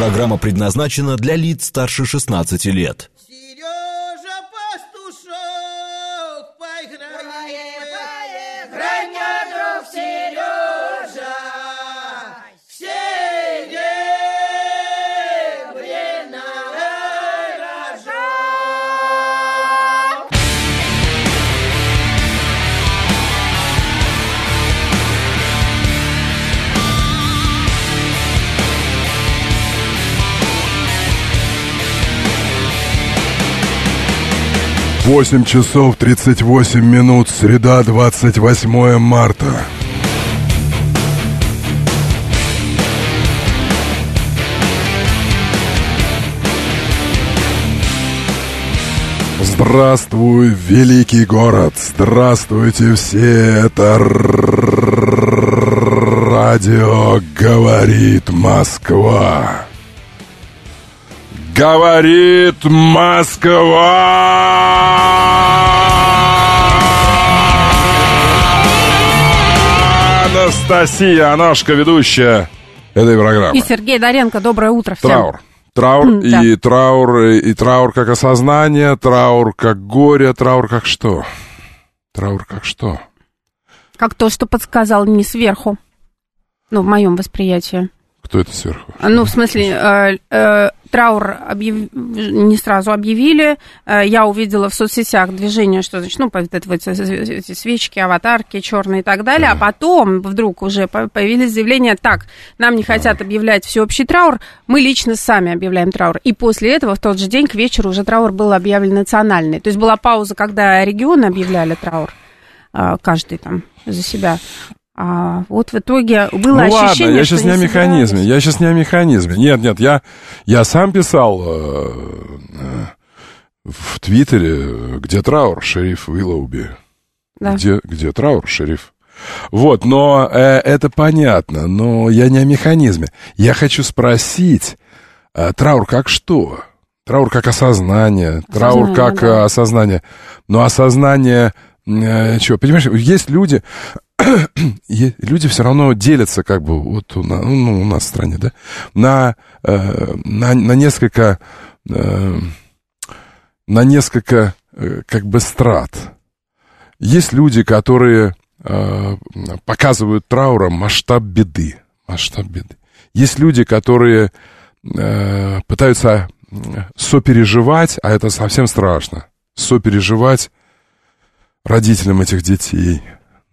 Программа предназначена для лиц старше 16 лет. Сережа Пастушок, поиграй мне, друг Сережа, в серебряный рожок. Восемь часов 38 минут, среда, 28 марта. Здравствуй, великий город! Здравствуйте все! Это радио «Говорит Москва». Говорит Москва! Анастасия Аношка, ведущая этой программы. И Сергей Доренко. Доброе утро всем. Траур Да. и траур как осознание, траур как горе, траур как что? Траур как что? Как то, что подсказал не сверху. Ну, в моем восприятии. Кто это сверху? Ну, в смысле, траур не сразу объявили. Я увидела в соцсетях движение, что, значит, ну, эти свечки, аватарки черные и так далее. А потом вдруг уже появились заявления: так, нам не хотят объявлять всеобщий траур, мы лично сами объявляем траур. И после этого в тот же день к вечеру уже траур был объявлен национальный. То есть была пауза, когда регионы объявляли траур, каждый там за себя. А вот в итоге было ощущение, ладно, я что сейчас не о механизме. Нет, я сам писал в Твиттере, где траур, шериф Уиллоуби. Да. Где траур, шериф. Вот, но это понятно, но я не о механизме. Я хочу спросить, траур как что? Траур как осознание, траур как осознание. Но осознание, чего, понимаешь, есть люди... Люди все равно делятся, как бы, вот у нас в стране, да, на несколько, как бы, страт. Есть люди, которые показывают трауром масштаб беды. Есть люди, которые пытаются сопереживать, а это совсем страшно, сопереживать родителям этих детей.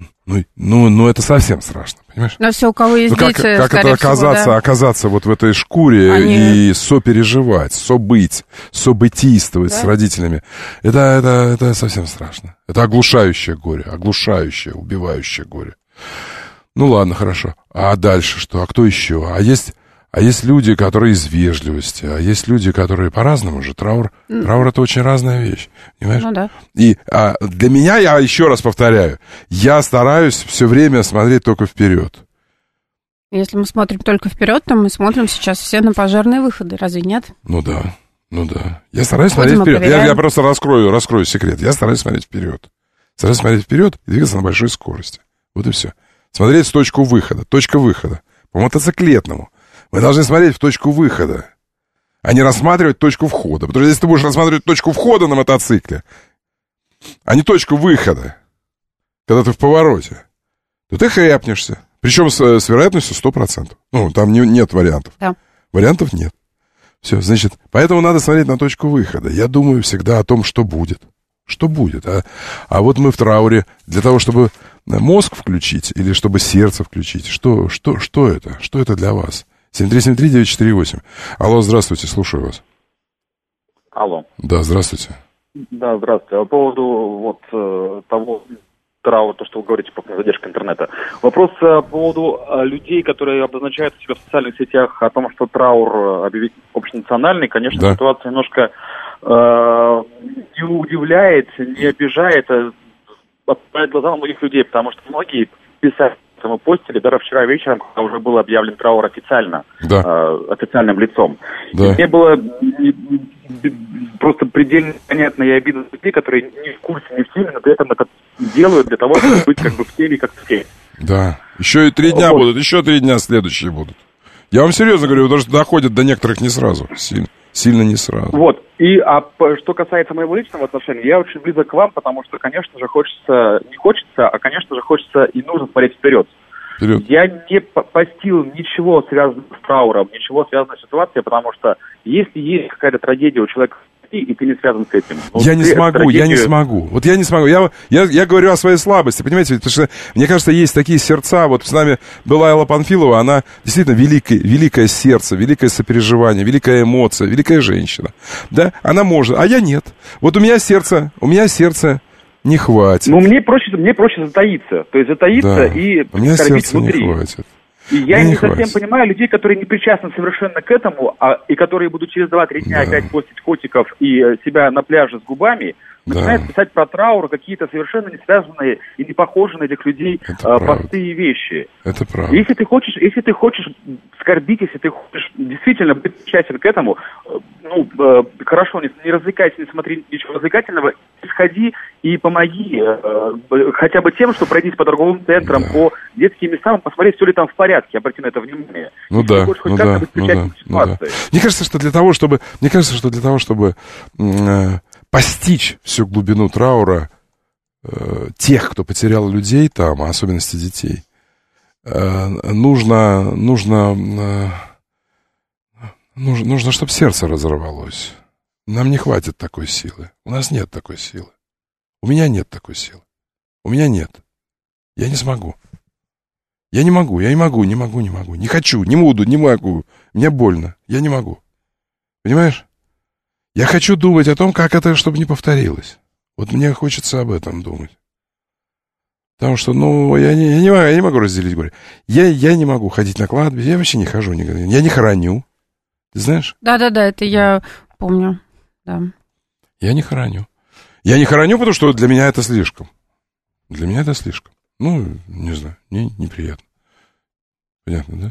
Ну, это совсем страшно, понимаешь? Но все, у кого есть дети, как это оказаться вот в этой шкуре и сопереживать, событийствовать с родителями, это совсем страшно. Это оглушающее горе, убивающее горе. Ну ладно, хорошо. А дальше что? А кто еще? А есть люди, которые из вежливости, а есть люди, которые по-разному же. Траур это очень разная вещь, понимаешь? Ну да. И для меня, я еще раз повторяю, я стараюсь все время смотреть только вперед. Если мы смотрим только вперед, то мы смотрим сейчас все на пожарные выходы, разве нет? Ну да. Я стараюсь смотреть вперед. Я просто раскрою секрет. Я стараюсь смотреть вперед. Стараюсь смотреть вперед и двигаться на большой скорости. Вот и все. Смотреть в точку выхода. Точка выхода. По мотоциклетному. Мы должны смотреть в точку выхода, а не рассматривать точку входа. Потому что если ты будешь рассматривать точку входа на мотоцикле, а не точку выхода, когда ты в повороте, то ты хряпнешься. Причем с вероятностью 100%. Ну, там нет вариантов. Да. Вариантов нет. Все, значит, поэтому надо смотреть на точку выхода. Я думаю всегда о том, что будет. Что будет. А вот мы в трауре для того, чтобы мозг включить или чтобы сердце включить. Что это? Что это для вас? 7373948. Алло, здравствуйте, слушаю вас. Алло. Да, здравствуйте. Да, здравствуйте. По поводу того траура, то, что вы говорите по задержке интернета. Вопрос по поводу людей, которые обозначают себя в социальных сетях о том, что траур объявить общенациональный. Конечно, да. Ситуация немножко не удивляет, не обижает, отправляет глаза на многих людей, потому что многие писали, мы постили, даже вчера вечером, когда уже был объявлен траур официально, официальным лицом. Да. Мне было просто предельно понятно и обидно людей, которые не в курсе, не в теме, но при этом это делают для того, чтобы быть как бы в теме, как в теме. Да. Еще и 3 дня будут, еще 3 дня следующие будут. Я вам серьезно говорю, потому что доходит до некоторых не сразу. Сильно не сразу. Вот. Что касается моего личного отношения, я очень близок к вам, потому что, конечно же, конечно же, хочется и нужно смотреть вперед. Я не постил ничего связанного с трауром, ничего связанного с ситуацией, потому что если есть какая-то трагедия у человека, и ты не связан с этим. Я не смогу. Вот я не смогу. Я говорю о своей слабости, понимаете? Потому что, мне кажется, есть такие сердца. Вот с нами была Элла Панфилова, она действительно великое сердце, великое сопереживание, великая эмоция, великая женщина. Да? Она может, а я нет. Вот у меня сердце не хватит. Ну, мне проще затаиться. То есть затаиться и скорбить внутри. Не хватит. И я не совсем понимаю людей, которые не причастны совершенно к этому, и которые будут через 2-3 дня опять постить котиков и себя на пляже с губами, начинают писать про траур какие-то совершенно не связанные и не похожие на этих людей посты и вещи. Это правда. Если ты хочешь скорбить, если ты хочешь действительно быть причастен к этому, хорошо, не развлекайся, не смотри ничего развлекательного, сходи и помоги хотя бы тем, что пройдись по торговым центрам, по детским местам, посмотреть, все ли там в порядке, обрати на это внимание. Мне кажется, что для того, чтобы постичь всю глубину траура тех, кто потерял людей там, а особенности детей, нужно, чтобы сердце разорвалось. Нам не хватит такой силы. У нас нет такой силы. У меня нет такой силы. У меня нет. Я не смогу. Я не могу. Не хочу, не буду, не могу. Мне больно. Я не могу. Понимаешь? Я хочу думать о том, как это, чтобы не повторилось. Вот мне хочется об этом думать. Потому что, я не могу разделить горе. Я не могу ходить на кладбище. Я вообще не хожу никогда. Я не хороню. Ты знаешь? Да, это я помню. Да. Я не хороню. Я не хороню, потому что для меня это слишком. Для меня это слишком. Не знаю, мне неприятно. Понятно, да?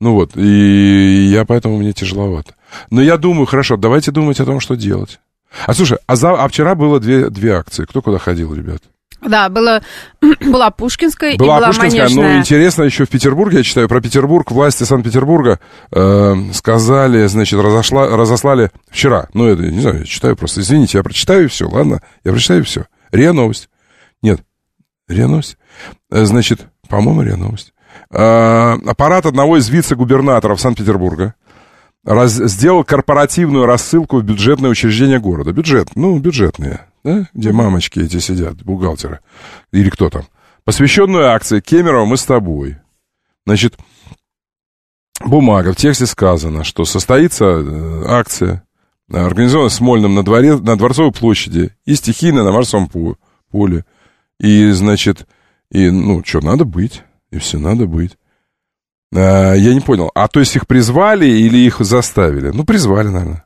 И я поэтому мне тяжеловато. Но я думаю, хорошо, давайте думать о том, что делать. Слушай, вчера было две акции. Кто куда ходил, ребят? Да, была Пушкинская и была Манежная. Интересно, еще в Петербурге, я читаю про Петербург, власти Санкт-Петербурга сказали, значит, разослали вчера. Это, не знаю, я читаю просто, извините, я прочитаю и все, ладно? Я прочитаю и все. РИА Новость. Нет, РИА Новость. Значит, по-моему, РИА Новость. Аппарат одного из вице-губернаторов Санкт-Петербурга сделал корпоративную рассылку в бюджетное учреждение города. Бюджетные, да? Где мамочки эти сидят, бухгалтеры. Или кто там. Посвященную акции «Кемерово, мы с тобой». Значит, бумага, в тексте сказано, что состоится акция, организованная Смольным на Дворцовой площади и стихийная на Марсовом поле. И, значит, что, надо быть. И все, надо быть. Я не понял. То есть их призвали или их заставили? Призвали, наверное.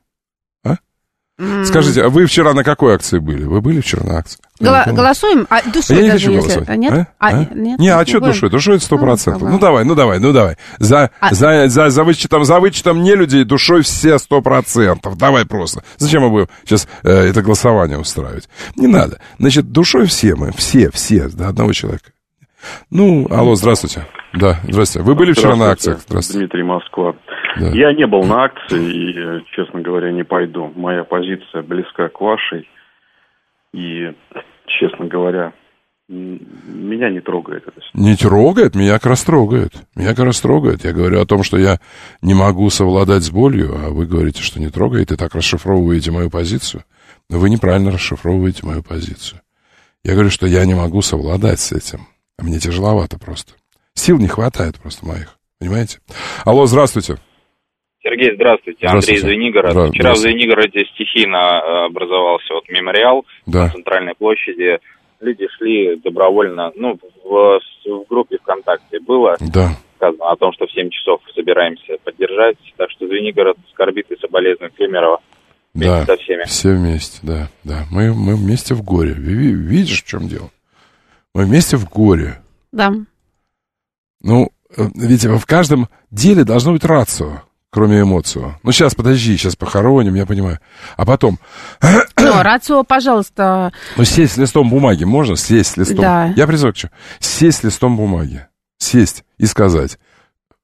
Скажите, а вы вчера на какой акции были? Вы были вчера на акции? Голосуем? Душой я не даже, хочу голосовать. Нет? Нет, что душой? Душой это 100%. Давай. За вычетом нелюдей душой все 100%. Давай просто. Зачем мы будем сейчас это голосование устраивать? Не надо. Значит, душой все мы. Все, до одного человека. Алло, здравствуйте. Да, здравствуйте. Вы были вчера на акциях? Здравствуйте. Дмитрий, Москва. Да. Я не был на акции и, честно говоря, не пойду. Моя позиция близка к вашей. И, честно говоря, меня не трогает это. Не трогает? Меня как раз трогает. Я говорю о том, что я не могу совладать с болью, а вы говорите, что не трогает, и так расшифровываете мою позицию. Но вы неправильно расшифровываете мою позицию. Я говорю, что я не могу совладать с этим. А мне тяжеловато просто. Сил не хватает просто моих. Понимаете? Алло, здравствуйте. Сергей, здравствуйте. Андрей из Звенигорода. Вчера в Звенигороде стихийно образовался мемориал на Центральной площади. Люди шли добровольно. В группе ВКонтакте было сказано о том, что в 7 часов собираемся поддержать. Так что Звенигород скорбит и соболезнует Кемерово. Вместе со всеми. Все вместе, да. Мы вместе в горе. Видишь, в чем дело? Мы вместе в горе. Да. Видите, в каждом деле должно быть рацио, кроме эмоций. Сейчас, подожди, сейчас похороним, я понимаю. А потом... рацио, пожалуйста. Сесть с листом бумаги можно? Сесть с листом. Да. Я призываю к чему? Сесть с листом бумаги. Сесть и сказать.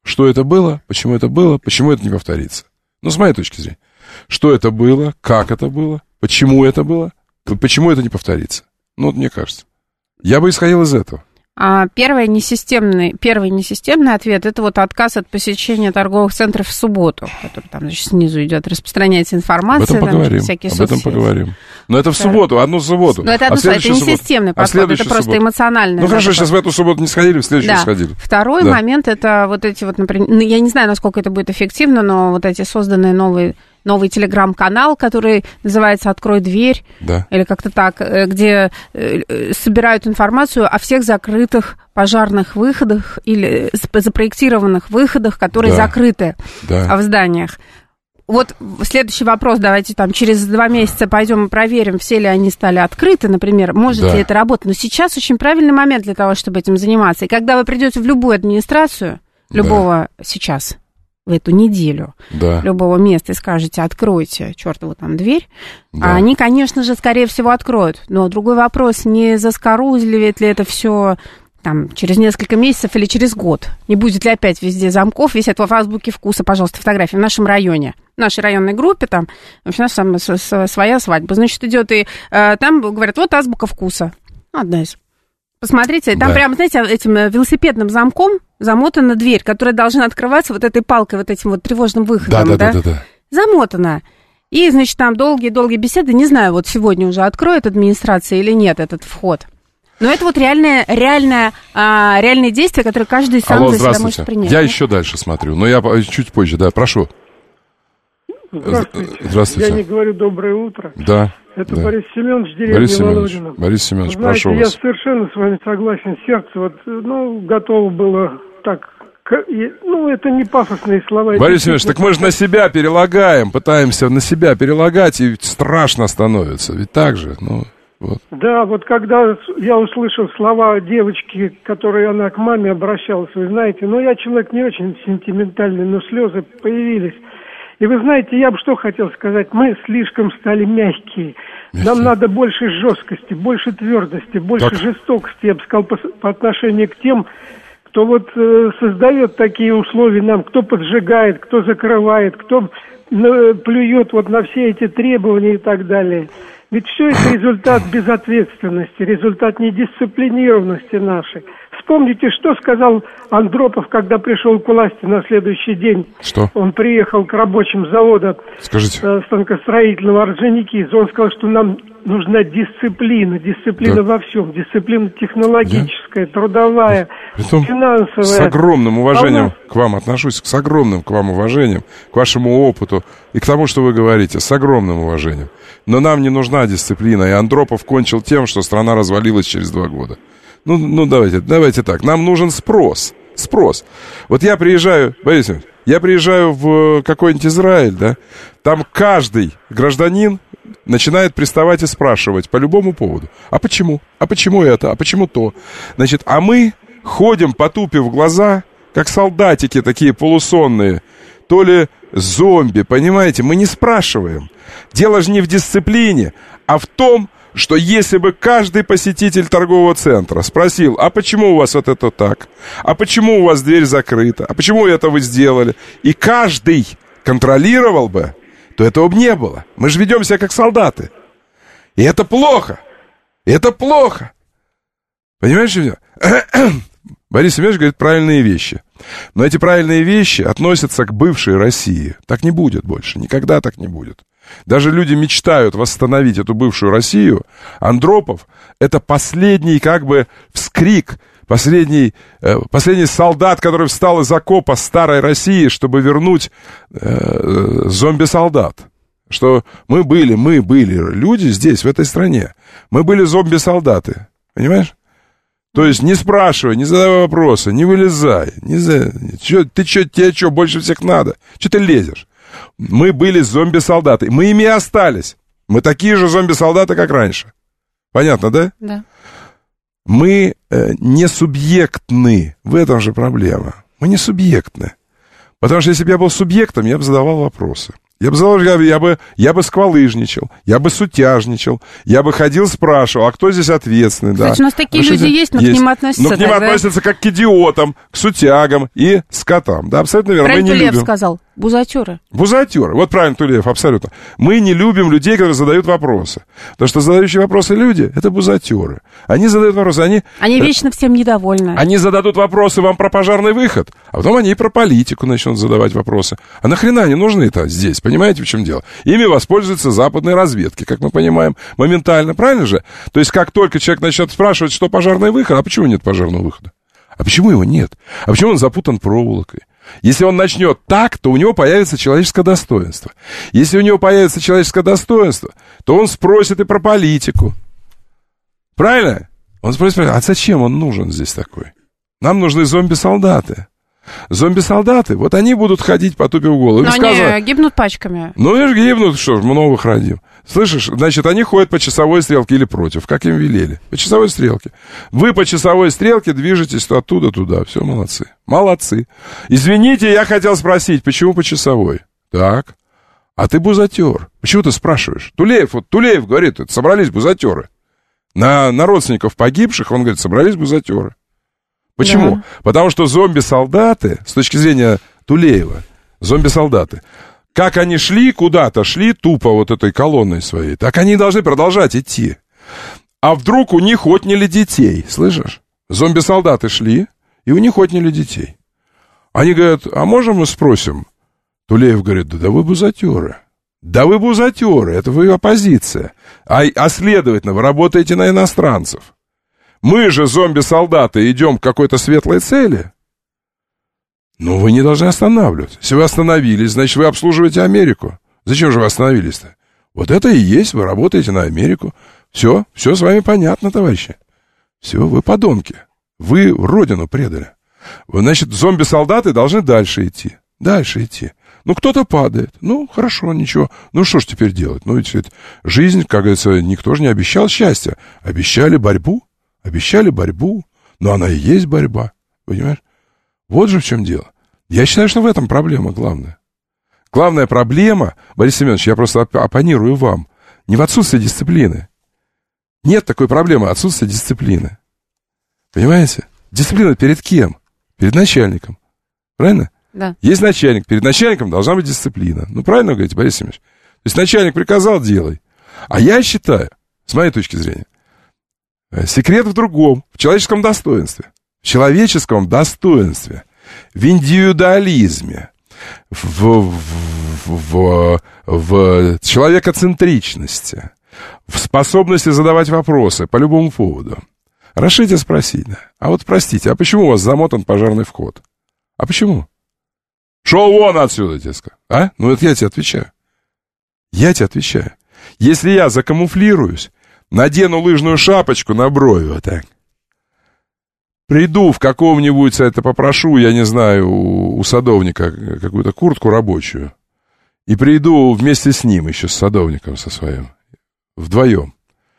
что это было, почему это не повторится. Ну, с моей точки зрения. Что это было, как это было, почему это не повторится. Ну, вот мне кажется. Я бы исходил из этого. Первый несистемный ответ – это вот отказ от посещения торговых центров в субботу, который там, значит, снизу идет, распространяется информация. Об этом поговорим. Но это в субботу, одну субботу. Но это не системный подход, это просто эмоциональный. Ну, хорошо, сейчас в эту субботу не сходили, в следующую сходили. Второй момент – это вот эти вот, например, я не знаю, насколько это будет эффективно, но вот эти созданные новый телеграм-канал, который называется «Открой дверь», или как-то так, где собирают информацию о всех закрытых пожарных выходах или запроектированных выходах, которые закрыты в зданиях. Вот следующий вопрос, давайте там через 2 месяца пойдем и проверим, все ли они стали открыты, например, может ли это работать. Но сейчас очень правильный момент для того, чтобы этим заниматься. И когда вы придете в любую администрацию, любого сейчас, в эту неделю, любого места, и скажете, откройте чертову там дверь, они, конечно же, скорее всего, откроют. Но другой вопрос, не заскорузливает ли это все там, через несколько месяцев или через год? Не будет ли опять везде замков? Висят в азбуке вкуса, пожалуйста, фотографии в нашем районе, в нашей районной группе, там, вообще, у нас своя свадьба. Значит, идет и там говорят, вот азбука вкуса. Одна из. Посмотрите, там прямо, знаете, этим велосипедным замком замотана дверь, которая должна открываться вот этой палкой, вот этим вот тревожным выходом, да? Замотана. И, значит, там долгие беседы. Не знаю, вот сегодня уже откроет администрация или нет этот вход. Но это вот реальное действие, которое каждый сам за себя может принять. Я еще дальше смотрю, но я чуть позже, прошу. Здравствуйте. Я не говорю доброе утро. Да. Это Борис Семенович, деревня Володина. Борис Семенович, знаете, прошу вас. Я совершенно с вами согласен. Сердце готово было так. Это не пафосные слова. Борис Семенович, так мы же на себя перелагаем, пытаемся на себя перелагать, и страшно становится. Ведь так же, вот. Да, вот когда я услышал слова девочки, которые она к маме обращалась, вы знаете, я человек не очень сентиментальный, но слезы появились. И вы знаете, я бы что хотел сказать, мы слишком стали мягкие. Нам надо больше жесткости, больше твердости, больше жестокости, я бы сказал, по отношению к тем, кто создает такие условия нам, кто поджигает, кто закрывает, кто плюет на все эти требования и так далее. Ведь все это результат безответственности, результат недисциплинированности нашей. Вспомните, что сказал Андропов, когда пришел к власти на следующий день. Что? Он приехал к рабочим завода станкостроительного Орджоникидзе. Он сказал, что нам нужна дисциплина во всем. Дисциплина технологическая, трудовая, финансовая. С огромным уважением к вам отношусь, с огромным к вам уважением, к вашему опыту и к тому, что вы говорите, с огромным уважением. Но нам не нужна дисциплина, и Андропов кончил тем, что страна развалилась через 2 года. Давайте так. Нам нужен спрос. Вот я приезжаю, Борис Ильич, в какой-нибудь Израиль, там каждый гражданин начинает приставать и спрашивать по любому поводу. А почему? А почему это? А почему то? Значит, а мы ходим, потупив глаза, как солдатики такие полусонные, то ли зомби, понимаете? Мы не спрашиваем. Дело же не в дисциплине, а в том, что если бы каждый посетитель торгового центра спросил, а почему у вас вот это так? А почему у вас дверь закрыта? А почему это вы сделали? И каждый контролировал бы, то этого бы не было. Мы же ведем себя как солдаты. И это плохо. Понимаешь, что? Борис Семенович говорит правильные вещи. Но эти правильные вещи относятся к бывшей России. Так не будет больше. Никогда так не будет. Даже люди мечтают восстановить эту бывшую Россию. Андропов — это последний вскрик, последний солдат, который встал из окопа старой России, чтобы вернуть зомби-солдат. Что мы были люди здесь, в этой стране. Мы были зомби-солдаты. Понимаешь? То есть не спрашивай, не задавай вопросы, не вылезай. Тебе что, больше всех надо? Что ты лезешь? Мы были зомби-солдаты. Мы ими и остались. Мы такие же зомби-солдаты, как раньше. Понятно, да? Да. Мы не субъектны. В этом же проблема. Мы не субъектны. Потому что если бы я был субъектом, я бы задавал вопросы. Я бы сквалыжничал, я бы сутяжничал, я бы ходил, спрашивал, а кто здесь ответственный, да. Кстати, у нас такие люди есть, но к ним относятся. Но к ним относятся как к идиотам, к сутягам и скотам. Да, абсолютно верно. Правильно Тулеев сказал, бузатеры. Бузатеры, вот правильно Тулеев, абсолютно. Мы не любим людей, которые задают вопросы. Потому что задающие вопросы люди, это бузатеры. Они задают вопросы, они вечно всем недовольны. Они зададут вопросы вам про пожарный выход, а потом они и про политику начнут задавать вопросы. А нахрена они нужны-то здесь? Понимаете, в чем дело? Ими воспользуются западные разведки, как мы понимаем, моментально, правильно же? То есть, как только человек начнет спрашивать, что пожарный выход, а почему нет пожарного выхода? А почему его нет? А почему он запутан проволокой? Если он начнет так, то у него появится человеческое достоинство. Если у него появится человеческое достоинство, то он спросит и про политику. Правильно? Он спросит, а зачем он нужен здесь такой? Нам нужны зомби-солдаты. Зомби-солдаты, вот они будут ходить, потупив голову. Но они гибнут пачками. Ну, и гибнут, что ж, мы новых родим. Слышишь, значит, они ходят по часовой стрелке или против, как им велели. По часовой стрелке. Вы по часовой стрелке движетесь оттуда туда. Все, молодцы. Молодцы. Извините, я хотел спросить, почему по часовой? Так. А ты бузатер. Почему ты спрашиваешь? Тулеев говорит, собрались бузатеры. На родственников погибших, он говорит, собрались бузатеры. Почему? Да. Потому что зомби-солдаты, с точки зрения Тулеева, зомби-солдаты, как они шли куда-то, шли тупо вот этой колонной своей, так они должны продолжать идти. А вдруг у них отняли детей, слышишь? Зомби-солдаты шли, и у них отняли детей. Они говорят, а можем мы спросим? Тулеев говорит, да вы бузатеры. Да вы бузатеры, это вы оппозиция. А следовательно, вы работаете на иностранцев. Мы же, зомби-солдаты, идем к какой-то светлой цели. Но вы не должны останавливаться. Если вы остановились, значит, вы обслуживаете Америку. Зачем же вы остановились-то? Вот это и есть, вы работаете на Америку. Все с вами понятно, товарищи. Все, вы подонки. Вы родину предали. Вы, значит, зомби-солдаты должны дальше идти. Дальше идти. Ну, кто-то падает. Ну, хорошо, ничего. Ну, что ж теперь делать? Ну, ведь жизнь, как говорится, никто же не обещал счастья. Обещали борьбу. Но она и есть борьба, понимаешь? Вот же в чем дело. Я считаю, что в этом проблема главная. Главная проблема, Борис Семенович, я просто оппонирую вам, не в отсутствии дисциплины. Нет такой проблемы отсутствия дисциплины. Понимаете? Дисциплина перед кем? Перед начальником. Правильно? Да. Есть начальник. Перед начальником должна быть дисциплина. Ну, правильно вы говорите, Борис Семенович? То есть начальник приказал, делай. А я считаю, с моей точки зрения, секрет в другом, в человеческом достоинстве. В человеческом достоинстве, в индивидуализме, в человекоцентричности, в способности задавать вопросы по любому поводу. Разрешите спросить, да? А вот простите, а почему у вас замотан пожарный вход? А почему? Шел вон отсюда, тебе скажу. А? Ну, это я тебе отвечаю. Я тебе отвечаю. Если я закамуфлируюсь, надену лыжную шапочку на брови, вот так. Приду в каком-нибудь, попрошу, я не знаю, у садовника какую-то куртку рабочую. И приду вместе с ним, еще с садовником со своим, вдвоем,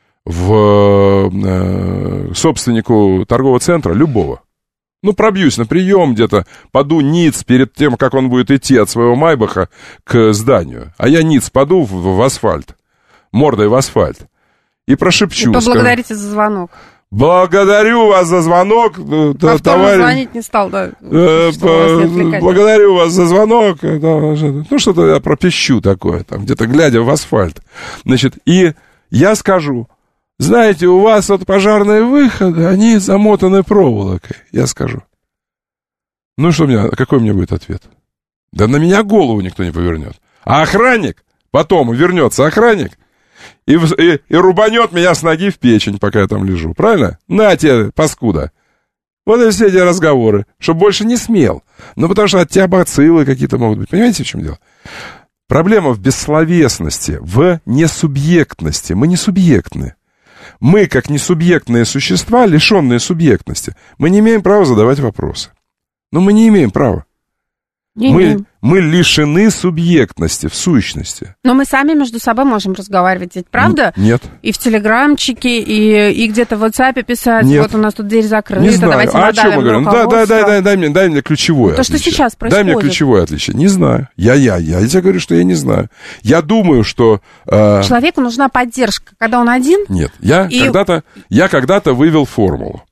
собственнику торгового центра, любого. Ну, пробьюсь на прием где-то, паду ниц перед тем, как он будет идти от своего майбаха к зданию. А я ниц паду в асфальт, мордой в асфальт. И прошепчу. И поблагодарите за звонок. Благодарю вас за звонок, товарищ. Звонить не стал, да. Благодарю вас за звонок. Ну, что-то я пропищу такое, там, где-то глядя в асфальт. Значит, и я скажу, знаете, у вас вот пожарные выходы, они замотаны проволокой. Я скажу. Ну, какой у меня будет ответ? Да на меня голову никто не повернет. А охранник, потом вернется охранник, и рубанет меня с ноги в печень, пока я там лежу. Правильно? На тебе, паскуда. Вот и все эти разговоры. Чтобы больше не смел. Ну, потому что от тебя бациллы какие-то могут быть. Понимаете, в чем дело? Проблема в бессловесности, в несубъектности. Мы не субъектны. Мы, как несубъектные существа, лишенные субъектности, мы не имеем права задавать вопросы. Но мы не имеем права. Мы лишены субъектности, в сущности. Но мы сами между собой можем разговаривать, ведь правда? Нет. И в телеграмчике, и где-то в WhatsApp писать, нет. Вот у нас тут дверь закрыта, не знаю. давайте о чем мы говорим? Дай мне ключевое отличие. Что сейчас происходит? Дай мне ключевое отличие. Не знаю. Я тебе говорю, что я не знаю. Я думаю, что... Человеку нужна поддержка, когда он один? Нет. Я когда-то вывел формулу.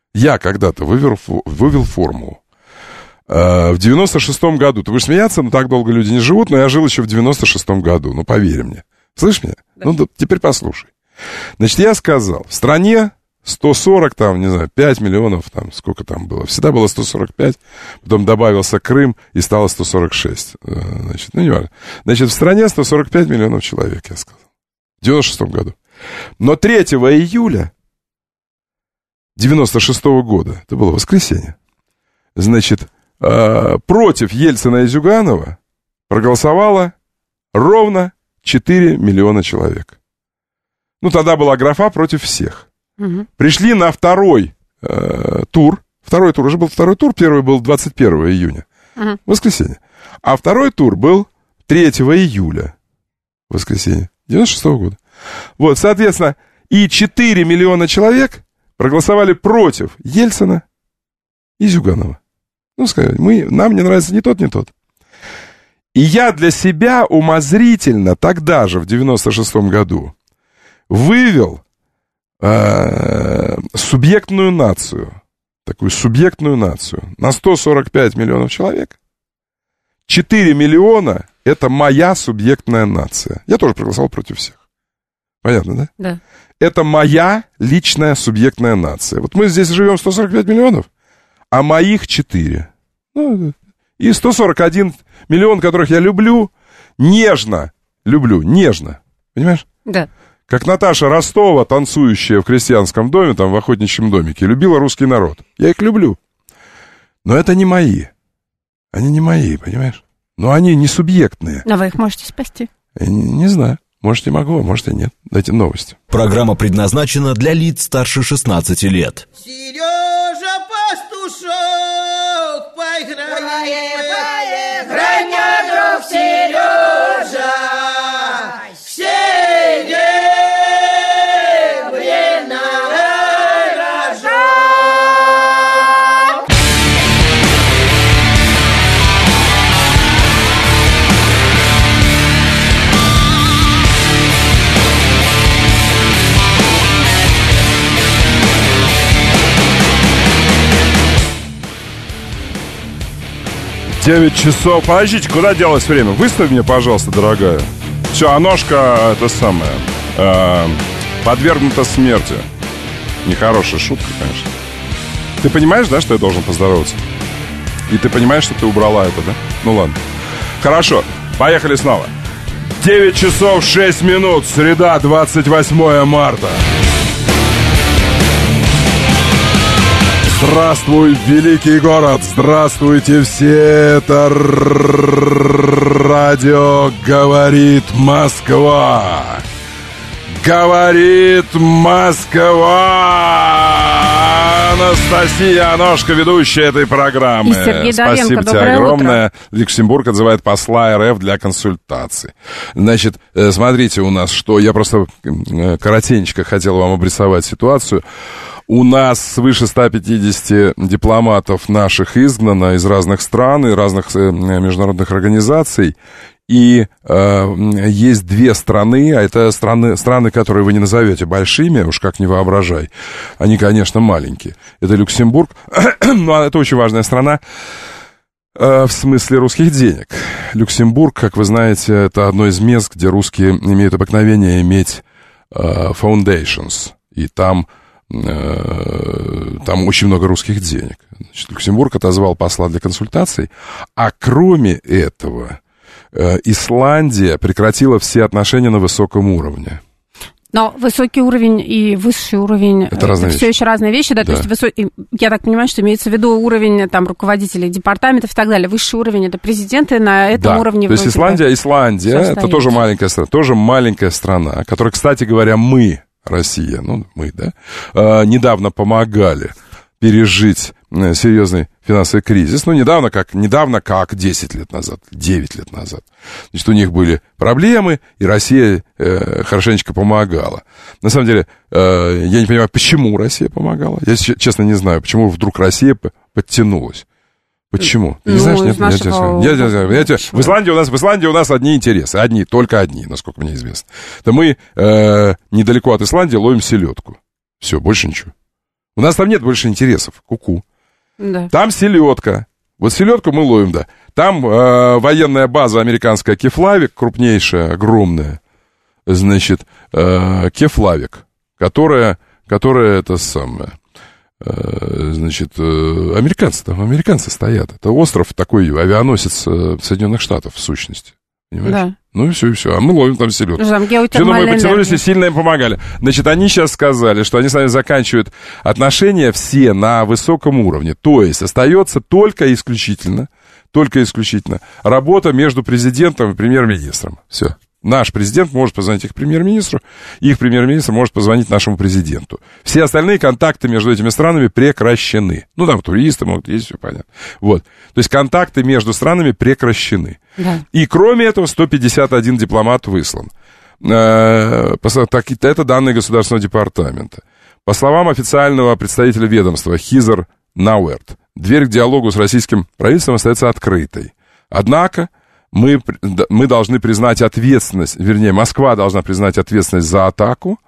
Вывел формулу. В 96-м году, ты будешь смеяться, но так долго люди не живут, но я жил еще в 96-м году, ну, поверь мне. Слышь меня? Да. Ну, теперь послушай. Значит, я сказал, в стране 140, там, не знаю, 5 миллионов, там, сколько там было. Всегда было 145, потом добавился Крым, и стало 146. Значит, ну, не важно. Значит, в стране 145 миллионов человек, я сказал. В 96-м году. Но 3 июля 96-го года, это было воскресенье, значит, против Ельцина и Зюганова проголосовало ровно 4 миллиона человек. Ну, тогда была графа против всех. Угу. Пришли на второй тур. Второй тур, уже был второй тур. Первый был 21 июня. Угу. Воскресенье. А второй тур был 3 июля. Воскресенье. 96-го года. Вот, соответственно, и 4 миллиона человек проголосовали против Ельцина и Зюганова. Ну, сказать, нам не нравится ни тот, ни тот. И я для себя умозрительно тогда же, в 96-м году, вывел субъектную нацию. Такую субъектную нацию. На 145 миллионов человек 4 миллиона — это моя субъектная нация. Я тоже проголосовал против всех. Понятно, да? Да. Это моя личная субъектная нация. Вот мы здесь живем 145 миллионов, а моих 4. Ну, и 141 миллион, которых я люблю, нежно. Понимаешь? Да. Как Наташа Ростова, танцующая в крестьянском доме, там, в охотничьем домике, любила русский народ. Я их люблю. Но это не мои. Они не мои, понимаешь? Но они не субъектные. Но вы их можете спасти. Не знаю. Может, и могу, а может, и нет. Дайте новости. Программа предназначена для лиц старше 16 лет. Сережа Пастушок, поиграем, граня, друг Сережа, все дебрена рожок. Девять часов. Подождите, куда делось время? Выставь мне, пожалуйста, дорогая. Все, а ножка, это самое, подвергнута смерти. Нехорошая шутка, конечно. Ты понимаешь, да, что я должен поздороваться? И ты понимаешь, что ты убрала это, да? Ну ладно. Хорошо, поехали снова. 9 часов 6 минут, среда, 28 марта. Здравствуй, великий город! Здравствуйте все! Это радио «Говорит Москва». «Говорит Москва». Анастасия Аношка, ведущая этой программы. И Сергей Давенко. Спасибо тебе огромное. Люксембург отзывает посла РФ для консультаций. Значит, смотрите у нас, что я просто коротенько хотел вам обрисовать ситуацию. У нас свыше 150 дипломатов наших изгнано из разных стран и разных международных организаций. И есть две страны, а это страны, которые вы не назовете большими, уж как не воображай. Они, конечно, маленькие. Это Люксембург, но это очень важная страна в смысле русских денег. Люксембург, как вы знаете, это одно из мест, где русские имеют обыкновение иметь foundations. И там очень много русских денег. Значит, Люксембург отозвал посла для консультаций, а кроме этого Исландия прекратила все отношения на высоком уровне. Но высокий уровень и высший уровень — это все еще разные вещи, да? Да. То есть я так понимаю, что имеется в виду уровень там руководителей департаментов и так далее. Высший уровень — это президенты на этом уровне. То есть Исландия это тоже маленькая страна, которая, кстати говоря, мы, Россия, мы, да, недавно помогали пережить серьезный финансовый кризис. Ну, недавно как 10 лет назад, 9 лет назад. Значит, у них были проблемы, и Россия хорошенечко помогала. На самом деле, я не понимаю, почему Россия помогала. Я, честно, не знаю, почему вдруг Россия подтянулась. Почему? Ты не знаешь? Нет? В Исландии у нас одни интересы. Только одни, насколько мне известно. Да мы недалеко от Исландии ловим селедку. Все, больше ничего. У нас там нет больше интересов. Ку-ку. Да. Там селедка. Вот селедку мы ловим, да. Там военная база американская Кефлавик, крупнейшая, огромная. Значит, Кефлавик, которая это самое... Значит, американцы стоят. Это остров такой, авианосец Соединенных Штатов, в сущности. Понимаешь? Да. Ну и все. А мы ловим там селедку. Мы потянулись и сильно им помогали. Значит, они сейчас сказали, что они с нами заканчивают отношения все на высоком уровне. То есть остается только исключительно работа между президентом и премьер-министром. Все. Наш президент может позвонить их премьер-министру, их премьер-министр может позвонить нашему президенту. Все остальные контакты между этими странами прекращены. Ну, там туристы могут ездить, все понятно. Вот. То есть контакты между странами прекращены. Да. И кроме этого 151 дипломат выслан. Это данные Государственного департамента. По словам официального представителя ведомства Хизер Науэрт, дверь к диалогу с российским правительством остается открытой. Однако мы должны признать ответственность, вернее, Москва должна признать ответственность за атаку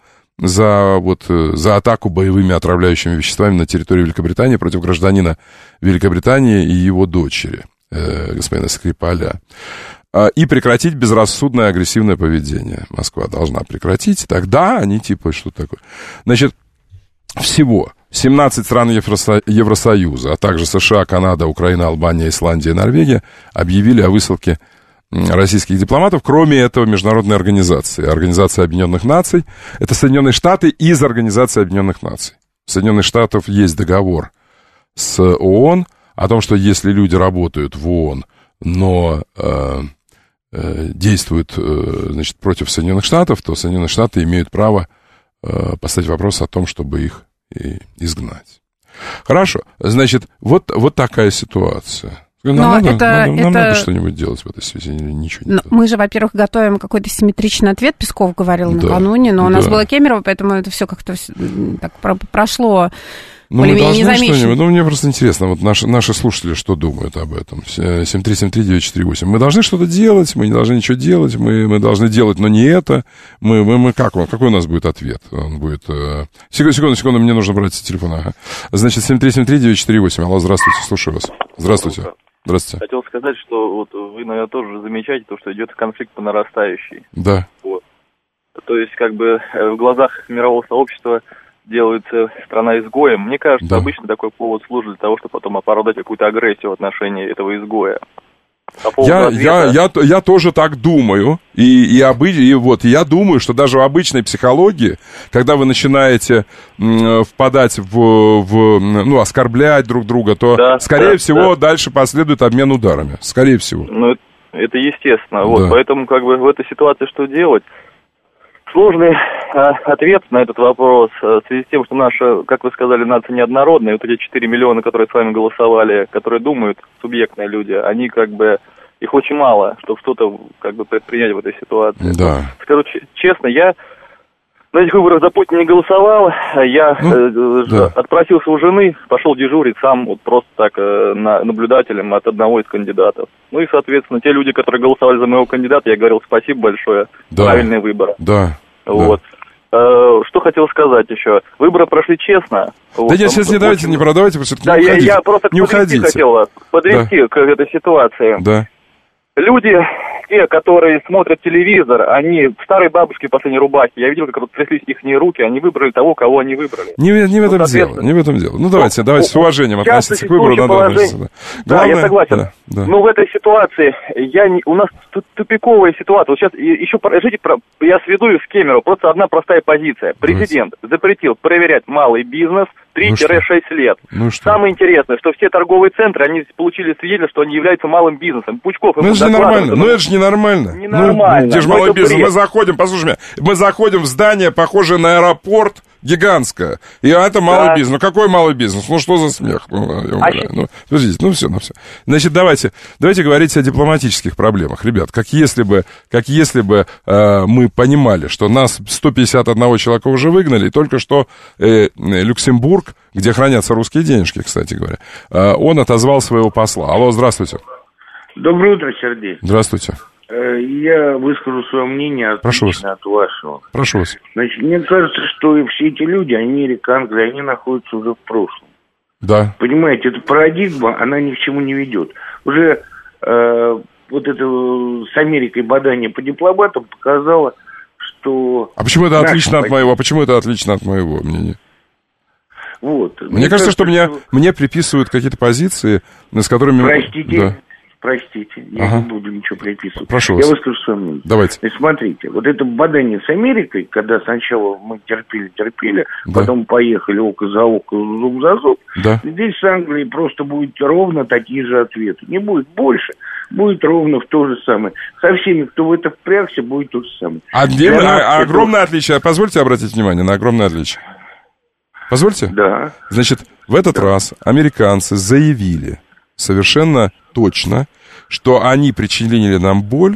боевыми отравляющими веществами на территории Великобритании против гражданина Великобритании и его дочери, господина Скрипаля. И прекратить безрассудное агрессивное поведение. Москва должна прекратить. Тогда они что такое. Значит, всего 17 стран Евросоюза, а также США, Канада, Украина, Албания, Исландия и Норвегия объявили о высылке российских дипломатов, кроме этого международной организации, Организация Объединенных Наций. Это Соединенные Штаты из Организации Объединенных Наций. У Соединенных Штатов есть договор с ООН о том, что если люди работают в ООН, но действуют, значит, против Соединенных Штатов, то Соединенные Штаты имеют право поставить вопрос о том, чтобы их изгнать. Хорошо, значит, вот такая ситуация. Нам надо что-нибудь делать в этой связи или ничего не делать? Мы же, во-первых, готовим какой-то симметричный ответ, Песков говорил накануне, но у нас было Кемерово, поэтому это все как-то так прошло более-менее незамеченно. Мне просто интересно, вот наши слушатели что думают об этом? 7373948. Мы должны что-то делать, мы не должны ничего делать, мы должны делать, но не это. Какой у нас будет ответ? Он будет... Секунду, мне нужно брать телефон. Ага. Значит, 7373948. Алло, здравствуйте, слушаю вас. Здравствуйте. Здравствуйте. Хотел сказать, что вот вы, наверное, тоже замечаете то, что идет конфликт по нарастающей. Да. Вот. То есть, в глазах мирового сообщества делается страна изгоем. Мне кажется, обычно такой повод служит для того, чтобы потом оправдать какую-то агрессию в отношении этого изгоя. Я тоже так думаю. И я думаю, что даже в обычной психологии, когда вы начинаете впадать в оскорблять друг друга, то, скорее всего, дальше последует обмен ударами. Скорее всего. Ну, это естественно. Вот. Поэтому, в этой ситуации что делать? Сложный ответ на этот вопрос в связи с тем, что наша, как вы сказали, нация неоднородная. Вот эти 4 миллиона, которые с вами голосовали, которые думают, субъектные люди, они их очень мало, чтобы что-то предпринять в этой ситуации. Да. Скажу честно, я на этих выборах за Путина не голосовал. Я отпросился у жены, пошел дежурить сам просто так наблюдателем от одного из кандидатов. Ну и, соответственно, те люди, которые голосовали за моего кандидата, я говорил спасибо большое, правильный выбор. Да. Вот. Что хотел сказать еще? Выборы прошли честно. Да нет, сейчас не продавайте, да, я просто хотел подвести к этой ситуации. Да. Люди, те, которые смотрят телевизор, они старые бабушки в последней рубахе. Я видел, как тряслись их руки, они выбрали того, кого они выбрали. Не в этом дело. Ну, давайте с уважением относиться к выбору. Да, я согласен. Да. Но в этой ситуации, у нас тупиковая ситуация. Вот сейчас еще, я сведу их с Кемерово. Просто одна простая позиция. Президент запретил проверять малый бизнес 3-6 лет. Самое интересное, что все торговые центры, они получили свидетельство, что они являются малым бизнесом. Пучков ему нормально. Ну, это же ненормально. Ненормально. Где же малый бизнес? Мы заходим в здание, похожее на аэропорт, Гигантская. И это малый бизнес. Ну, какой малый бизнес? Ну, что за смех? Ну, я умоляю. Ну, подождите, ну, все. Значит, давайте говорить о дипломатических проблемах. Ребят, как если бы мы понимали, что нас 151 человека уже выгнали, и только что Люксембург, где хранятся русские денежки, кстати говоря, он отозвал своего посла. Алло, здравствуйте. Доброе утро, Сергей. Здравствуйте. Я выскажу свое мнение отлично от вашего. Прошу вас. Значит, мне кажется, что все эти люди, Америка, Англия, они находятся уже в прошлом. Да. Понимаете, эта парадигма, она ни к чему не ведет. Уже вот это с Америкой бадание по дипломатам показало, что... А почему это отлично от моего? Почему это отлично от моего мнения? Вот. Мне кажется, что мне приписывают какие-то позиции, с которыми... Простите, я не буду ничего приписывать. Прошу вас. Я выскажу свое мнение. Давайте. Значит, смотрите, вот это бадание с Америкой, когда сначала мы терпели, потом поехали око за око, зуб за зуб, здесь с Англией просто будет ровно такие же ответы. Не будет больше, будет ровно в то же самое. Со всеми, кто в это впрягся, будет то же самое. Огромное отличие. Позвольте обратить внимание на огромное отличие. Позвольте? Да. Значит, в этот раз американцы заявили совершенно точно, что они причинили нам боль,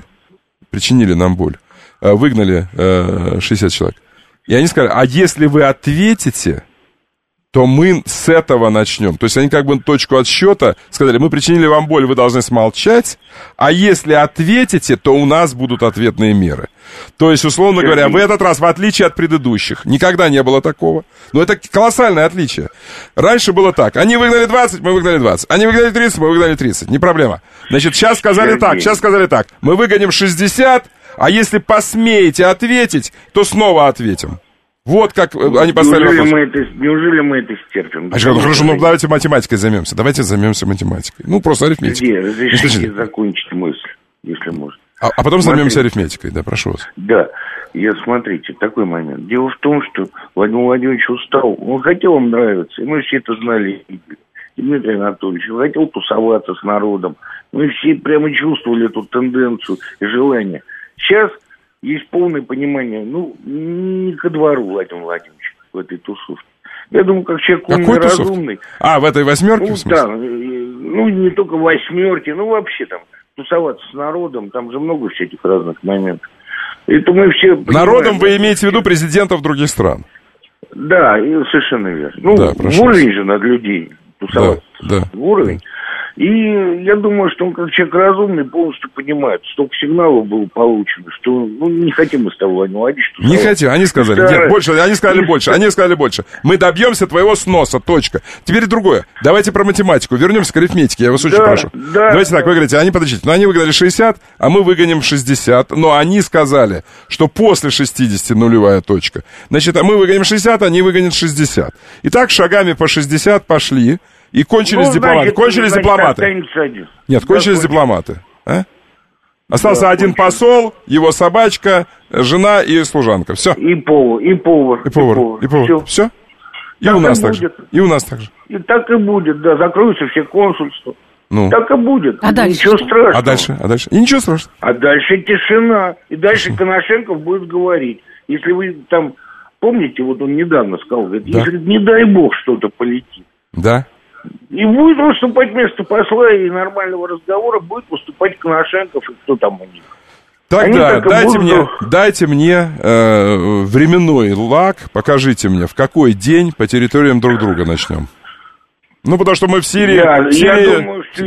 выгнали 60 человек. И они сказали, а если вы ответите, то мы с этого начнем. То есть они как бы точку отсчета сказали, мы причинили вам боль, вы должны смолчать, а если ответите, то у нас будут ответные меры. То есть, условно говоря, в этот раз, в отличие от предыдущих, никогда не было такого. Но это колоссальное отличие. Раньше было так, они выгнали 20, мы выгнали 20. Они выгнали 30, мы выгнали 30. Не проблема. Значит, сейчас сказали так, мы выгоним 60, а если посмеете ответить, то снова ответим. Вот как они поставили вопрос. Неужели мы это стерпим? Хорошо, давайте математикой займемся. Давайте займемся математикой. Ну, просто арифметикой. Разрешите закончить мысль, если можно. А потом займемся арифметикой, да, прошу вас. Да, смотрите, такой момент. Дело в том, что Владимир Владимирович устал. Он хотел им нравиться, и мы все это знали. Дмитрий Анатольевич хотел тусоваться с народом. Мы все прямо чувствовали эту тенденцию и желание. Сейчас есть полное понимание, не ко двору Владимир Владимирович в этой тусовке. Я думаю, как человек умный, разумный. В этой восьмерке, в смысле? Да, не только в восьмерке, вообще там тусоваться с народом, там же много всяких разных моментов. Это мы все понимаем. Народом вы имеете в виду президентов других стран? Да, совершенно верно. Уровень же над людей тусоваться. Уровень. И я думаю, что он, как человек разумный, полностью понимает, столько сигналов было получено, что не хотим мы с тобой, Владимир Владимирович. Не хотим, они сказали, нет, больше, они сказали больше. Мы добьемся твоего сноса, точка. Теперь другое. Давайте про математику, вернемся к арифметике, я вас очень прошу. Давайте так, вы говорите, они выгнали 60, а мы выгоним 60, но они сказали, что после 60 нулевая точка. Значит, а мы выгоним 60, они выгонят 60. И так шагами по 60 пошли. И кончились дипломаты. Кончились дипломаты. Остался один посол, его собачка, жена и служанка. Все. И повар. Все. И у нас так же. И у нас так же. И так и будет, да. Закроются все консульства. Так и будет. А дальше? Ничего страшного. А дальше? И ничего страшного. А дальше тишина. И дальше Коношенков будет говорить. Если вы там, помните, вот он недавно сказал, говорит, если, не дай бог, что-то полетит. Да. И будет выступать вместо посла и нормального разговора, будет выступать Коношенков и кто там у них. Тогда дайте мне временной лаг, покажите мне, в какой день по территориям друг друга начнем. Потому что мы в Сирии... Я думаю, что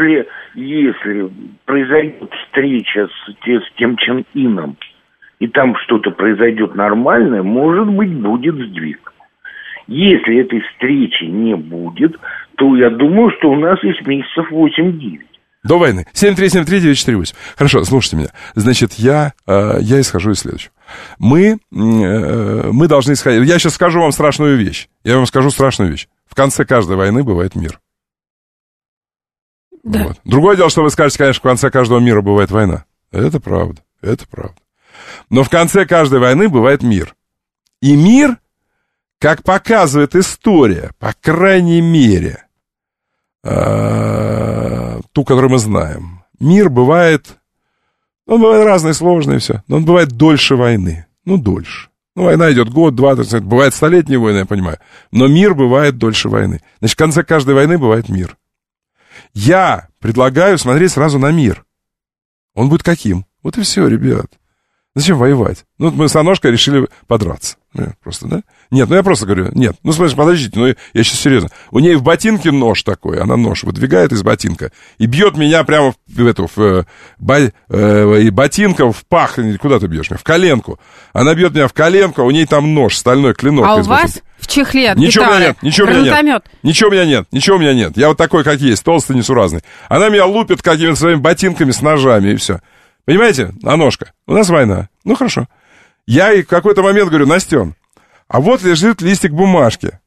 если произойдет встреча с тем Чен Ыном, и там что-то произойдет нормальное, может быть, будет сдвиг. Если этой встречи не будет, то я думаю, что у нас есть месяцев 8-9. До войны. 7373948. Хорошо, слушайте меня. Значит, я исхожу из следующего. Мы должны исходить... Я сейчас скажу вам страшную вещь. В конце каждой войны бывает мир. Да. Вот. Другое дело, что вы скажете, конечно, в конце каждого мира бывает война. Это правда. Но в конце каждой войны бывает мир. И мир... Как показывает история, по крайней мере, ту, которую мы знаем, мир бывает, он бывает разный, сложный и все, но он бывает дольше войны, дольше. Ну, война идет год, два, бывает столетние войны, я понимаю. Но мир бывает дольше войны. Значит, в конце каждой войны бывает мир. Я предлагаю смотреть сразу на мир. Он будет каким? Вот и все, ребят. Зачем воевать? Ну, мы с Аношкой решили подраться. Просто, да? Нет, ну я просто говорю, нет. Ну, смотрите, подождите, ну я сейчас серьезно. У нее в ботинке нож такой, она нож выдвигает из ботинка и бьет меня прямо ботинком в пах. Куда ты бьешь меня? В коленку. Она бьет меня в коленку, а у ней там нож, стальной клинок. А у вас в чехле от ничего гитары, у меня нет, ничего у меня нет. Я вот такой, как есть, толстый, несуразный. Она меня лупит какими-то своими ботинками с ножами, и все. Понимаете, Аношка, у нас война. Ну, хорошо. Я ей в какой-то момент говорю, Настен, а вот лежит листик бумажки.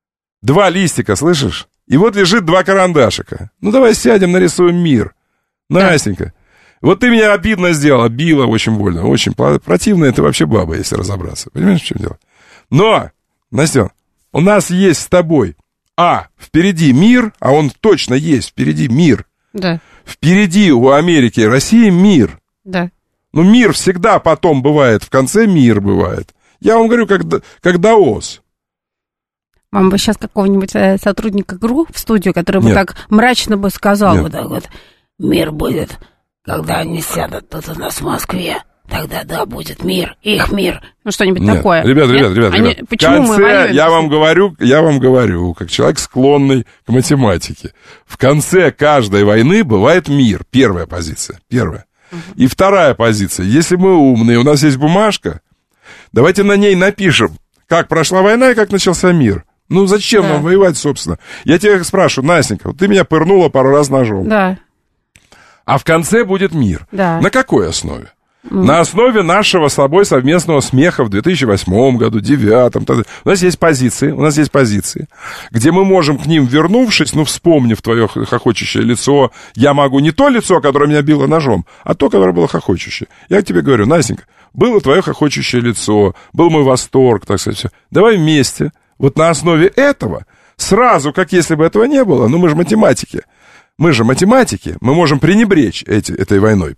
2 листика, слышишь? И вот лежит 2 карандашика. Ну, давай сядем, нарисуем мир. Настенька, вот ты меня обидно сделала, била очень больно, очень противная ты вообще баба, если разобраться. Понимаешь, в чем дело? Но, Настен, у нас есть с тобой, впереди мир, а он точно есть, впереди мир. Да. Впереди у Америки и России мир. Да. Ну, мир всегда потом бывает, в конце мир бывает. Я вам говорю, как даос. Вам бы сейчас какого-нибудь сотрудника ГРУ в студию, который бы так мрачно бы сказал, вот так вот, мир будет, когда они сядут тут у нас в Москве, тогда да, будет мир, их мир. Ну, что-нибудь такое. Ребят. Почему в конце, я вам говорю, как человек, склонный к математике, в конце каждой войны бывает мир. Первая позиция, первая. И вторая позиция. Если мы умные, у нас есть бумажка, давайте на ней напишем, как прошла война и как начался мир. Ну, зачем нам воевать, собственно? Я тебя спрашиваю, Настенька, вот ты меня пырнула пару раз ножом. Да. А в конце будет мир. Да. На какой основе? На основе нашего с тобой совместного смеха в 2008 году, 2009. У нас есть позиции, где мы можем к ним, вернувшись, вспомнив твое хохочущее лицо, я могу не то лицо, которое меня било ножом, а то, которое было хохочущее. Я к тебе говорю, Настенька, было твое хохочущее лицо, был мой восторг, так сказать, все. Давай вместе, вот на основе этого, сразу, как если бы этого не было, мы же математики. Мы можем пренебречь этой войной,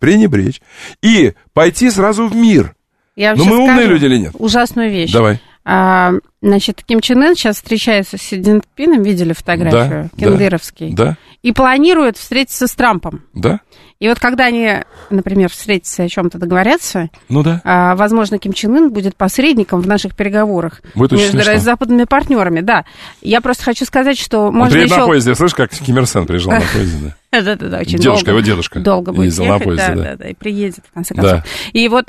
и пойти сразу в мир. Но мы умные люди или нет? Ужасную вещь. Давай. Значит, Ким Чен Ын сейчас встречается с Си Цзиньпином, видели фотографию, кендеровский, и планирует встретиться с Трампом. Да. И вот когда они, например, встретятся и о чем-то договорятся, возможно, Ким Чен Ын будет посредником в наших переговорах между западными партнерами. Да. Я просто хочу сказать, что можно приедет еще... на поезде, слышишь, как Ким Ир Сен приезжал на поезде, Да, очень дедушка, его дедушка. Долго будет ехать, на поезде, и приедет, в конце концов. И вот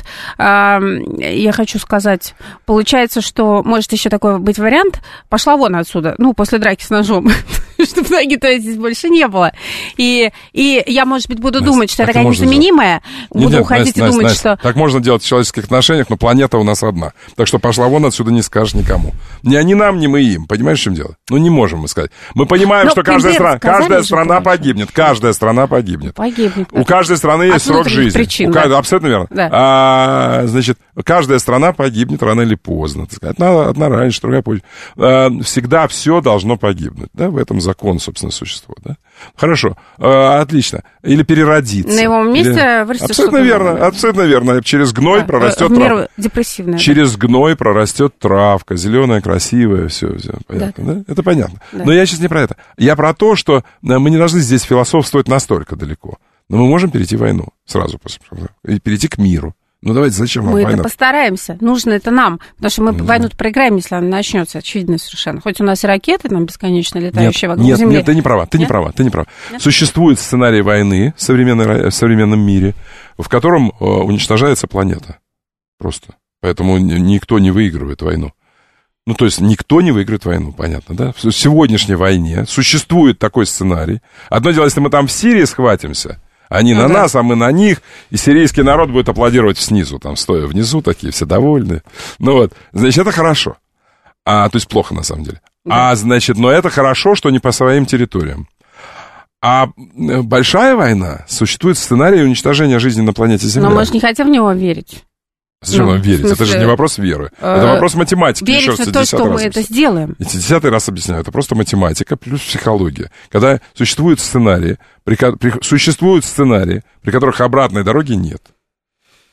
я хочу сказать, получается, что может еще такой быть вариант, пошла вон отсюда, после драки с ножом, чтобы ноги-то здесь больше не было. И я, может быть, буду думать, что я такая незаменимая, буду уходить и думать, что... Так можно делать в человеческих отношениях, но планета у нас одна. Так что пошла вон отсюда, не скажешь никому. Ни нам, ни мы им. Понимаешь, в чем дело? Не можем мы сказать. Мы понимаем, что каждая страна погибнет. Каждая страна погибнет. У каждой страны есть срок жизни. Абсолютно верно. Да. Значит, каждая страна погибнет рано или поздно. Одна раньше, другая позже. Всегда все должно погибнуть. Да? В этом закон, собственно, существует. Да? Хорошо. Отлично. Или переродиться. На его месте вырастет абсолютно верно. Абсолютно верно. Через гной прорастет травка. Депрессивная. Через гной прорастет травка. Зеленая, красивая. Все. Понятно, да? Это понятно. Да. Но я сейчас не про это. Я про то, что мы не должны здесь философствовать настолько далеко. Но мы можем перейти в войну сразу. И перейти к миру. Давайте, зачем нам война? Мы это постараемся. Нужно это нам. Потому что мы войну проиграем, если она начнется. Очевидно совершенно. Хоть у нас и ракеты нам бесконечно летающие вокруг Земли. Нет, ты не права. Нет? Существует сценарий войны в современном мире, в котором уничтожается планета. Просто. Поэтому никто не выигрывает войну. То есть никто не выиграет войну, понятно, да? В сегодняшней войне существует такой сценарий. Одно дело, если мы там в Сирии схватимся, они на нас, а мы на них, и сирийский народ будет аплодировать снизу, там, стоя внизу, такие все довольные. Значит, это хорошо. То есть плохо, на самом деле. Да. Но это хорошо, что не по своим территориям. А большая война, существует сценарий уничтожения жизни на планете Земля. Но мы же не хотим в него верить. Зачем нам верить? Это же не вопрос веры. Это вопрос математики. Верить в то, что мы это сделаем. 10-й раз объясняю. Это просто математика плюс психология. Когда существуют сценарии, при которых обратной дороги нет.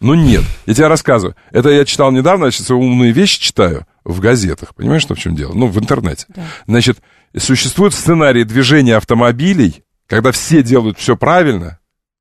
Ну, нет. Я тебе рассказываю. Это я читал недавно, значит, умные вещи читаю в газетах. Понимаешь, что в чем дело? Ну, в интернете. Да. Значит, существует сценарий движения автомобилей, когда все делают все правильно,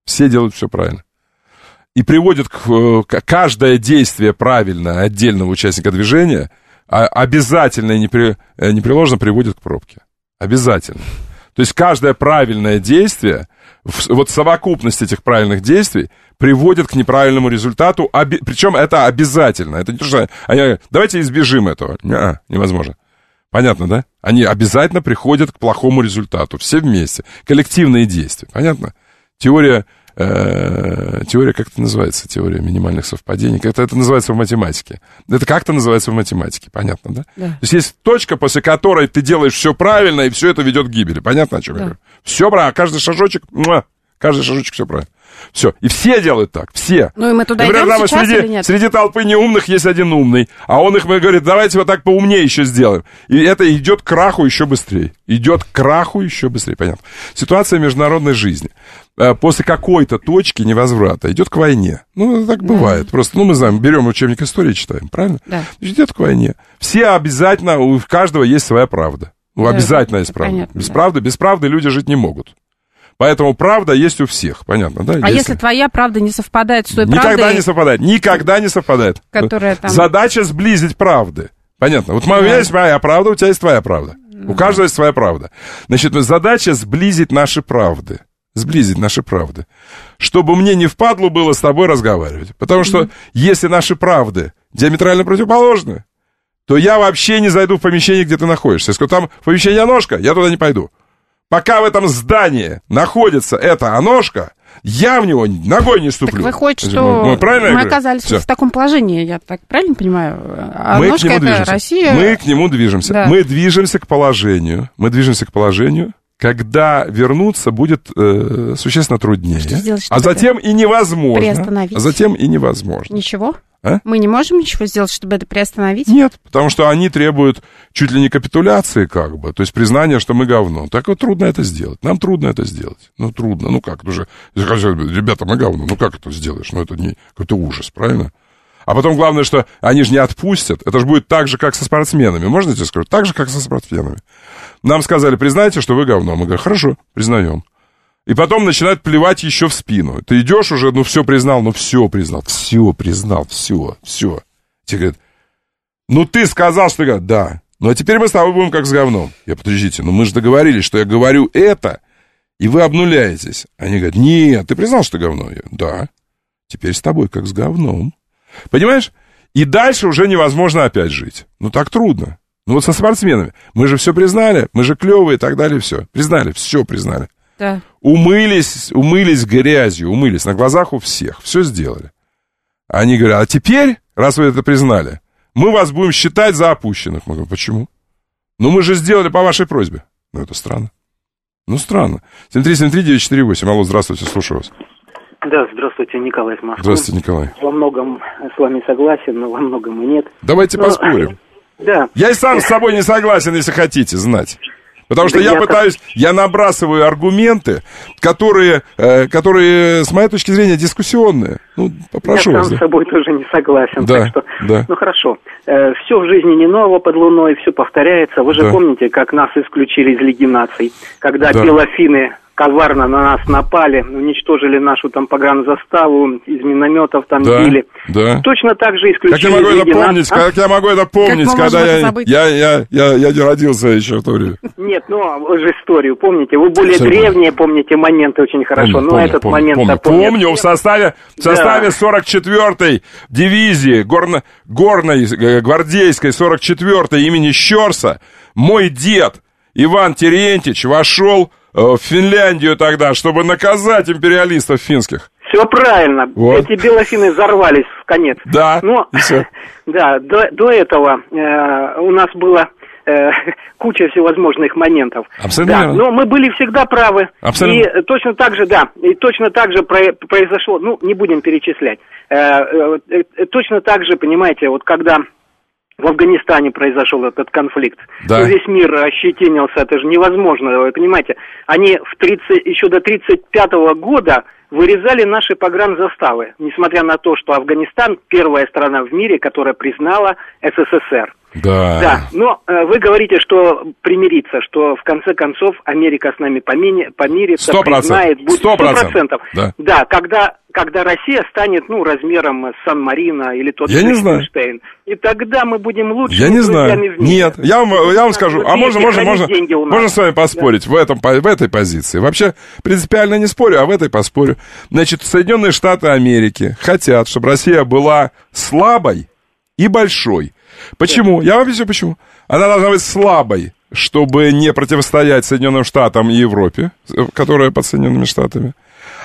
и приводит каждое действие правильно отдельного участника движения обязательно и непреложно приводит к пробке. Обязательно. То есть каждое правильное действие, вот совокупность этих правильных действий приводит к неправильному результату, причем это обязательно. Это не то, что они говорят, давайте избежим этого. Невозможно. Понятно, да? Они обязательно приходят к плохому результату. Все вместе. Коллективные действия. Понятно? Теория, как это называется? Теория минимальных совпадений. Как это называется в математике. Это как-то называется в математике. Понятно, да? Да. То есть есть точка, после которой ты делаешь все правильно, и все это ведет к гибели. Понятно, о чем я говорю? Все правильно. Каждый шажочек все правильно. Все. И все делают так. Все. Ну и мы туда идем сейчас или нет? Среди толпы неумных есть один умный. А он их говорит, давайте вот так поумнее еще сделаем. И это идет к краху еще быстрее. Понятно. Ситуация международной жизни. После какой-то точки невозврата идет к войне. Ну, так бывает. Просто, мы знаем, берем учебник истории, читаем, правильно? Да. Идет к войне. Все обязательно, у каждого есть своя правда. Обязательно есть правда. Понятно, без правды люди жить не могут. Поэтому правда есть у всех, понятно, да? Если твоя правда не совпадает с той правдой... Никогда не совпадает. Которая там... Задача сблизить правды. Понятно. Вот у меня есть моя правда, у тебя есть твоя правда. У каждого есть своя правда. Значит, задача сблизить наши правды. Чтобы мне не впадлу было с тобой разговаривать. Потому что если наши правды диаметрально противоположны, то я вообще не зайду в помещение, где ты находишься. Если там помещение Аношка, я туда не пойду. Пока в этом здании находится эта Аношка, я в него ногой не ступлю. Так выходит, что мы оказались в таком положении, я так правильно понимаю? Аношка — это Россия. Мы к нему движемся. Да. Мы движемся к положению, когда вернуться будет существенно труднее. А затем и невозможно. Приостановить. Ничего? Мы не можем ничего сделать, чтобы это приостановить? Нет, потому что они требуют чуть ли не капитуляции, как бы, то есть признания, что мы говно. Так вот трудно это сделать. Нам трудно это сделать. Трудно. Как? Ребята, мы говно. Как это сделаешь? Это не какой-то ужас, правильно? А потом главное, что они же не отпустят. Это же будет так же, как со спортсменами. Можно я тебе скажу? Так же, как со спортсменами. Нам сказали, признайте, что вы говно. Мы говорим, хорошо, признаем. И потом начинают плевать еще в спину. Ты идешь уже, все признал. Тебе говорят, ты сказал, что... Да. А теперь мы с тобой будем как с говном. Подождите, мы же договорились, что я говорю это, и вы обнуляетесь. Они говорят, нет, ты признал, что говно? Да. Теперь с тобой как с говном. Понимаешь? И дальше уже невозможно опять жить. Так трудно. Вот со спортсменами. Мы же все признали, мы же клевые и так далее, все. Все признали. Да. Умылись грязью, на глазах у всех, все сделали. Они говорят, а теперь, раз вы это признали, мы вас будем считать за опущенных. Мы говорим, почему? Мы же сделали по вашей просьбе. Это странно. Странно. 7373948. Алло, здравствуйте, слушаю вас. Да, здравствуйте, Николай из Москвы. Здравствуйте, Николай. Во многом с вами согласен, но во многом и нет. Давайте поспорим. Да. Я и сам с собой не согласен, если хотите знать. Потому что я набрасываю аргументы, которые, с моей точки зрения, дискуссионные. Попрошу вас. Я сам с собой тоже не согласен. Да, так что, да. Хорошо. Все в жизни не ново под луной, все повторяется. Вы же помните, как нас исключили из Лиги наций, когда белофины коварно на нас напали, уничтожили нашу там погранзаставу, из минометов там били. Да. Точно так же исключили из Лиги наций. Как я могу это помнить, когда я не родился еще в то время? Нет, вы же историю помните. Вы более древние помните моменты очень хорошо. Помню, в составе 44-й дивизии горной гвардейской 44-й имени Щорса мой дед Иван Терентьевич вошел в Финляндию тогда, чтобы наказать империалистов финских. Все правильно. Вот. Эти белофины взорвались в конец. Да. Но да, до этого у нас было куча всевозможных моментов. Абсолютно. Да, но мы были всегда правы. Абсолютно. И точно так же произошло, не будем перечислять. Точно так же, понимаете, вот когда в Афганистане произошел этот конфликт. Да. И весь мир ощетинился, это же невозможно, вы понимаете. Они еще до 1935 года вырезали наши погранзаставы, несмотря на то, что Афганистан первая страна в мире, которая признала СССР. Да. Да, но вы говорите, что примириться, что в конце концов Америка с нами помирится, 100%. признает, будет 100%. Да, когда Россия станет, размером с Сан-Марино или тот же Лихтенштейн, и тогда мы будем лучшими друзьями в мире. Нет, я вам скажу, а можно с вами поспорить в этой позиции. Вообще принципиально не спорю, а в этой поспорю. Значит, Соединенные Штаты Америки хотят, чтобы Россия была слабой и большой. Почему? Я вам объясню, почему. Она должна быть слабой, чтобы не противостоять Соединенным Штатам и Европе, которая под Соединенными Штатами.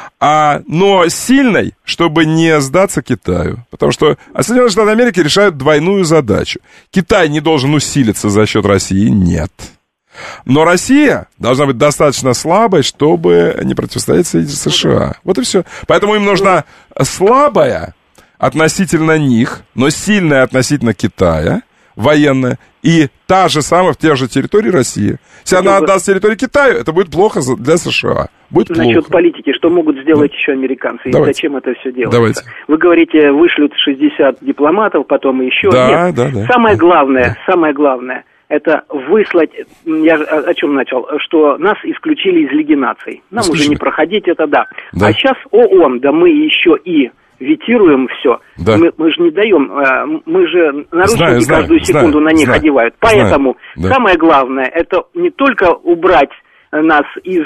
Но сильной, чтобы не сдаться Китаю. Потому что Соединенные Штаты Америки решают двойную задачу. Китай не должен усилиться за счет России, нет. Но Россия должна быть достаточно слабой, чтобы не противостоять США. Вот и все. Поэтому им нужна слабая относительно них, но сильная относительно Китая, военная, и та же самая в тех же территории России. Если она отдаст территорию Китаю, это будет плохо для США. Будет Насчет плохо. политики, что могут сделать еще американцы, Давайте. и зачем это все делать? Давайте. Вы говорите, вышлют 60 дипломатов, потом еще. Да, Нет, да. самое главное, это выслать, я о чем начал, что нас исключили из Лиги наций. Нам уже не проходить это, да. А сейчас ООН, да мы еще и ветируем все. Да. Мы же не даем, мы же наручники каждую секунду на них одевают. Поэтому самое главное, это не только убрать нас из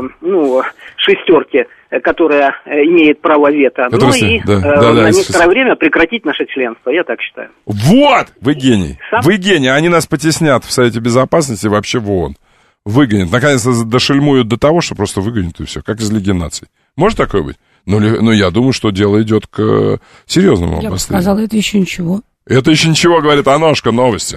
шестерки, которая имеет право вето, но и на некоторое время прекратить наше членство, я так считаю. Вот! Вы гений. Вы гений. Они нас потеснят в Совете Безопасности вообще в ООН. Выгонят. Наконец-то дошельмуют до того, что просто выгонят и все. Как из Лиги наций. Может такое быть? Но я думаю, что дело идет к серьезному обострению. Я бы сказала, это еще ничего. Это еще ничего, говорит Аношка, новости.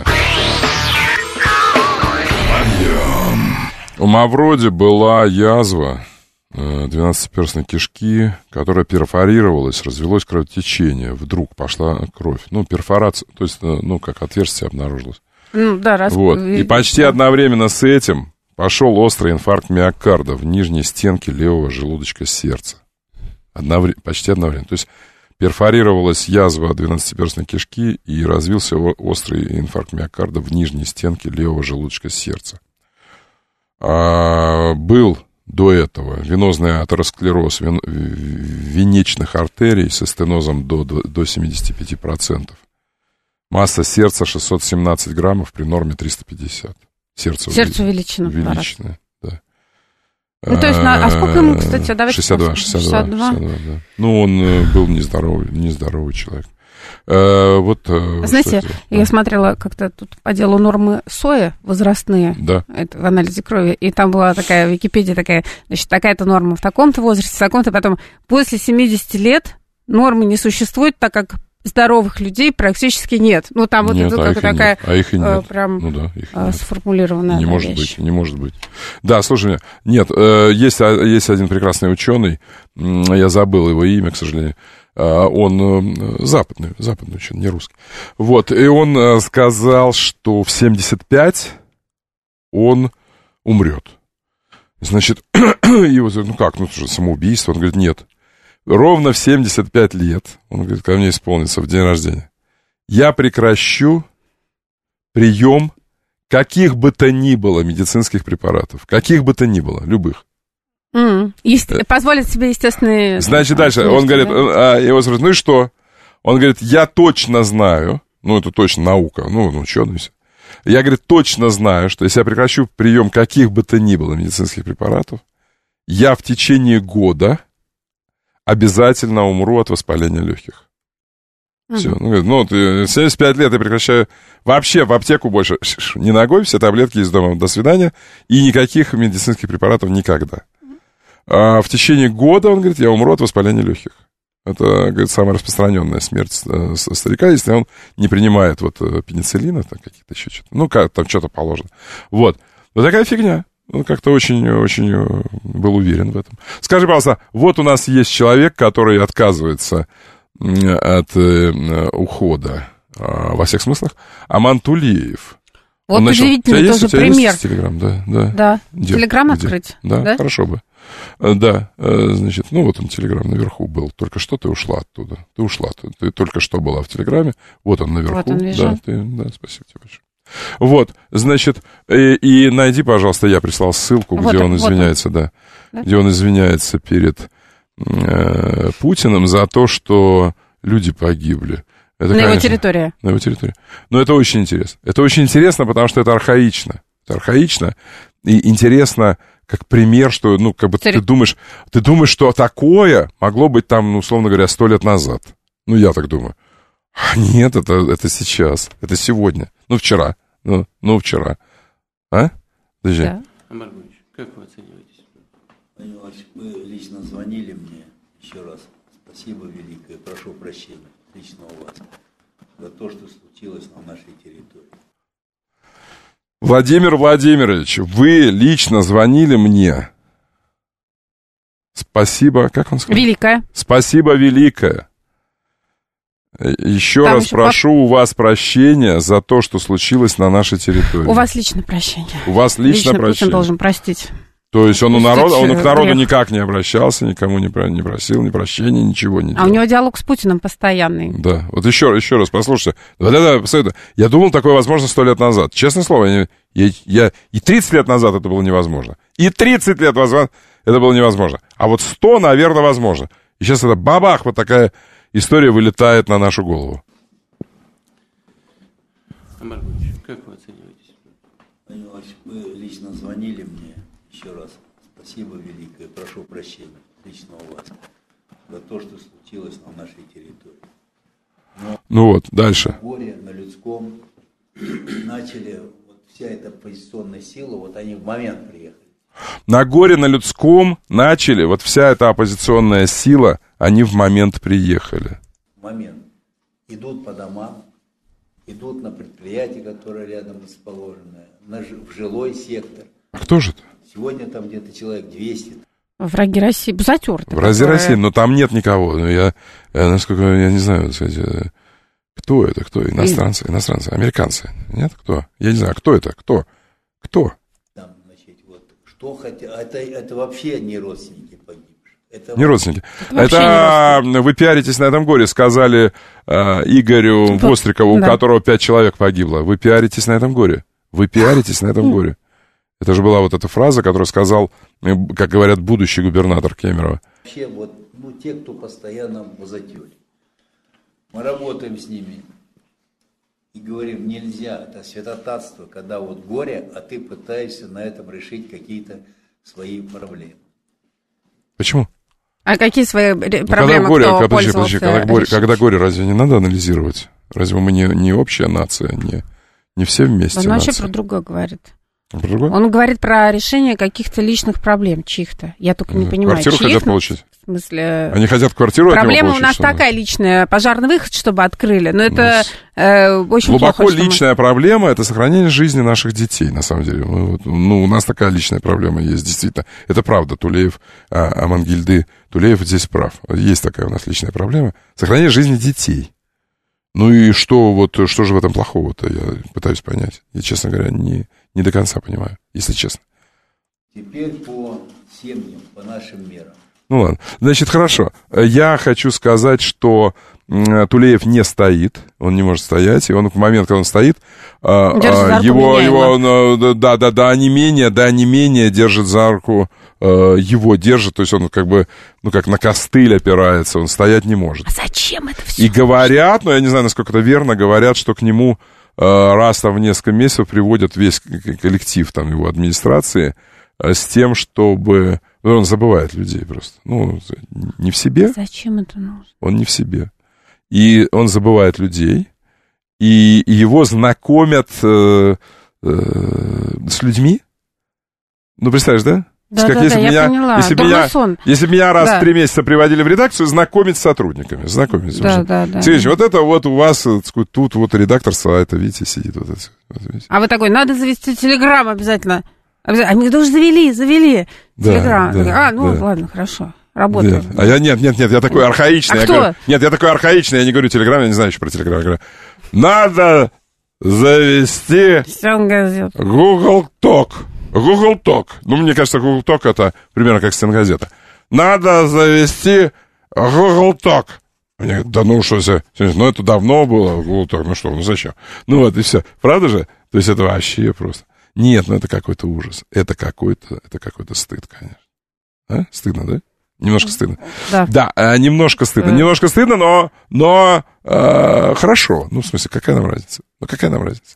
У Мавроди была язва 12-перстной кишки, которая перфорировалась, развелось кровотечение. Вдруг пошла кровь. Перфорация, то есть, как отверстие обнаружилось. Вот. И почти одновременно с этим пошел острый инфаркт миокарда в нижней стенке левого желудочка сердца. Почти одновременно. То есть перфорировалась язва 12-перстной кишки и развился острый инфаркт миокарда в нижней стенке левого желудочка сердца. Был до этого венозный атеросклероз венечных артерий со стенозом до 75%. Масса сердца 617 граммов при норме 350. Сердце увеличено. Да. То есть, а сколько ему, кстати, давайте... 62, да. Он был нездоровый человек. Знаете, я смотрела как-то тут по делу нормы сои возрастные, это в анализе крови, и там была такая, в Википедии такая, значит, такая-то норма в таком-то возрасте, в таком-то, потом после 70 лет нормы не существует, так как здоровых людей практически нет. Там вот нет, это такая их и нет. Прям сформулированная не может вещь. быть, не может быть. Да, слушай, нет, есть один прекрасный ученый, я забыл его имя, к сожалению. Он западный ученый, не русский. Вот, и он сказал, что в 75 он умрет. Значит, его, самоубийство? Он говорит, нет. Ровно в 75 лет, он говорит, ко мне исполнится в день рождения, я прекращу прием каких бы то ни было медицинских препаратов, каких бы то ни было, любых. Позволит себе естественные... Значит, дальше, он говорит, его спрашивают, и что? Он говорит, я точно знаю, это точно наука, ученый все. Я, говорит, точно знаю, что если я прекращу прием каких бы то ни было медицинских препаратов, я в течение года обязательно умру от воспаления легких. Все. 75 лет я прекращаю вообще в аптеку больше не ногой, все таблетки из дома, до свидания, и никаких медицинских препаратов никогда. А в течение года, он говорит, я умру от воспаления легких. Это, говорит, самая распространенная смерть старика, если он не принимает пенициллина, какие-то еще что-то. Там что-то положено. Вот такая фигня. Он как-то очень был уверен в этом. Скажи, пожалуйста, вот у нас есть человек, который отказывается от ухода во всех смыслах, Аман Тулеев. Вот удивительный тоже пример. Телеграм, да. Да. Телеграм открыть? Да, хорошо бы. Да, значит, ну вот он, Телеграм наверху был. Только что ты ушла оттуда. Ты только что была в Телеграме. Вот он наверху. Вот он лежал. Да, спасибо тебе большое. Вот, значит, и найди, пожалуйста, я прислал ссылку, где он извиняется, да, где он извиняется перед Путиным за то, что люди погибли. Это, на его территории. На его территории. Но это очень интересно. Это очень интересно, потому что это архаично. Это архаично и интересно как пример, что, ну, как бы ты думаешь, что такое могло быть там, ну, условно говоря, 100 лет назад. Ну, я так думаю. Нет, это сейчас. Это сегодня. Ну, вчера. Ну, вчера. А? Подожди. Да. Маргулич, как вы оцениваете? Вы лично звонили мне еще раз. Спасибо великое. Прошу прощения лично у вас за то, что случилось на нашей территории. Владимир Владимирович, вы лично звонили мне. Спасибо, как он сказал? Великое. Спасибо великое. Еще раз прошу у вас прощения за то, что случилось на нашей территории. У вас лично прощение. У вас лично прощение. Путин должен простить. То есть он к народу никак не обращался, никому не просил ни прощения, ничего не делал. А у него диалог с Путиным постоянный. Да, вот еще раз послушайте. Я думал, такое возможно 100 лет назад. Честное слово, и 30 лет назад это было невозможно. И 30 лет назад это было невозможно. А вот 100, наверное, возможно. И сейчас это бабах, вот такая история вылетает на нашу голову. Маргулич, как вы оцениваете? Вы лично звонили мне. Еще раз спасибо великое, прошу прощения лично у вас за то, что случилось на нашей территории. Ну вот, дальше. На горе, на людском начали, вот вся эта оппозиционная сила, вот они в момент приехали. На горе, на людском начали, вот вся эта оппозиционная сила, они в момент приехали. В момент. Идут по домам, идут на предприятия, которые рядом расположены, в жилой сектор. А кто же это? Сегодня там где-то человек 200. Враги России, затерты. Враги России, но там нет никого. Насколько я не знаю, кстати, кто это, кто? Иностранцы, американцы. Нет, кто? Я не знаю, кто это, кто? Там, значит, вот, что хотят, это вообще не родственники погибших. Не родственники. Это вы пиаритесь на этом горе, сказали Игорю Вострикову, у которого 5 человек погибло. Вы пиаритесь на этом горе. Горе. Это же была вот эта фраза, которую сказал, как говорят, будущий губернатор Кемерово. Вообще, вот, те, кто постоянно в затёре. Мы работаем с ними и говорим, нельзя, это святотатство, когда вот горе, а ты пытаешься на этом решить какие-то свои проблемы. Почему? А какие свои проблемы, когда горе, разве не надо анализировать? Разве мы не общая нация, не все вместе Он нация? вообще про другое говорит. Он говорит про решение каких-то личных проблем, чьих-то. Я только не понимаю, квартиру чьих. Хотят получить. В смысле... Они хотят квартиру от него получить. Проблема у нас такая личная, пожарный выход, чтобы открыли, но это очень глубоко плохо. Личная проблема — это сохранение жизни наших детей, на самом деле. У нас такая личная проблема есть, действительно. Это правда, Тулеев, Амангильды Тулеев здесь прав. Есть такая у нас личная проблема. Сохранение жизни детей. Ну и что же в этом плохого-то, я пытаюсь понять. Я, честно говоря, не до конца понимаю, если честно. Теперь по семьям, по нашим мерам. Ну ладно, значит, хорошо. Я хочу сказать, что Тулеев не стоит, он не может стоять, и он в момент, когда он стоит, его онемение держит за руку, его держит, то есть он как бы, как на костыль опирается, он стоять не может. А зачем это все? И говорят, я не знаю, насколько это верно, говорят, что к нему раз в несколько месяцев приводят весь коллектив там его администрации с тем, чтобы... Он забывает людей просто. Не в себе. Зачем это нужно? Он не в себе. И он забывает людей, и его знакомят с людьми. Представляешь, да? Да, я поняла. Если меня раз в 3 месяца приводили в редакцию, знакомить с сотрудниками. Да. Смотрите, вот это вот у вас тут вот редактор сайта, видите, сидит. Вот это. А вы такой, надо завести Телеграм обязательно. Они тоже завели Телеграм. Да, ладно, хорошо. Работаем. Нет, я такой архаичный. А кто? Я такой архаичный, я не говорю Телеграм, я не знаю еще про Телеграм. Я говорю, Надо завести Google Talk. Google Talk. Ну, мне кажется, Google Talk это примерно как стенгазета. Надо завести Google Talk. Мне говорят, да ну что за... Ну, это давно было, Google Talk. Ну что, ну зачем? Ну вот и все. Правда же? То есть это вообще просто... Нет, ну это какой-то ужас. Это какой-то стыд, конечно. А? Стыдно, да? Немножко стыдно. Да, немножко стыдно. Немножко стыдно, но хорошо. Ну, в смысле, какая нам разница? Ну, какая нам разница?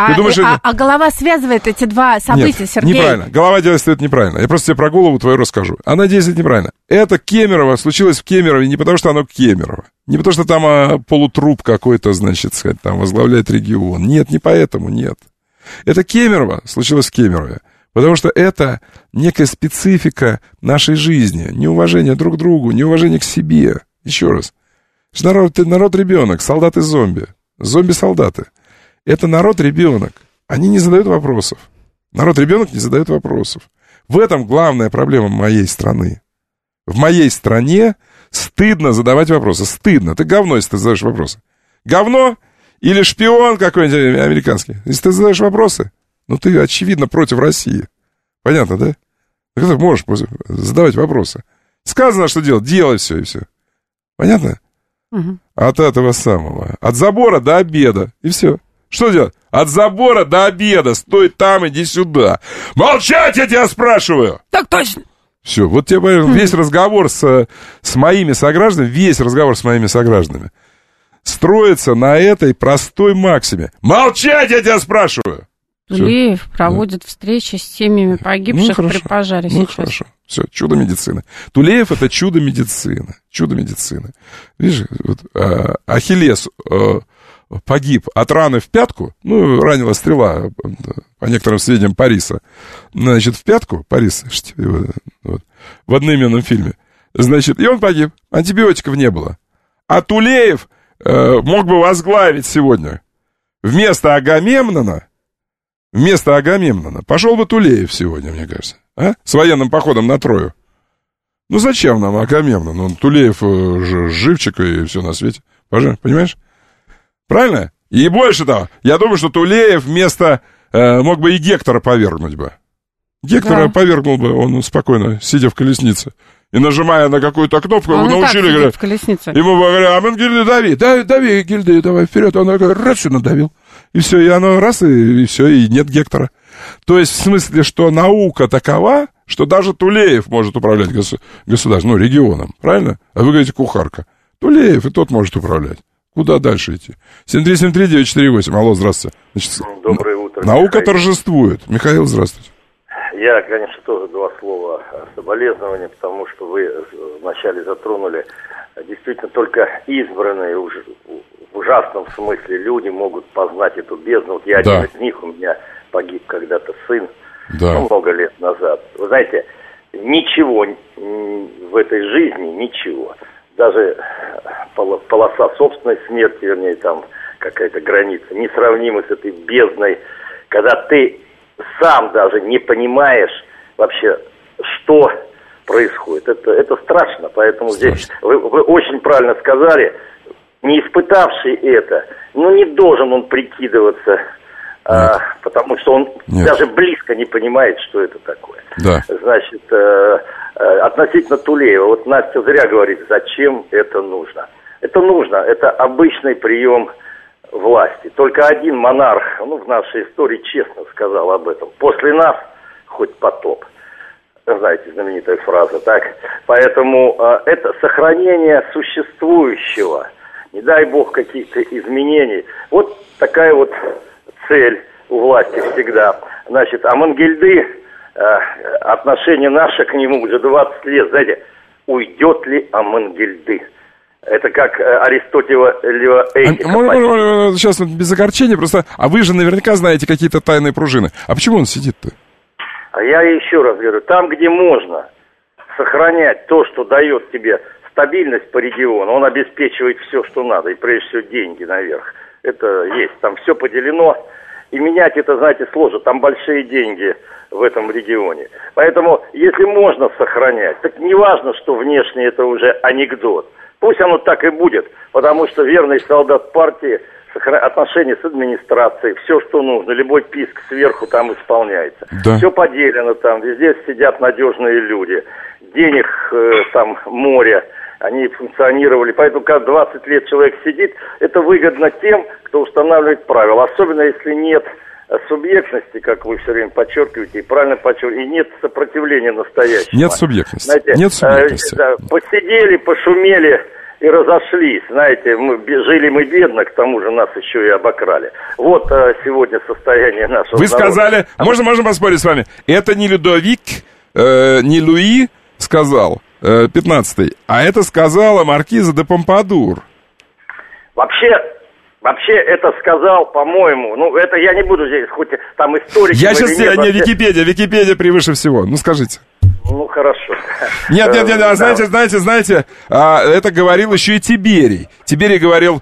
А голова связывает эти два события, Нет, Сергей? Неправильно. Голова делает это неправильно. Я просто тебе про голову твою расскажу. Она действует неправильно. Это Кемерово случилось в Кемерове не потому, что оно Кемерово. Не потому, что там полутруп какой-то, значит, сказать, там возглавляет регион. Нет, не поэтому, нет. Это Кемерово случилось в Кемерове. Потому что это некая специфика нашей жизни. Неуважение друг к другу, неуважение к себе. Еще раз. Народ-ребенок, солдаты-зомби. Зомби-солдаты. Это народ-ребенок. Они не задают вопросов. Народ-ребенок не задает вопросов. В этом главная проблема моей страны. В моей стране стыдно задавать вопросы. Стыдно. Ты говно, если ты задаешь вопросы. Говно или шпион какой-нибудь американский. Если ты задаешь вопросы, ну ты, очевидно, против России. Понятно, да? Ты как можешь задавать вопросы? Сказано, что делать. Делай все и все. Понятно? Угу. От этого самого. От забора до обеда. И все. Что делать? От забора до обеда. Стой там, иди сюда. Молчать, я тебя спрашиваю. Так точно. Все, вот тебе весь разговор с моими согражданами, весь разговор с моими согражданами строится на этой простой максиме. Молчать, я тебя спрашиваю. Тулеев проводит встречи с семьями погибших при пожаре сейчас. Хорошо. Все, чудо медицины. Тулеев — это чудо медицины. Чудо медицины. Видишь, вот, Ахиллес погиб от раны в пятку. Ну, ранила стрела, по некоторым сведениям, Париса. Значит, в пятку, Парис, вот, в одноименном фильме. Значит, и он погиб. Антибиотиков не было. А Тулеев мог бы возглавить сегодня вместо Агамемнона пошел бы Тулеев сегодня, мне кажется, с военным походом на Трою. Ну, зачем нам Агамемнон? Он Тулеев живчик и все на свете. Понимаешь? Правильно? И больше того, я думаю, что Тулеев вместо... мог бы и Гектора повергнуть бы. Гектора повергнул бы он спокойно, сидя в колеснице. И нажимая на какую-то кнопку, его научили, говорят, ему говорят, Амангильды, дави, Гильды, давай вперед. Он раз все надавил. И все, и оно раз, и все, и нет Гектора. То есть, в смысле, что наука такова, что даже Тулеев может управлять государством, ну, регионом, правильно? А вы говорите, кухарка. Тулеев и тот может управлять. Куда дальше идти? 7373948. Алло, здравствуйте. Значит, доброе утро. Наука торжествует. Михаил, здравствуйте. Я, конечно, тоже два слова соболезнования, потому что вы вначале затронули. Действительно, только избранные в ужасном смысле люди могут познать эту бездну. Вот я один из них, у меня погиб когда-то сын, много лет назад. Вы знаете, ничего в этой жизни, ничего. Даже полоса собственной смерти, вернее, там какая-то граница, несравнима с этой бездной, когда ты сам даже не понимаешь вообще, что происходит. Это страшно, поэтому здесь вы очень правильно сказали, не испытавший это, ну не должен он прикидываться, потому что он даже близко не понимает, что это такое. Да. Значит, относительно Тулеева, вот Настя зря говорит, зачем это нужно. Это нужно, это обычный прием власти. Только один монарх, в нашей истории честно сказал об этом. После нас хоть потоп. Знаете, знаменитая фраза, так? Поэтому это сохранение существующего. Не дай бог каких-то изменений. Вот такая вот цель у власти всегда. Значит, Амангельды, отношение наше к нему уже 20 лет. Знаете, уйдет ли Амангельды? Это как Аристотелева этика. Сейчас без огорчения просто... А вы же наверняка знаете какие-то тайные пружины. А почему он сидит-то? А я еще раз говорю, там, где можно сохранять то, что дает тебе стабильность по региону, он обеспечивает все, что надо, и прежде всего деньги наверх. Это есть, там все поделено, и менять это, знаете, сложно, там большие деньги в этом регионе. Поэтому, если можно сохранять, так не важно, что внешне это уже анекдот. Пусть оно так и будет, потому что верный солдат партии отношения с администрацией, все, что нужно, любой писк сверху там исполняется. Да. Все поделено там, везде сидят надежные люди, денег там море, они функционировали, поэтому когда 20 лет человек сидит, это выгодно тем, кто устанавливает правила, особенно если нет субъектности, как вы все время подчеркиваете, и правильно подчеркиваете, и нет сопротивления настоящего. Нет субъектности. Знаете, нет субъектности. Посидели, пошумели и разошлись. Знаете, жили мы бедно, к тому же нас еще и обокрали. Вот сегодня состояние нашего Вы народа. сказали, можно поспорить с вами, это не Людовик, не Луи сказал, 15-й, а это сказала маркиза де Помпадур. Вообще это сказал, по-моему, это я не буду здесь, хоть там историки... Я сейчас... Википедия превыше всего, скажите. Хорошо. Нет, знаете, это говорил еще и Тиберий. Тиберий говорил...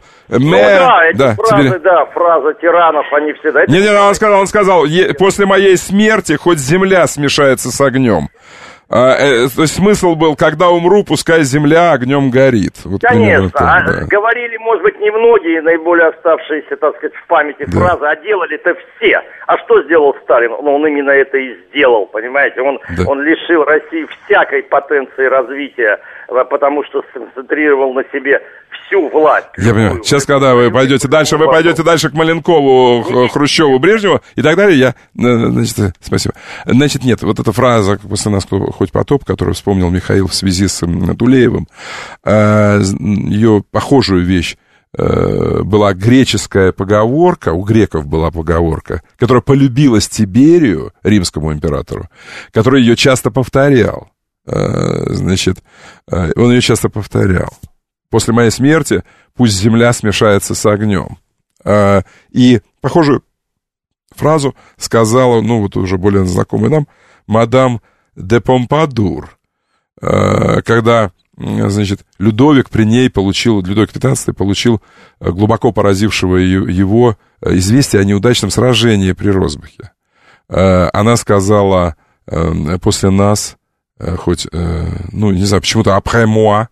фраза тиранов, они всегда... Он сказал, после моей смерти хоть земля смешается с огнем. То есть смысл был, когда умру, пускай земля огнем горит. Конечно, говорили, может быть, немногие, наиболее оставшиеся, так сказать, в памяти фразы, а делали-то все. А что сделал Сталин? Он именно это и сделал, понимаете? Он лишил России всякой потенции развития, потому что сконцентрировал на себе всю власть. Я понимаю. Сейчас, когда вы пойдете дальше к Маленкову, Хрущеву, Брежневу и так далее, спасибо. Значит, нет, вот эта фраза «после нас хоть потоп», которую вспомнил Михаил в связи с Тулеевым, ее похожую вещь была греческая поговорка, у греков была поговорка, которая полюбилась Тиберию, римскому императору, который ее часто повторял. Значит, он ее часто повторял. После моей смерти пусть земля смешается с огнем. И похожую фразу сказала, уже более знакомый нам, мадам де Помпадур, когда, значит, Людовик при ней Людовик XV получил глубоко поразившего его известие о неудачном сражении при Росбахе. Она сказала, после нас, хоть, не знаю, почему-то après moi,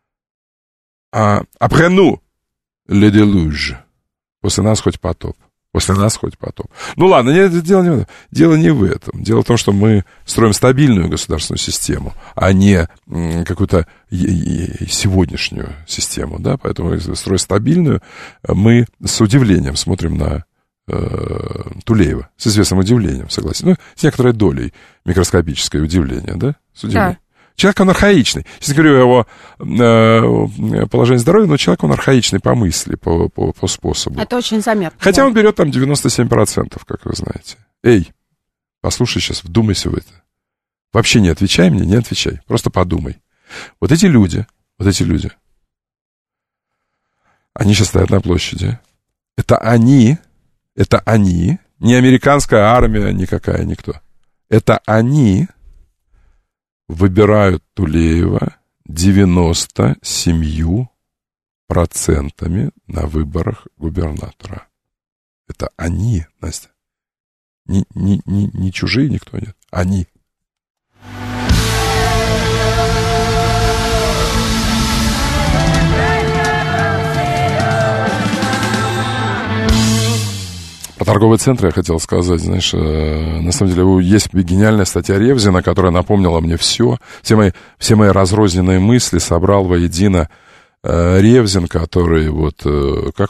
après nous, le déluge. После нас хоть потоп. Ладно, дело не в этом. Дело в том, что мы строим стабильную государственную систему, а не какую-то сегодняшнюю систему, да, поэтому, строя стабильную, мы с удивлением смотрим на Тулеева, с известным удивлением, согласен, с некоторой долей микроскопическое удивление, да, с удивлением. Да. Человек, он архаичный. Сейчас говорю о его положении здоровья, но человек, он архаичный по мысли, по способу. Это очень заметно. Хотя он берет там 97%, как вы знаете. Эй, послушай сейчас, вдумайся в это. Вообще не отвечай мне, не отвечай. Просто подумай. Вот эти люди, они сейчас стоят на площади. Это они, не американская армия никакая, никто. Это они выбирают Тулеева 97% на выборах губернатора. Это они, Настя. Не чужие никто нет. Они. По торговый центр я хотел сказать, знаешь, на самом деле есть гениальная статья Ревзина, которая напомнила мне все мои разрозненные мысли собрал воедино Ревзин, который как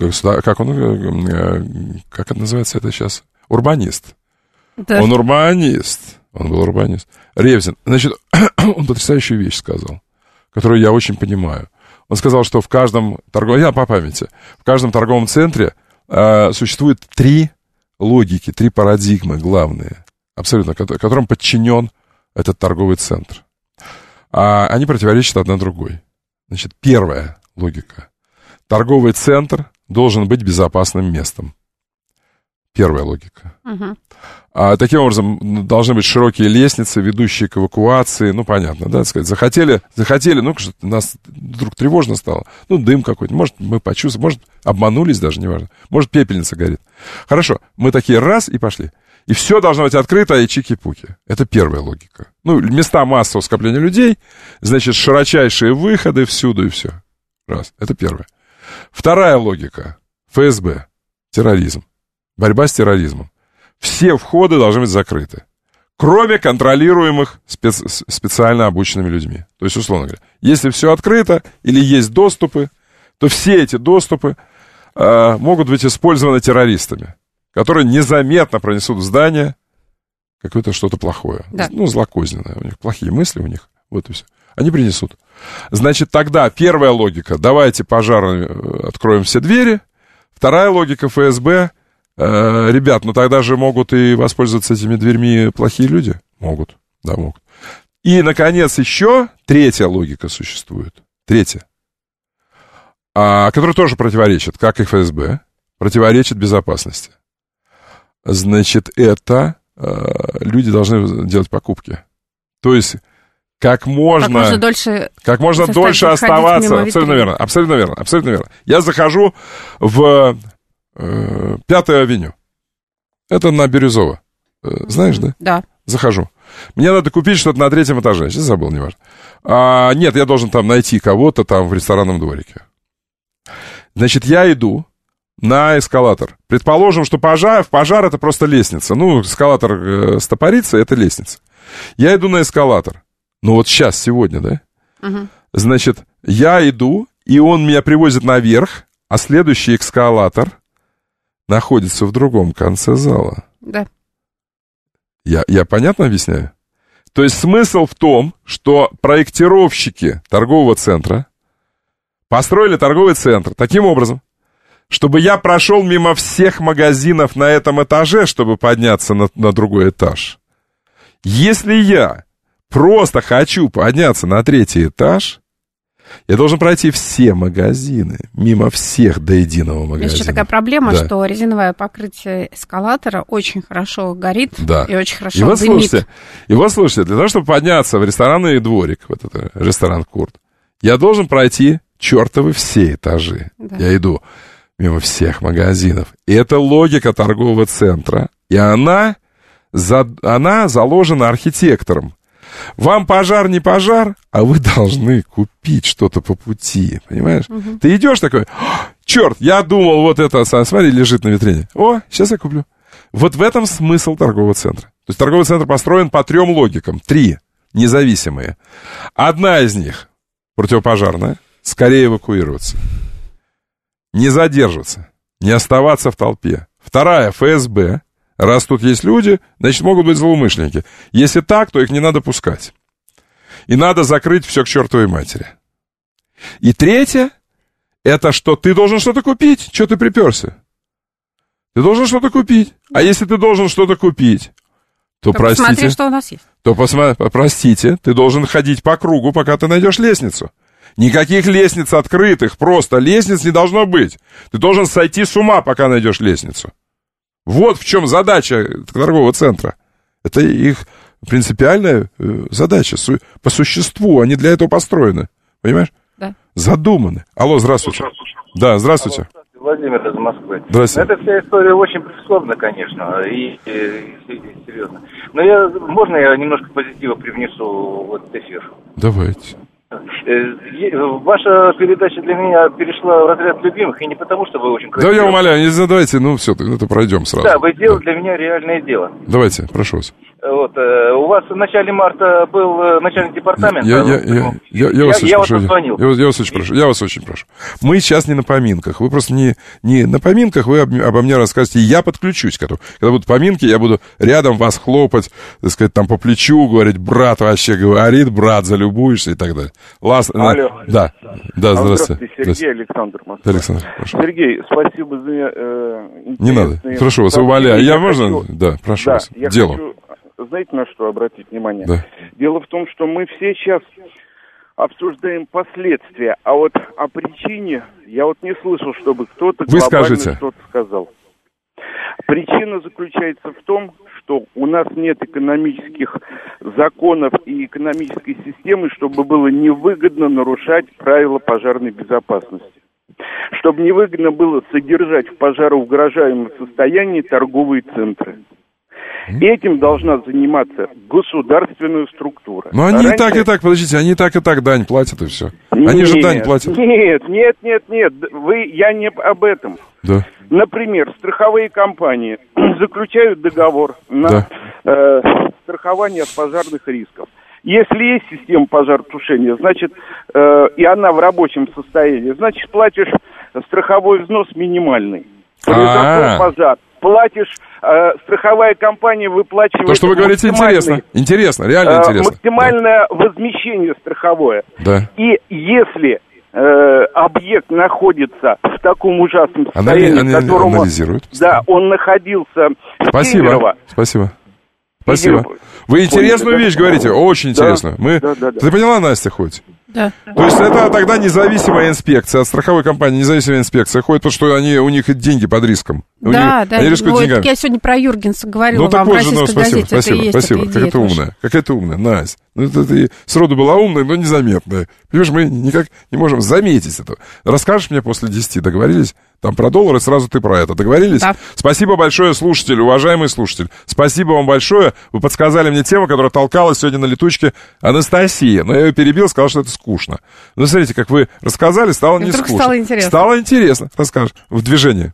это называется это сейчас? Урбанист. Да. Он урбанист. Он был урбанист. Ревзин. Значит, он потрясающую вещь сказал, которую я очень понимаю. Он сказал, что в каждом торговом центре существует 3 логики, 3 парадигмы главные, абсолютно, которым подчинен этот торговый центр. Они противоречат одна другой. Значит, первая логика. Торговый центр должен быть безопасным местом. Первая логика. Угу. Таким образом, должны быть широкие лестницы, ведущие к эвакуации. Понятно, да, так сказать. Захотели, нас вдруг тревожно стало. Дым какой-то. Может, мы почувствовали, может, обманулись даже, неважно. Может, пепельница горит. Хорошо, мы такие раз и пошли. И все должно быть открыто, и чики-пуки. Это первая логика. Места массового скопления людей, значит, широчайшие выходы всюду и все. Раз. Это первое. Вторая логика. ФСБ, терроризм, борьба с терроризмом. Все входы должны быть закрыты, кроме контролируемых специально обученными людьми. То есть, условно говоря, если все открыто или есть доступы, то все эти доступы могут быть использованы террористами, которые незаметно пронесут в здание какое-то что-то плохое. Да. Ну, злокозненное. У них плохие мысли у них. Вот и все. Они принесут. Значит, тогда первая логика. Давайте пожарными откроем все двери. Вторая логика ФСБ. Ребят, ну тогда же могут и воспользоваться этими дверьми плохие люди. Могут. Да, могут. И, наконец, еще третья логика существует. Третья. Которая тоже противоречит, как и ФСБ. Противоречит безопасности. Значит, это люди должны делать покупки. То есть, как можно дольше оставаться. Абсолютно верно. Я захожу в 5-ю авеню. Это на Бирюзово. Знаешь, да? Да. Захожу. Мне надо купить что-то на 3-м этаже. Сейчас забыл, неважно. Нет, я должен там найти кого-то там в ресторанном дворике. Значит, я иду на эскалатор. Предположим, что пожар это просто лестница. Ну, эскалатор стопорится, это лестница. Я иду на эскалатор. Ну, вот сейчас, сегодня, да? Угу. Значит, я иду, и он меня привозит наверх, а следующий эскалатор находится в другом конце зала. Да. Я понятно объясняю? То есть смысл в том, что проектировщики торгового центра построили торговый центр таким образом, чтобы я прошел мимо всех магазинов на этом этаже, чтобы подняться на другой этаж. Если я просто хочу подняться на 3-й этаж, я должен пройти все магазины, мимо всех до единого магазина. Есть еще такая проблема, да, что резиновое покрытие эскалатора очень хорошо горит, да, и очень хорошо дымит. И вот слушайте, для того, чтобы подняться в ресторанный дворик, вот это ресторан Курт, я должен пройти чертовы все этажи. Да. Я иду мимо всех магазинов. И это логика торгового центра. И она заложена архитектором. Вам пожар не пожар, а вы должны купить что-то по пути. Понимаешь? Угу. Ты идешь такой, черт, я думал, вот это, смотри, лежит на витрине. О, сейчас я куплю. Вот в этом смысл торгового центра. То есть торговый центр построен по 3 логикам. 3 независимые. Одна из них противопожарная. Скорее эвакуироваться. Не задерживаться. Не оставаться в толпе. Вторая, ФСБ. Раз тут есть люди, значит, могут быть злоумышленники. Если так, то их не надо пускать. И надо закрыть все к чертовой матери. И третье, это что ты должен что-то купить. Чего ты приперся? Ты должен что-то купить. А если ты должен что-то купить, то простите. Посмотри, что у нас есть. То простите, ты должен ходить по кругу, пока ты найдешь лестницу. Никаких лестниц открытых, просто лестниц не должно быть. Ты должен сойти с ума, пока найдешь лестницу. Вот в чем задача торгового центра. Это их принципиальная задача. По существу они для этого построены. Понимаешь? Да. Задуманы. Алло, здравствуйте. Да, здравствуйте. Алло, Владимир из Москвы. Здравствуйте. Эта вся история очень предсказуема, конечно, и серьезно. Но можно я немножко позитива привнесу в этот эфир? Давайте. Ваша передача для меня перешла в разряд любимых, и не потому, что вы очень красивы. Да, я умоляю, не задавайте, ну все, это пройдем сразу. Да, вы делали для меня реальное дело. Давайте, прошу вас. Вот, у вас в начале марта был начальник департамента. Я вас очень прошу. Мы сейчас не на поминках. Вы просто не на поминках, вы обо мне расскажете, и я подключусь к этому. Когда будут поминки, я буду рядом вас хлопать, так сказать, там по плечу, говорить, брат вообще говорит, брат, залюбуешься и так далее. Алло. Да, здравствуйте. Сергей, Александр, Москва. Александр, прошу. Сергей, спасибо за Не надо, прошу вас, умоляю. Я можно? Да, прошу вас. Дело. Знаете, на что обратить внимание? Да. Дело в том, что мы все сейчас обсуждаем последствия, а вот о причине я вот не слышал, чтобы кто-то глобально что-то сказал. Причина заключается в том, что у нас нет экономических законов и экономической системы, чтобы было невыгодно нарушать правила пожарной безопасности. Чтобы невыгодно было содержать в пожароугрожаемом состоянии торговые центры. Этим должна заниматься государственная структура. Но они и так, подождите, они и так дань платят, и все. Они же дань платят. Нет. Я не об этом. Да. Например, страховые компании заключают договор на страхование от пожарных рисков. Если есть система пожаротушения, значит, и она в рабочем состоянии, значит, платишь страховой взнос минимальный. Произошел пожар. Платишь, страховая компания выплачивает... То, что вы говорите, интересно, реально интересно. Максимальное возмещение страховое. Да. И если объект находится в таком ужасном состоянии, которому... Анализируют. Да, он находился в Кемерово. Спасибо. Вы интересную вещь говорите, очень интересно. Ты поняла, Настя, хоть? Да. То есть это тогда независимая инспекция, от страховой компании независимая инспекция ходит, потому что у них деньги под риском. Да. Они рискуют деньгами. Я сегодня про Юргенса говорила вам в российской газете. Спасибо. Какая-то умная, Настя. Ты сроду была умная, но незаметная. Понимаешь, мы никак не можем заметить этого. Расскажешь мне после 10, договорились? Там про доллары, сразу ты про это. Договорились? Да. Спасибо большое, слушатель, уважаемый слушатель. Спасибо вам большое. Вы подсказали мне тему, которая толкалась сегодня на летучке Анастасия. Но я ее перебил, сказал, что это скучно. Но смотрите, как вы рассказали, стало не скучно. Стало интересно. Стало интересно. Расскажешь. В движении.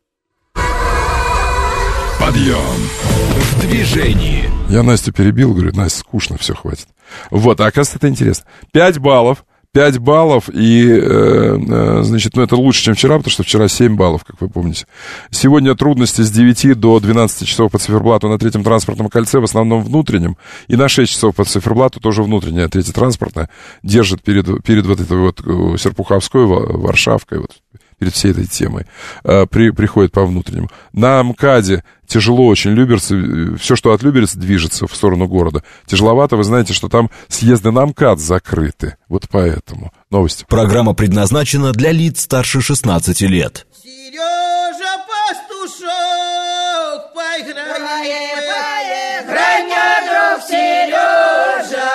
Подъем в движении. Я Настю перебил, говорю, Настя, скучно, все, хватит. Вот, а оказывается, это интересно. 5 баллов, и, значит, это лучше, чем вчера, потому что вчера 7 баллов, как вы помните. Сегодня трудности с 9 до 12 часов по циферблату на третьем транспортном кольце, в основном внутреннем, и на 6 часов по циферблату тоже внутреннее, третье транспортное, держит перед вот этой вот Серпуховской, Варшавкой, вот, перед всей этой темой, приходит по внутреннему. На МКАДе тяжело очень, Люберцы, все, что от Люберец движется в сторону города, тяжеловато. Вы знаете, что там съезды на МКАД закрыты. Вот поэтому. Новости. Программа предназначена для лиц старше 16 лет. Сережа Пастушок, поиграем, друг Сережа,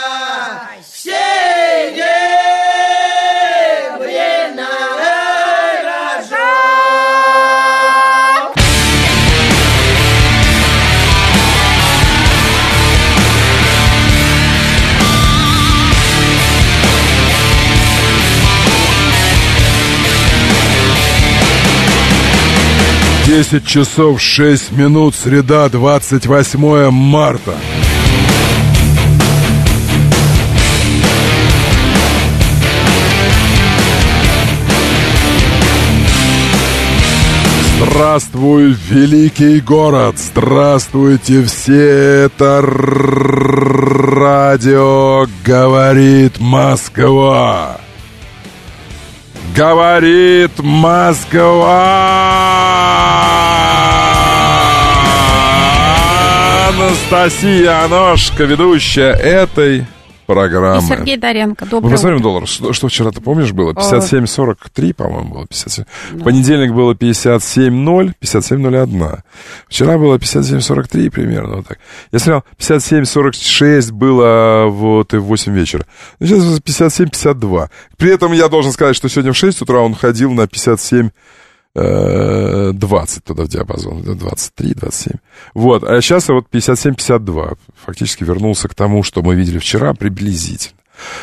Десять часов 6 минут, среда, 28 марта. Здравствуй, великий город! Здравствуйте все! Это радио «Говорит Москва». Говорит Москва! Анастасия Аношка, ведущая этой программы. И Сергей Доренко. Доброе Мы посмотрим утро. доллар. Что вчера, ты помнишь, было? 57.43, по-моему, было. 57. Да. В понедельник было 57.0, 57.01. Вчера было 57.43 примерно, вот так. Я смотрел, 57.46 было вот и в 8 вечера. Сейчас 57.52. При этом я должен сказать, что сегодня в 6 утра он ходил на 57... 20 туда в диапазон, 23-27. Вот, а сейчас вот 57-52. Фактически вернулся к тому, что мы видели вчера приблизительно.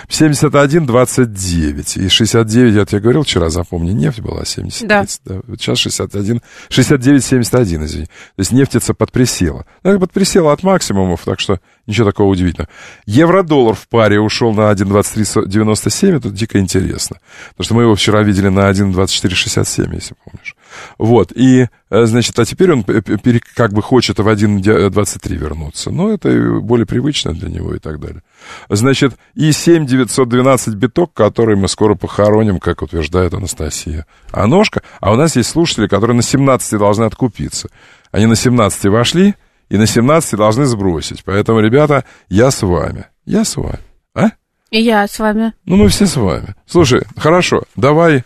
71-29. И 69, я тебе говорил вчера, запомни, нефть была 70. Да. 30, да. Вот сейчас 69-71, извини. То есть нефтица подприсела. Она подприсела от максимумов, так что ничего такого удивительного. Евро-доллар в паре ушел на 1.2397, это дико интересно. Потому что мы его вчера видели на 1.2467, если помнишь. Вот, и, значит, а теперь он как бы хочет в 1.23 вернуться. Но это более привычно для него и так далее. Значит, и 7.912 биток, который мы скоро похороним, как утверждает Анастасия Аношка. А у нас есть слушатели, которые на 17 должны откупиться. Они на 17 вошли и на 17 должны сбросить. Поэтому, ребята, я с вами. Я с вами. А? И я с вами. Ну, мы все с вами. Слушай, хорошо, давай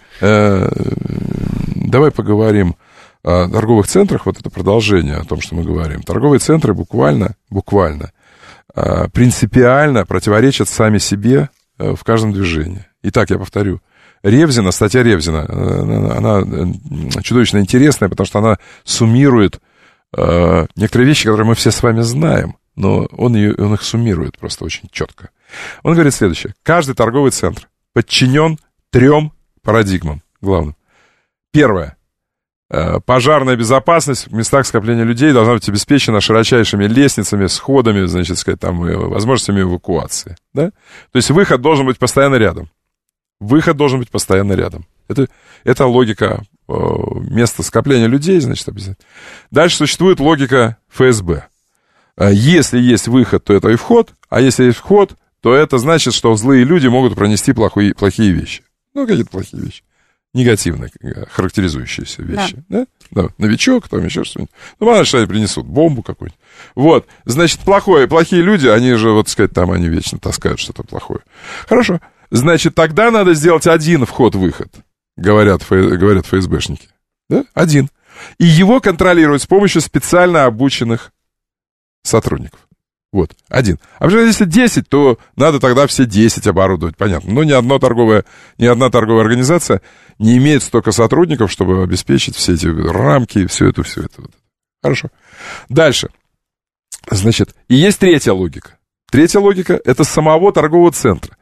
поговорим о торговых центрах. Вот это продолжение о том, что мы говорим. Торговые центры буквально принципиально противоречат сами себе в каждом движении. Итак, я повторю. Ревзина, статья Ревзина, она чудовищно интересная, потому что она суммирует некоторые вещи, которые мы все с вами знаем, но он их суммирует просто очень четко. Он говорит следующее. Каждый торговый центр подчинен 3 парадигмам главным. Первое. Пожарная безопасность в местах скопления людей должна быть обеспечена широчайшими лестницами, сходами, значит, сказать, там, возможностями эвакуации. Да? То есть выход должен быть постоянно рядом. Выход должен быть постоянно рядом. Это логика места скопления людей, значит, обязательно. Дальше существует логика ФСБ. Если есть выход, то это и вход, а если есть вход, то это значит, что злые люди могут пронести плохие вещи. Ну, какие-то плохие вещи. Негативные, характеризующиеся вещи. Да. Новичок, там еще что-нибудь. Ну, мало что они принесут, бомбу какую-нибудь. Вот, значит, плохие люди, они же, вот сказать, там они вечно таскают что-то плохое. Хорошо. Значит, тогда надо сделать один вход-выход, говорят ФСБшники. Да? Один. И его контролировать с помощью специально обученных сотрудников. Вот, один. А если 10, то надо тогда все 10 оборудовать, понятно. Но ни одна торговая организация не имеет столько сотрудников, чтобы обеспечить все эти рамки, все это. Хорошо. Дальше. Значит, и есть третья логика. Третья логика — это самого торгового центра.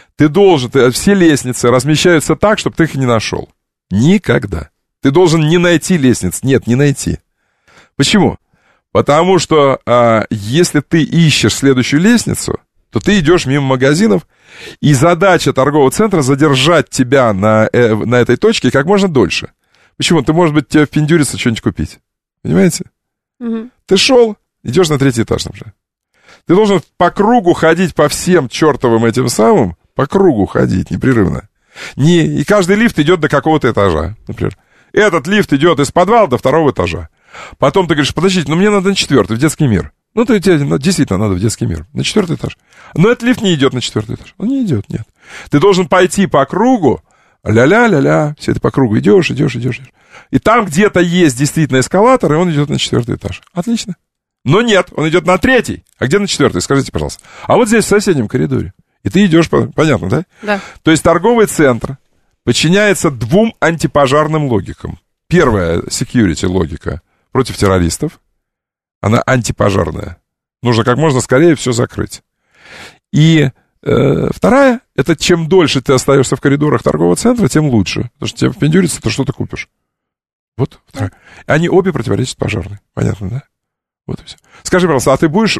Все лестницы размещаются так, чтобы ты их не нашел. Никогда. Ты должен не найти лестниц. Нет, не найти. Почему? Потому что если ты ищешь следующую лестницу, то ты идешь мимо магазинов, и задача торгового центра задержать тебя на этой точке как можно дольше. Почему? Ты, может быть, тебе впендюриться что-нибудь купить. Понимаете? Угу. Ты шел, идешь на 3-й этаж, например. Ты должен по кругу ходить по всем чертовым этим самым, по кругу ходить непрерывно. И каждый лифт идет до какого-то этажа, например. Этот лифт идет из подвала до 2-го этажа. Потом ты говоришь, подождите, мне надо на 4-й, в детский мир. Ну, тебе действительно надо в детский мир, на 4-й этаж. Но этот лифт не идет на 4-й этаж. Он не идет, нет. Ты должен пойти по кругу, ля-ля-ля-ля, все это по кругу идешь. И там где-то есть действительно эскалатор, и он идет на 4-й этаж. Отлично. Но нет, он идет на 3-й. А где на 4-й? Скажите, пожалуйста. А вот здесь, в соседнем коридоре. И ты идешь, понятно, да? Да. То есть торговый центр подчиняется 2 антипожарным логикам. Первая security логика против террористов. Она антипожарная. Нужно как можно скорее все закрыть. И вторая, это чем дольше ты остаешься в коридорах торгового центра, тем лучше. Потому что тебе впендюрится, ты что-то купишь. Вот вторая. Они обе противоречат пожарной. Понятно, да? Вот и все. Скажи, пожалуйста, а ты будешь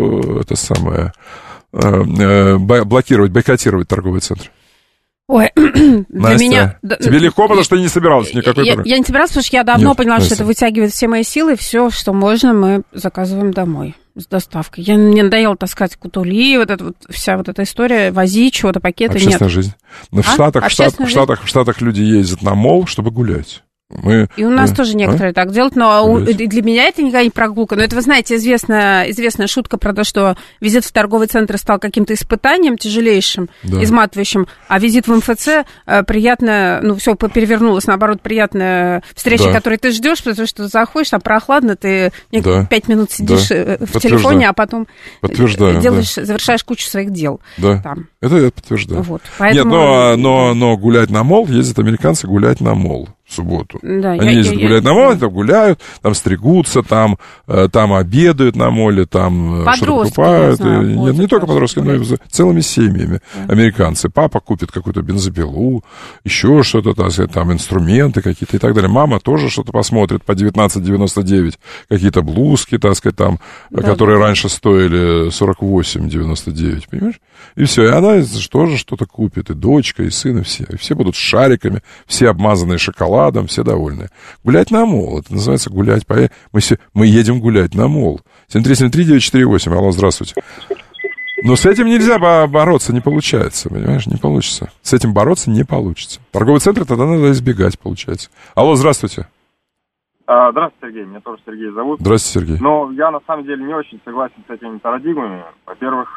бойкотировать торговый центр? Ой, Настя, для меня... Тебе легко, потому что ты не собиралась никакой... Я не собиралась, потому что я давно поняла, Настя, что это вытягивает все мои силы, все, что можно, мы заказываем домой с доставкой. Мне надоело таскать кутули, вся эта история, возить чего-то, пакеты. Общественная жизнь. Но в Штатах люди ездят на молл, чтобы гулять. И у нас тоже некоторые так делают, но для меня это никакая не прогулка. Но это, вы знаете, известная шутка про то, что визит в торговый центр стал каким-то испытанием тяжелейшим, изматывающим, а визит в МФЦ приятно, все перевернулось, наоборот, приятная встреча, которой ты ждешь, потому что заходишь, там прохладно, ты 5 минут сидишь в телефоне, а потом завершаешь кучу своих дел. Да, там. Это я подтверждаю. Вот, поэтому... Нет, но гулять на молл, ездят американцы гулять на молл в субботу. Да, они ездят гулять на молле, там гуляют, там стригутся, там обедают на молле, там что-то покупают. Нет, не только подростки, но и целыми семьями американцы. Папа купит какую-то бензопилу, еще что-то, там инструменты какие-то и так далее. Мама тоже что-то посмотрит по 19,99, какие-то блузки, там, которые раньше стоили 48,99, понимаешь? И все, и она тоже что-то купит, и дочка, и сын, и все. И все будут с шариками, все обмазанные шоколадом, все довольны. Гулять на молл, это называется гулять. Мы едем гулять на молл. 7373948, алло, здравствуйте. Но с этим нельзя бороться, не получается, понимаешь, не получится. С этим бороться не получится. Торговый центр тогда надо избегать, получается. Алло, здравствуйте. Здравствуйте, Сергей, меня тоже Сергей зовут. Здравствуйте, Сергей. Но я на самом деле не очень согласен с этими парадигмами. Во-первых,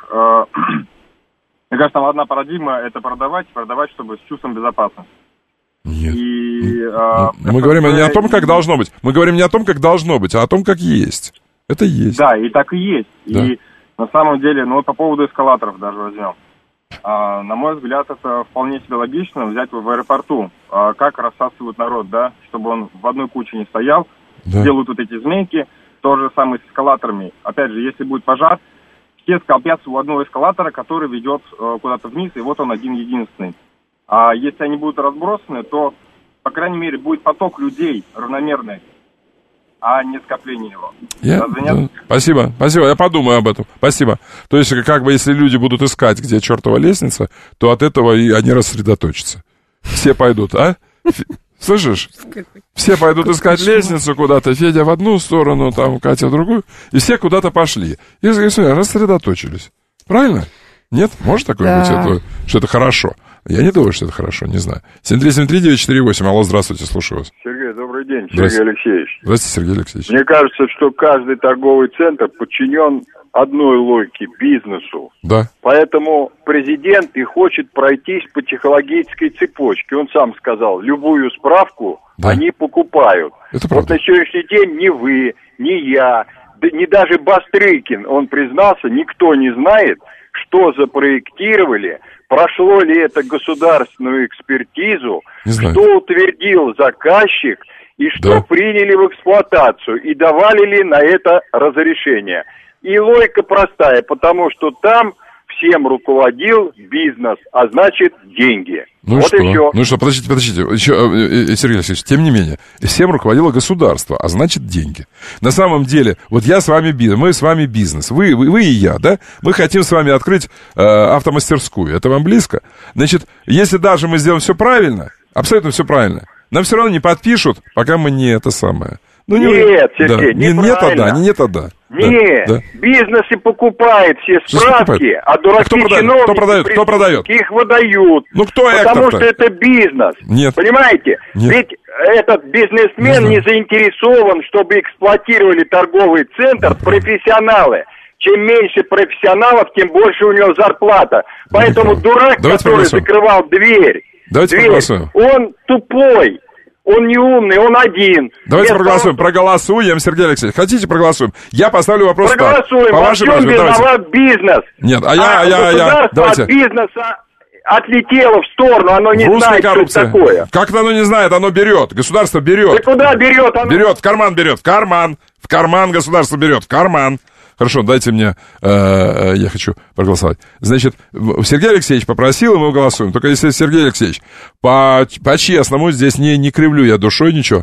мне кажется, там одна парадигма – это продавать, чтобы с чувством безопасности. Нет. Мы говорим не о том, как должно быть. Мы говорим не о том, как должно быть, а о том, как есть. Это есть. Да, и так и есть. Да. И на самом деле, по поводу эскалаторов даже возьмем. На мой взгляд, это вполне себе логично взять в аэропорту. Как рассасывают народ, да, чтобы он в одной куче не стоял. Да. Делают эти змейки. То же самое с эскалаторами. Опять же, если будет пожар, все скопятся у одного эскалатора, который ведет куда-то вниз, и вот он один-единственный. А если они будут разбросаны, то, по крайней мере, будет поток людей равномерный, а не скопление его. Да. Спасибо, я подумаю об этом. Спасибо. То есть, как бы, если люди будут искать, где чертова лестница, то от этого и они рассредоточатся. Все пойдут, а? Слышишь? Все пойдут искать лестницу куда-то, Федя в одну сторону, там Катя в другую, и все куда-то пошли. И рассредоточились. Правильно? Нет? Может такое быть, что это хорошо? Я не думаю, что это хорошо, не знаю. 7373948, алло, здравствуйте, слушаю вас. Сергей, добрый день, Сергей Алексеевич. Здравствуйте, Сергей Алексеевич. Мне кажется, что каждый торговый центр подчинен одной логике – бизнесу. Да. Поэтому президент и хочет пройтись по технологической цепочке. Он сам сказал, любую справку они покупают. Это правда. Вот на сегодняшний день ни вы, ни я, ни даже Бастрыкин, он признался, никто не знает, что запроектировали, прошло ли это государственную экспертизу, что утвердил заказчик и что приняли в эксплуатацию, и давали ли на это разрешение. И логика простая, потому что там всем руководил бизнес, а значит деньги. Ну вот и все. Ну что, подождите. Еще, Сергей Алексеевич, тем не менее, всем руководило государство, а значит деньги. На самом деле, вот я с вами бизнес, мы с вами бизнес, вы и я, да? Мы хотим с вами открыть автомастерскую. Это вам близко? Значит, если даже мы сделаем все правильно, абсолютно все правильно, нам все равно не подпишут, пока мы не это самое. Ну, нет, Сергей, неправильно. Нет, тогда. Нет, бизнес и покупает все справки, а дураки чиновники, кто продает? Их выдают. Ну, кто это? Потому что это бизнес. Нет. Понимаете? Нет. Ведь этот бизнесмен не заинтересован, чтобы эксплуатировали торговый центр профессионалы. Чем меньше профессионалов, тем больше у него зарплата. Поэтому дурак, который закрывал дверь, он тупой. Он не умный, он один. Давайте проголосуем, Сергей Алексеевич. Хотите, проголосуем? Я поставлю вопрос так. Проголосуем, во всем виноват бизнес. Нет, давайте. От бизнеса отлетело в сторону, оно не знает, что это такое. Как-то оно не знает, оно берет, государство берет. Да куда берет? Берет, в карман. В карман государство берет, в карман. Хорошо, дайте мне, я хочу проголосовать. Значит, Сергей Алексеевич попросил, и мы голосуем. Только если Сергей Алексеевич, по-честному, здесь не кривлю я душой ничего,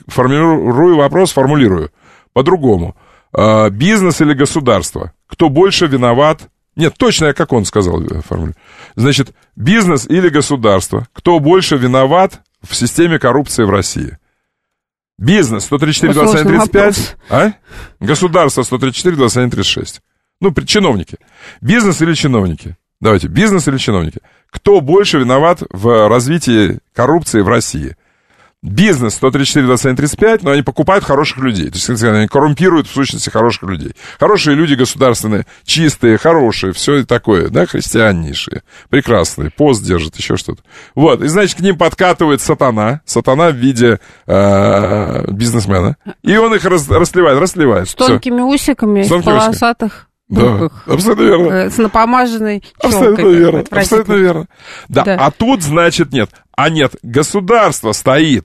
формулирую по-другому. Бизнес или государство? Кто больше виноват? Нет, точно, как он сказал, формулирую. Значит, бизнес или государство? Кто больше виноват в системе коррупции в России? Бизнес 134-21-35, Государство 134-21-36. Ну, чиновники. Бизнес или чиновники? Давайте, бизнес или чиновники? Кто больше виноват в развитии коррупции в России? Бизнес 134-21-35, но они покупают хороших людей. То есть, они коррумпируют, в сущности, хороших людей. Хорошие люди государственные, чистые, хорошие, все такое, да, христианнейшие, прекрасные, пост держат, еще что-то. Вот, и, значит, к ним подкатывает сатана в виде бизнесмена, и он их расливает. С тонкими усиками, в полосатых брюках. Да, абсолютно верно. С напомаженной челкой. Абсолютно верно. Да, а тут, значит, нет. А нет, государство стоит,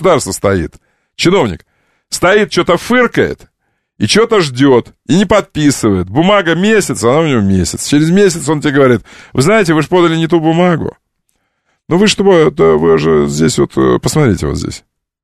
чиновник стоит, что-то фыркает и что-то ждет, и не подписывает. Бумага месяц, она у него месяц. Через месяц он тебе говорит, вы знаете, вы же подали не ту бумагу. Ну вы что, вы же здесь вот, посмотрите вот здесь.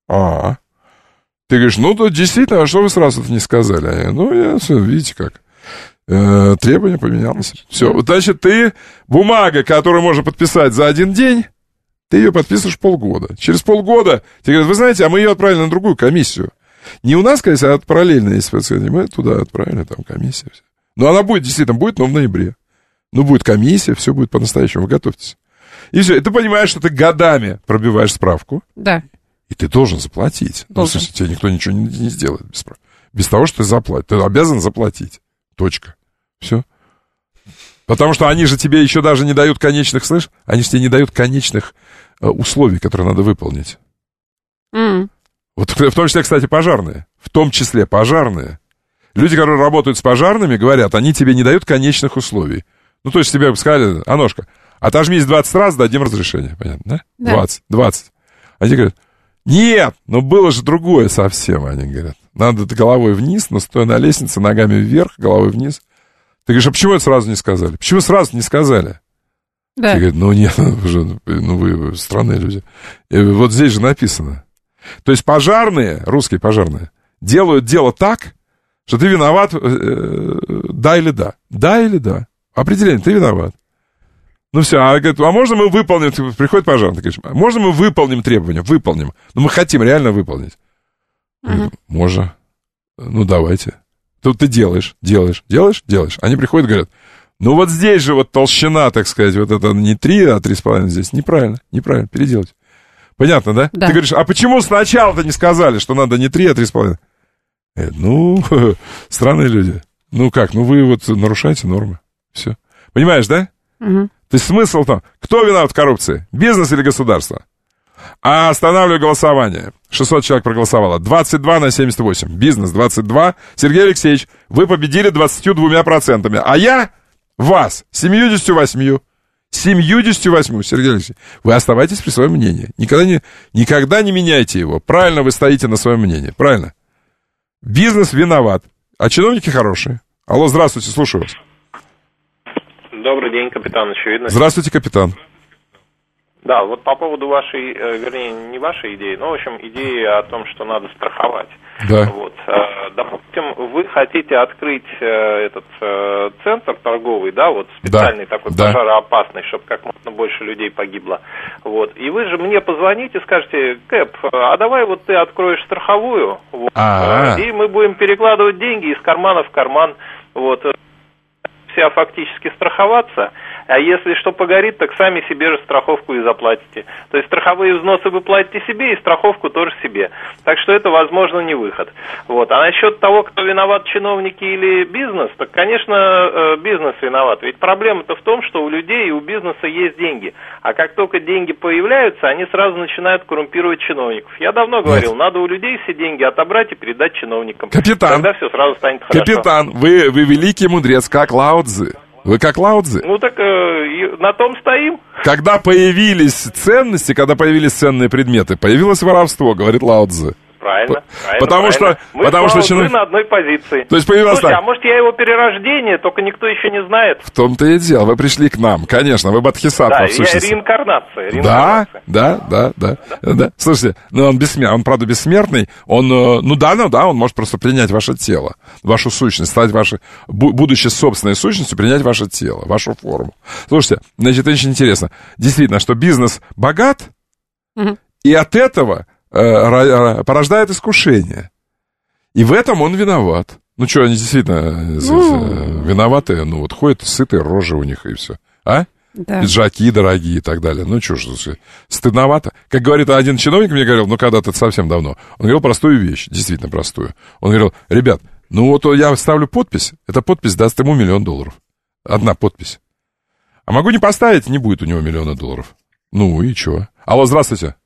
Ты говоришь, ну то действительно, а что вы сразу это не сказали? Видите как. Требование поменялось. Все, значит, бумага, которую можно подписать за один день, ты ее подписываешь полгода. Через полгода тебе говорят, вы знаете, а мы ее отправили на другую комиссию. Не у нас, конечно, а параллельно есть пациенты. Мы туда отправили, там комиссия. Но она действительно будет, но в ноябре. Будет комиссия, все будет по-настоящему, вы готовьтесь. И все, и ты понимаешь, что ты годами пробиваешь справку. Да. И ты должен заплатить. Должен. Ну, тебе никто ничего не сделает без того, что ты заплатишь. Ты обязан заплатить. Точка. Все. Потому что они же тебе еще даже не дают конечных, слышь? Они же тебе не дают конечных условий, которые надо выполнить. Вот в том числе, кстати, пожарные. В том числе пожарные. Люди, которые работают с пожарными, говорят, они тебе не дают конечных условий. Ну, то есть тебе сказали, Аношка, отожмись 20 раз, дадим разрешение. Понятно, да? 20. Они говорят, нет, но было же другое совсем, они говорят. Надо головой вниз, но стоя на лестнице, ногами вверх, головой вниз. Ты говоришь, а почему это сразу не сказали? Почему сразу не сказали? Да. Ты говоришь, ну нет, вы странные люди. И вот здесь же написано. То есть пожарные, русские пожарные, делают дело так, что ты виноват, да или да. Да или да. Определение, ты виноват. Ну все, а говорит, а можно мы выполним, приходит пожарный, ты говоришь, можно мы выполним требования? Выполним. Ну мы хотим реально выполнить. Можно. Ну давайте. Тут ты делаешь. Они приходят и говорят, ну вот здесь же вот толщина, так сказать, вот это не 3, а 3,5 здесь. Неправильно, переделать. Понятно, да? Да. Ты говоришь, а почему сначала-то не сказали, что надо не 3, а 3,5? Ну, странные люди. Ну как, вы вот нарушаете нормы. Все. Понимаешь, да? Угу. То есть смысл там, кто виноват в коррупции? Бизнес или государство? А останавливаю голосование. 600 человек проголосовало. 22-78. Бизнес 22. Сергей Алексеевич, вы победили 22%. А я вас 78. 78, Сергей Алексеевич. Вы оставайтесь при своем мнении. Никогда не меняйте его. Правильно вы стоите на своем мнении. Правильно. Бизнес виноват. А чиновники хорошие. Алло, здравствуйте, слушаю вас. Добрый день, капитан Очевидность. Здравствуйте, капитан. Да, вот по поводу вашей, вернее, не вашей идеи, но, в общем, идеи о том, что надо страховать. Да. Вот. Допустим, вы хотите открыть этот центр торговый, да, вот специальный такой пожароопасный, чтобы как можно больше людей погибло. Вот. И вы же мне позвоните, скажете, Кэп, а давай вот ты откроешь страховую, вот, и мы будем перекладывать деньги из кармана в карман, вот, вся фактически страховаться, а если что погорит, так сами себе же страховку и заплатите. То есть страховые взносы вы платите себе и страховку тоже себе. Так что это, возможно, не выход. Вот. А насчет того, кто виноват, чиновники или бизнес, так, конечно, бизнес виноват. Ведь проблема-то в том, что у людей и у бизнеса есть деньги. А как только деньги появляются, они сразу начинают коррумпировать чиновников. Я давно говорил, надо у людей все деньги отобрать и передать чиновникам. Капитан, тогда все сразу станет хорошо. Капитан, вы великий мудрец, как Лао Цзы. Вы как Лао Цзы? Ну так на том стоим. Когда появились ценности, когда появились ценные предметы, появилось воровство, говорит Лао Цзы. Правильно. Потому что мы на одной позиции. То есть появилось. Слушайте, а может я его перерождение, только никто еще не знает. В том-то и дело. Вы пришли к нам, конечно, вы бодхисаттва, да, в сущности. Я реинкарнация. Да. Слушайте, он бессмертный, он правда бессмертный, он, он может просто принять ваше тело, вашу сущность, стать вашей, будучи собственной сущностью, принять ваше тело, вашу форму. Слушайте, значит, очень интересно. Действительно, что бизнес богат, и от этого порождает искушение. И в этом он виноват. Ну что, они действительно виноваты, ходят сытые рожи у них и все. А? Да. Пиджаки дорогие и так далее. Ну что ж, стыдновато. Как говорит один чиновник, мне говорил, когда-то совсем давно, он говорил простую вещь, действительно простую. Он говорил, ребят, я ставлю подпись, эта подпись даст ему $1 миллион. Одна подпись. А могу не поставить, не будет у него $1 миллиона. Ну и чего? Алло, здравствуйте.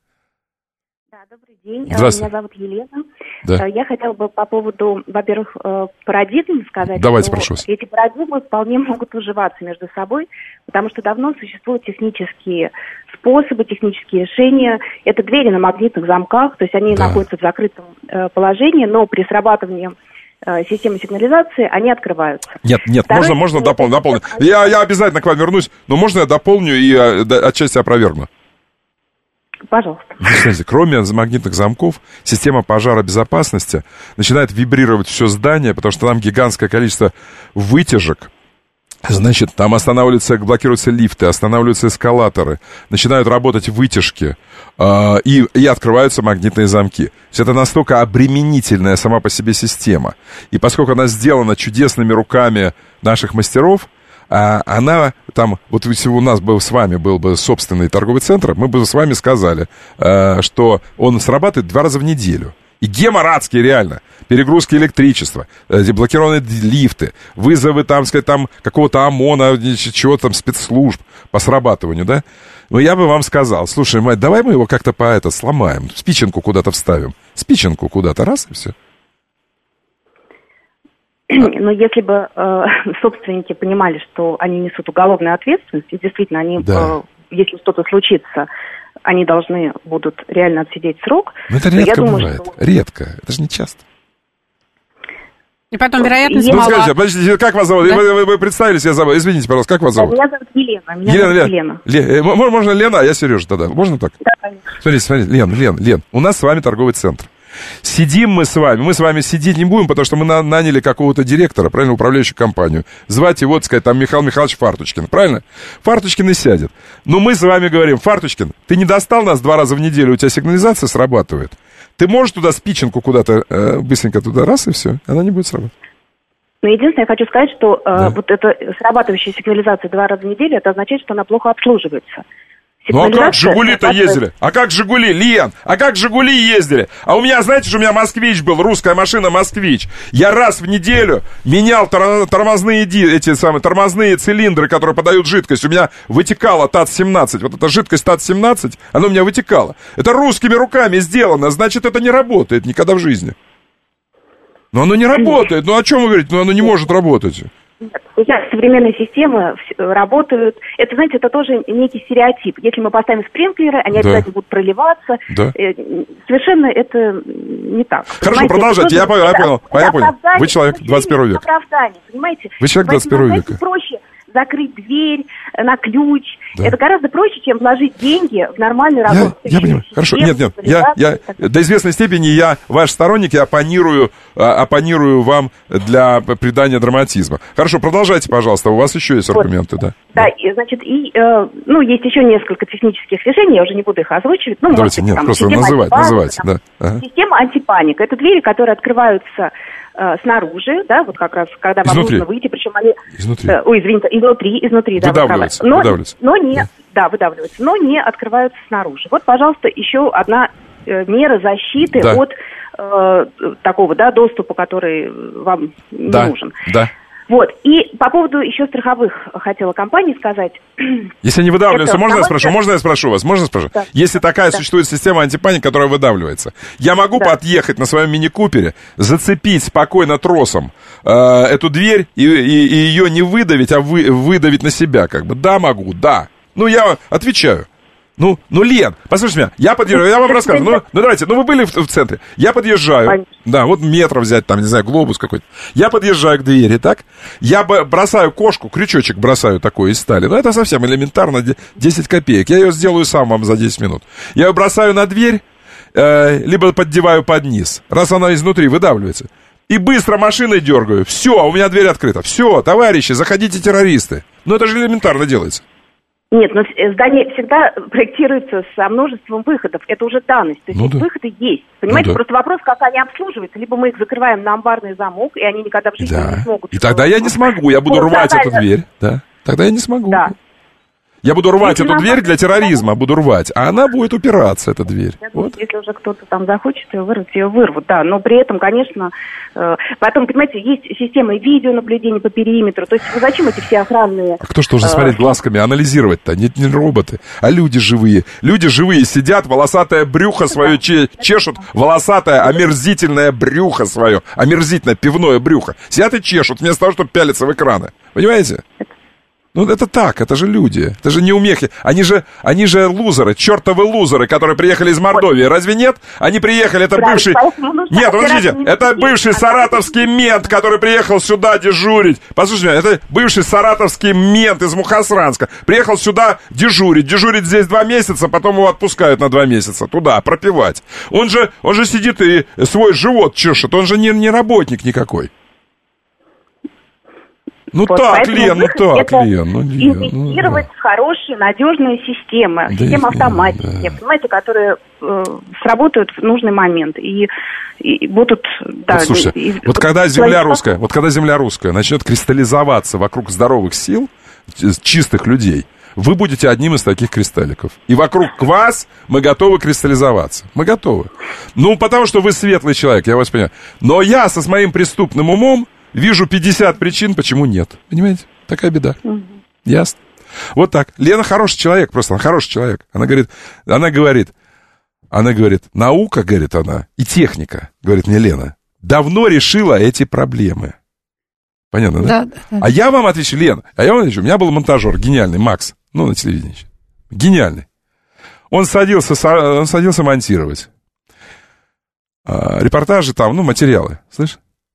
Меня зовут Елена. Да. Я хотела бы по поводу, во-первых, парадигм сказать. Давайте, прошу вас. Эти парадигмы вполне могут уживаться между собой, потому что давно существуют технические способы, технические решения. Это двери на магнитных замках, то есть они находятся в закрытом положении, но при срабатывании системы сигнализации они открываются. Нет, можно дополнить. Я обязательно к вам вернусь, но можно я дополню и отчасти опровергну? Пожалуйста. Смотрите, кроме магнитных замков, система пожаробезопасности начинает вибрировать все здание, потому что там гигантское количество вытяжек. Значит, там блокируются лифты, останавливаются эскалаторы, начинают работать вытяжки, и открываются магнитные замки. То есть это настолько обременительная сама по себе система. И поскольку она сделана чудесными руками наших мастеров, она там, вот если у нас с вами был бы собственный торговый центр, мы бы с вами сказали, что он срабатывает 2 раза в неделю. И гемор адский, реально. Перегрузки электричества, блокированные лифты, вызовы там какого-то ОМОНа, чего-то там, спецслужб по срабатыванию, да? Но я бы вам сказал, слушай, мать, давай мы его как-то сломаем, спиченку куда-то вставим. Спиченку куда-то, раз, и все. Но если бы собственники понимали, что они несут уголовную ответственность, и действительно они, если что-то случится, они должны будут реально отсидеть срок. Но это редко бывает. Редко. Это же не часто. И потом вероятность мала. Скажите, подождите, как вас зовут? Да? Вы представились, я забыл. Извините, пожалуйста, как вас зовут? Меня зовут Елена. Елена. Можно Лена, а я Сережа тогда. Можно так? Да, конечно. Смотрите, Лен, у нас с вами торговый центр. Сидим мы с вами сидеть не будем, потому что мы наняли какого-то директора, правильно, управляющую компанию. Звать его, так сказать, там Михаил Михайлович Фарточкин, правильно? Фарточкин и сядет. Но мы с вами говорим: Фарточкин, ты не достал нас 2 раза в неделю, у тебя сигнализация срабатывает. Ты можешь туда спиченку куда-то, быстренько туда, раз, и все, она не будет срабатывать. Но единственное, я хочу сказать, что вот эта срабатывающая сигнализация 2 раза в неделю, это означает, что она плохо обслуживается. Ну а как «Жигули»-то ездили? А как «Жигули», Лен? А как «Жигули» ездили? А у меня, знаете, что у меня «Москвич» был, русская машина «Москвич». Я раз в неделю менял тормозные цилиндры, которые подают жидкость. У меня вытекала ТАЦ-17. Вот эта жидкость ТАЦ-17, она у меня вытекала. Это руками сделано, значит, это не работает никогда в жизни. Но оно не работает. Ну о чем вы говорите? Ну оно не может работать. Сейчас современные системы работают. Это, знаете, это тоже некий стереотип. Если мы поставим спринклеры, они обязательно будут проливаться. Да. Совершенно это не так. Хорошо, понимаете? Продолжайте. Я понял. Вы человек 21 века. Оправдание, понимаете? Вы человек 21 века. Проще закрыть дверь на ключ. Да. Это гораздо проще, чем вложить деньги в нормальную работу. Я понимаю. Хорошо. Нет. Я до известной степени я ваш сторонник, я оппонирую вам для придания драматизма. Хорошо, продолжайте, пожалуйста. У вас еще есть аргументы, да? Да, и, значит, есть еще несколько технических решений, я уже не буду их озвучивать. Ну, давайте, нет, просто называйте. Да. Система антипаника. Это двери, которые открываются снаружи, да, вот как раз, когда вам нужно выйти, причем они... Изнутри, да, выдавливаются. Выдавливаются, но не открываются снаружи. Вот, пожалуйста, еще одна мера защиты от такого, да, доступа, который вам не нужен. Да. Вот, и по поводу еще страховых хотела компаний сказать. Если они выдавливаются, можно я спрошу вас? Да. Если такая существует система антипаники, которая выдавливается, я могу подъехать на своем мини-купере, зацепить спокойно тросом эту дверь и ее не выдавить, а выдавить на себя, как бы? Да, могу, да. Ну, я отвечаю. Ну, Лен, послушайте меня, я подъезжаю, я вам рассказываю, давайте, вы были в центре, я подъезжаю, конечно. Да, вот метро взять, там, не знаю, глобус какой-то, я подъезжаю к двери, так, я бросаю кошку, крючочек бросаю такой из стали, это совсем элементарно, 10 копеек, я ее сделаю сам вам за 10 минут, я ее бросаю на дверь, либо поддеваю под низ, раз она изнутри выдавливается, и быстро машиной дергаю, все, у меня дверь открыта, все, товарищи, заходите, террористы, это же элементарно делается. Нет, но здание всегда проектируется со множеством выходов. Это уже данность. То есть выходы есть. Понимаете, просто вопрос, как они обслуживаются. Либо мы их закрываем на амбарный замок, и они никогда в жизни не смогут. И тогда я не смогу, я буду рвать эту дверь. Да, тогда я не смогу. Да. Я буду рвать эту дверь для терроризма, а она будет упираться, эта дверь. Если уже кто-то там захочет ее вырвут, да. Но при этом, конечно, потом, понимаете, есть системы видеонаблюдения по периметру. То есть зачем эти все охранные... А кто ж должен смотреть глазками, анализировать-то? Нет, не роботы, а люди живые. Люди живые сидят, волосатое брюхо свое чешут, волосатое омерзительное брюхо свое, омерзительное пивное брюхо. Сидят и чешут, вместо того, чтобы пялиться в экраны. Понимаете? Это так, это же люди, это же неумехи. Они же лузеры, чертовы лузеры, которые приехали из Мордовии. Разве нет? Они приехали, это бывший... Нет, подождите, это бывший саратовский мент, который приехал сюда дежурить. Послушайте меня, это бывший саратовский мент из Мухосранска. Приехал сюда дежурить здесь 2 месяца, потом его отпускают на 2 месяца туда, пропивать. Он же сидит и свой живот чешет, он же не работник никакой. Лен. Инвестировать в хорошие, надежные системы, системы автоматики, понимаете, которые сработают в нужный момент и будут... Слушайте, когда земля русская начнет кристаллизоваться вокруг здоровых сил, чистых людей, вы будете одним из таких кристалликов. И вокруг вас мы готовы кристаллизоваться. Мы готовы. Потому что вы светлый человек, я вас понимаю. Но я со моим преступным умом вижу 50 причин, почему нет. Понимаете? Такая беда. Ясно? Вот так. Лена хороший человек, просто она хороший человек. Она говорит, наука, говорит она, и техника, говорит мне Лена, давно решила эти проблемы. Понятно, да? Да. А я вам отвечу, Лена, у меня был монтажер гениальный, Макс, на телевидении. Гениальный. Он садился монтировать репортажи там, материалы, слышишь?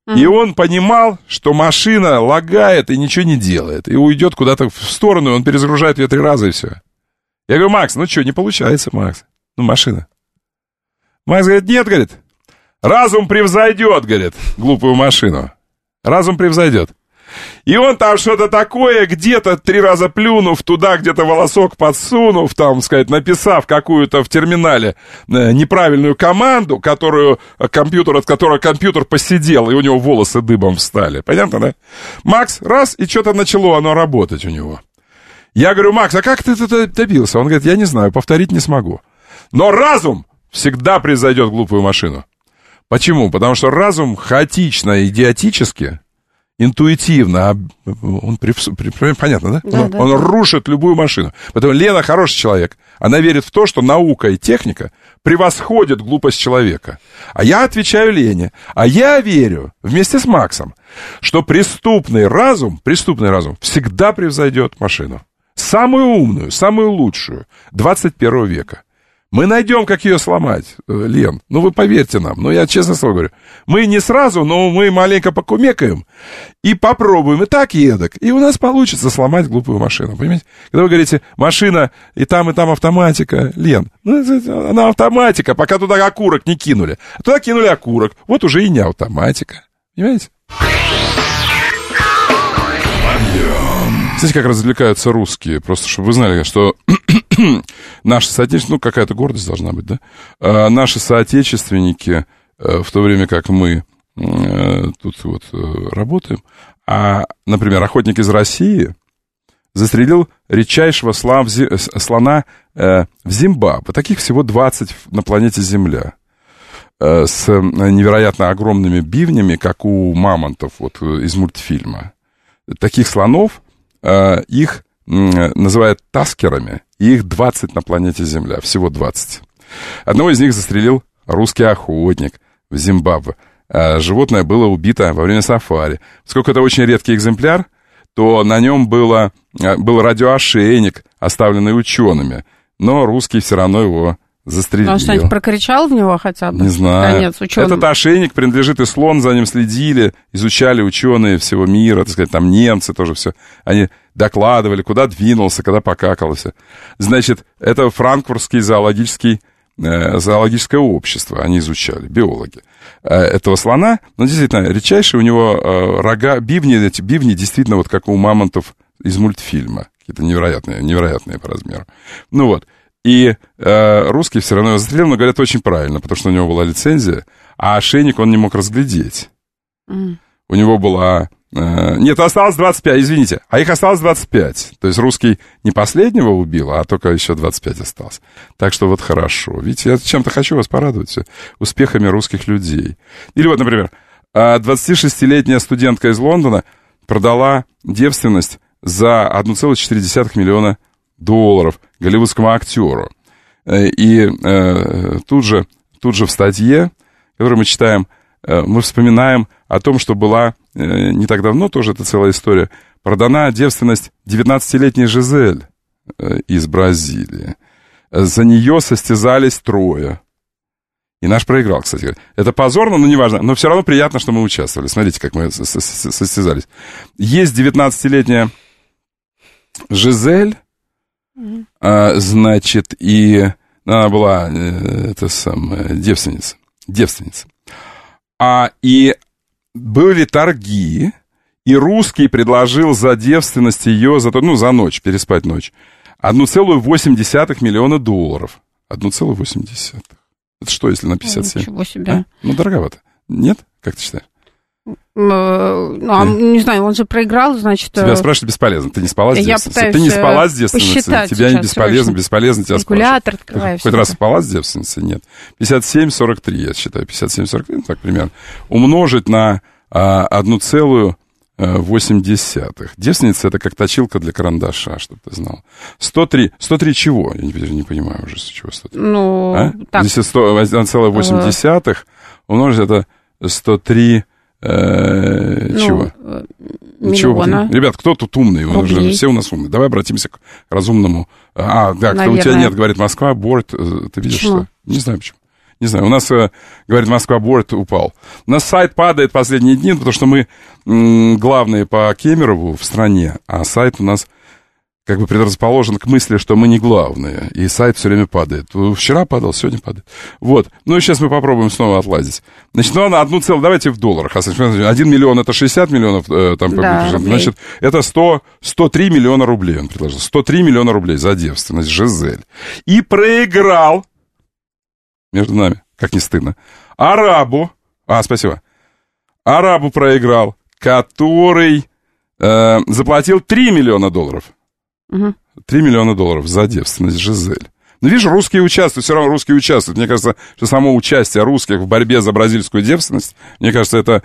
И он понимал, что машина лагает и ничего не делает. И уйдет куда-то в сторону, и он перезагружает ее 3 раза, и все. Я говорю: Макс, ну что, не получается, Макс. Ну, машина. Макс говорит: нет, говорит, разум превзойдет, говорит, глупую машину. Разум превзойдет. И он там что-то такое, где-то 3 раза плюнув туда, где-то волосок подсунув, там, сказать, написав какую-то в терминале неправильную команду, от которой компьютер посидел, и у него волосы дыбом встали. Понятно, да? Макс, раз, и что-то начало оно работать у него. Я говорю: Макс, а как ты это добился? Он говорит: я не знаю, повторить не смогу. Но разум всегда превзойдет глупую машину. Почему? Потому что разум хаотично, идиотически, интуитивно, понятно, да? Он рушит любую машину. Поэтому Лена хороший человек. Она верит в то, что наука и техника превосходят глупость человека. А я отвечаю Лене. А я верю, вместе с Максом, что преступный разум всегда превзойдет машину. Самую умную, самую лучшую 21 века. Мы найдем, как ее сломать, Лен. Ну, вы поверьте нам. Ну, я честно слово говорю. Мы не сразу, но мы маленько покумекаем и попробуем и так, и эдак. И у нас получится сломать глупую машину. Понимаете? Когда вы говорите: машина и там автоматика. Лен, ну, она автоматика, пока туда окурок не кинули. А туда кинули окурок. Вот уже и не автоматика. Понимаете? Знаете, как развлекаются русские? Просто, чтобы вы знали, что наши соотечественники, ну, какая-то гордость должна быть, да? Наши соотечественники, в то время как мы тут вот работаем, например, охотник из России застрелил редчайшего слона в Зимбабве. Таких всего 20 на планете Земля. С невероятно огромными бивнями, как у мамонтов вот, из мультфильма. Таких слонов их называют таскерами, и их 20 на планете Земля, всего 20. Одного из них застрелил русский охотник в Зимбабве. Животное было убито во время сафари. Поскольку это очень редкий экземпляр, то на нем был радиоошейник, оставленный учеными, но русский все равно его застрелил. Он что-нибудь прокричал в него хотя бы? Не знаю. Конец, этот ошейник принадлежит, и слон за ним следили, изучали ученые всего мира, так сказать, там немцы тоже все. Они докладывали, куда двинулся, когда покакал, все. Значит, это франкфуртский зоологическое общество, они изучали, биологи. Этого слона, ну, действительно, редчайшие у него рога, эти бивни действительно вот как у мамонтов из мультфильма. Какие-то невероятные по размеру. Ну вот. И русский все равно его застрелил, но говорят очень правильно, потому что у него была лицензия, а ошейник он не мог разглядеть. У него была... Нет, осталось 25, извините, а их осталось 25. То есть русский не последнего убил, а только еще 25 осталось. Так что вот хорошо. Видите, я чем-то хочу вас порадовать успехами русских людей. Или вот, например, 26-летняя студентка из Лондона продала девственность за $1,4 миллиона голливудскому актеру. И тут же в статье, которую мы читаем, мы вспоминаем о том, что была не так давно, тоже это целая история, продана девственность 19-летней Жизель из Бразилии. За нее состязались 3. И наш проиграл, кстати говоря. Это позорно, но неважно. Но все равно приятно, что мы участвовали. Смотрите, как мы состязались. Есть 19-летняя Жизель, значит, и она была девственница. И были торги, и русский предложил за девственность ее, за ночь, переспать ночь, $1,8 миллиона. 1,8. Это что, если на 57? Ничего себе. Ну, дороговато. Нет? Как ты считаешь? Не знаю, он же проиграл, значит... Тебя спрашивать бесполезно. Ты не спала с девственницей? Ты не спала с девственницей? Тебя не бесполезно тебя спрашивать. Хоть раз спала с девственницей? Нет. 57,43, я считаю. 57,43, ну так примерно. Умножить на 1,8. Девственница — это как точилка для карандаша, чтобы ты знал. 103 чего? Я не понимаю уже, с чего 103. Ну, так. Здесь 1,8 умножить это 103... чего? Миллиона. Ребят, кто тут умный? Все у нас умные. Давай обратимся к разумному. Да, кто у тебя нет, говорит Москва, борт. Ты видишь, почему? что? Не знаю почему. Не знаю, у нас, говорит, Москва-Борд упал. У нас сайт падает последние дни, потому что мы главные по Кемерову в стране, а сайт у нас как бы предрасположен к мысли, что мы не главные, и сайт все время падает. Вчера падал, сегодня падает. Вот. Ну, и сейчас мы попробуем снова отладить. Значит, ну, на давайте в долларах. 1 миллион — это 60 миллионов, значит, это 103 миллиона рублей, он предложил. 103 миллиона рублей за девственность, Жизель. И проиграл, между нами, как не стыдно, арабу проиграл, который заплатил $3 миллиона. 3 миллиона долларов за девственность, Жизель. Ну, видишь, русские участвуют, все равно русские участвуют. Мне кажется, что само участие русских в борьбе за бразильскую девственность, мне кажется, это...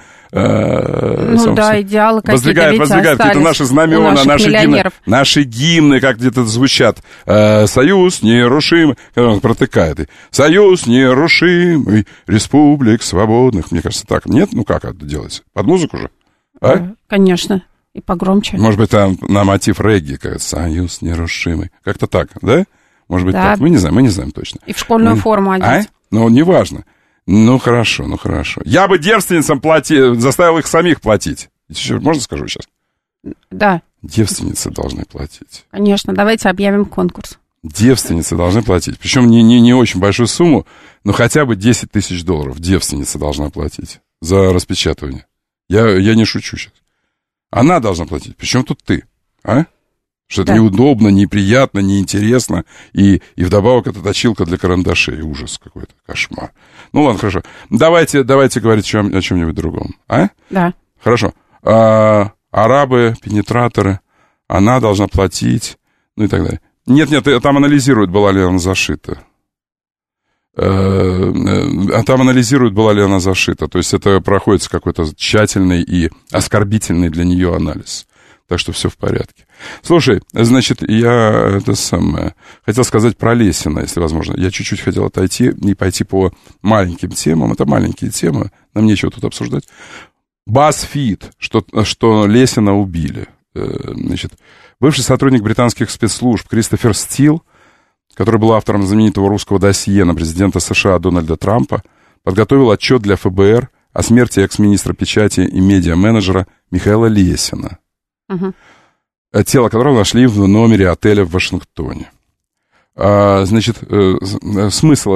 идеалы какие-то воздвигает какие-то наши знамена, наши гимны, как где-то звучат. Союз нерушимый, когда он протыкает. Союз нерушимый, республик свободных. Мне кажется, так. Нет? Ну, как это делается? Под музыку же? А? Конечно. И погромче. Может быть, там на мотив регги, как «Союз нерушимый». Как-то так, да? Может быть, так. Мы не знаем точно. И в школьную форму одеть. Ну, неважно. Ну, хорошо. Я бы девственницам заставил их самих платить. Можно скажу сейчас? Да. Девственницы должны платить. Конечно, давайте объявим конкурс. Девственницы должны платить. Причем не очень большую сумму, но хотя бы $10 тысяч девственница должна платить за распечатывание. Я не шучу сейчас. Она должна платить. Причем тут ты, а? Что это неудобно, неприятно, неинтересно. И вдобавок это точилка для карандашей. Ужас какой-то, кошмар. Ну ладно, хорошо. Давайте говорить о чем-нибудь другом. А? Да. Хорошо. Арабы, пенетраторы. Она должна платить. Ну и так далее. Нет, там анализируют, была ли она зашита. Там анализируют, была ли она зашита. То есть это проходится какой-то тщательный и оскорбительный для нее анализ. Так что все в порядке. Слушай, значит, я хотел сказать про Лесина, если возможно. Я чуть-чуть хотел отойти и пойти по маленьким темам. Это маленькие темы, нам нечего тут обсуждать. BuzzFeed, что Лесина убили. Значит, бывший сотрудник британских спецслужб Кристофер Стил, который был автором знаменитого русского досье на президента США Дональда Трампа, подготовил отчет для ФБР о смерти экс-министра печати и медиа-менеджера Михаила Лесина, тело которого нашли в номере отеля в Вашингтоне. Значит, смысл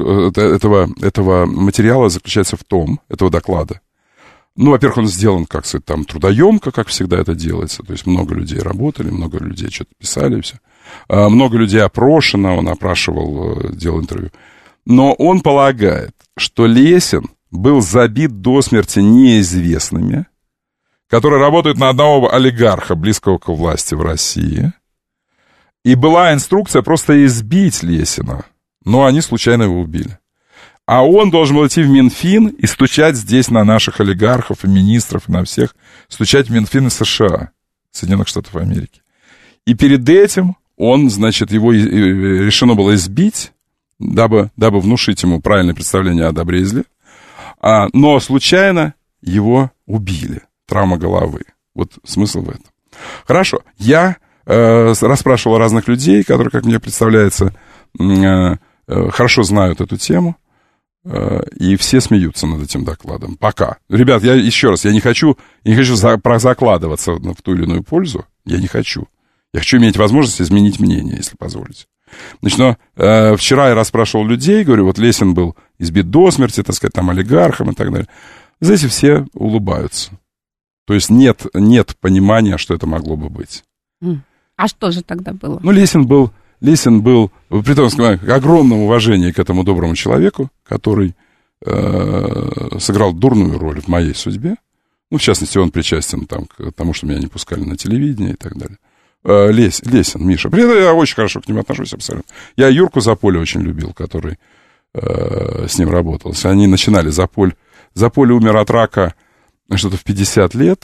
этого материала заключается в том, этого доклада. Ну, во-первых, он сделан, как сказать, там, трудоемко, как всегда это делается. То есть много людей работали, много людей что-то писали и все. Много людей опрошено, он опрашивал, делал интервью. Но он полагает, что Лесин был забит до смерти неизвестными, которые работают на одного олигарха, близкого к власти в России. И была инструкция просто избить Лесина, но они случайно его убили. А он должен был идти в Минфин и стучать здесь на наших олигархов и министров, и на всех, стучать в Минфин из США, Соединенных Штатов Америки. И перед этим он, значит, его решено было избить, дабы внушить ему правильное представление о добре и зле, но случайно его убили, травма головы. Вот смысл в этом. Хорошо, я расспрашивал разных людей, которые, как мне представляется, хорошо знают эту тему, и все смеются над этим докладом. Пока. Ребят, я не хочу закладываться в ту или иную пользу. Я не хочу. Я хочу иметь возможность изменить мнение, если позволите. Значит, но вчера я расспрашивал людей, говорю, вот Лесин был избит до смерти, так сказать, там олигархом и так далее. Знаете, все улыбаются. То есть нет понимания, что это могло бы быть. А что же тогда было? Ну, Лесин был, при том, огромном уважении к этому доброму человеку, который сыграл дурную роль в моей судьбе. Ну, в частности, он причастен там, к тому, что меня не пускали на телевидение и так далее. Лесин, Миша. При этом я очень хорошо к нему отношусь абсолютно. Я Юрку Заполя очень любил, который с ним работал. Они начинали. Заполя умер от рака что-то в 50 лет,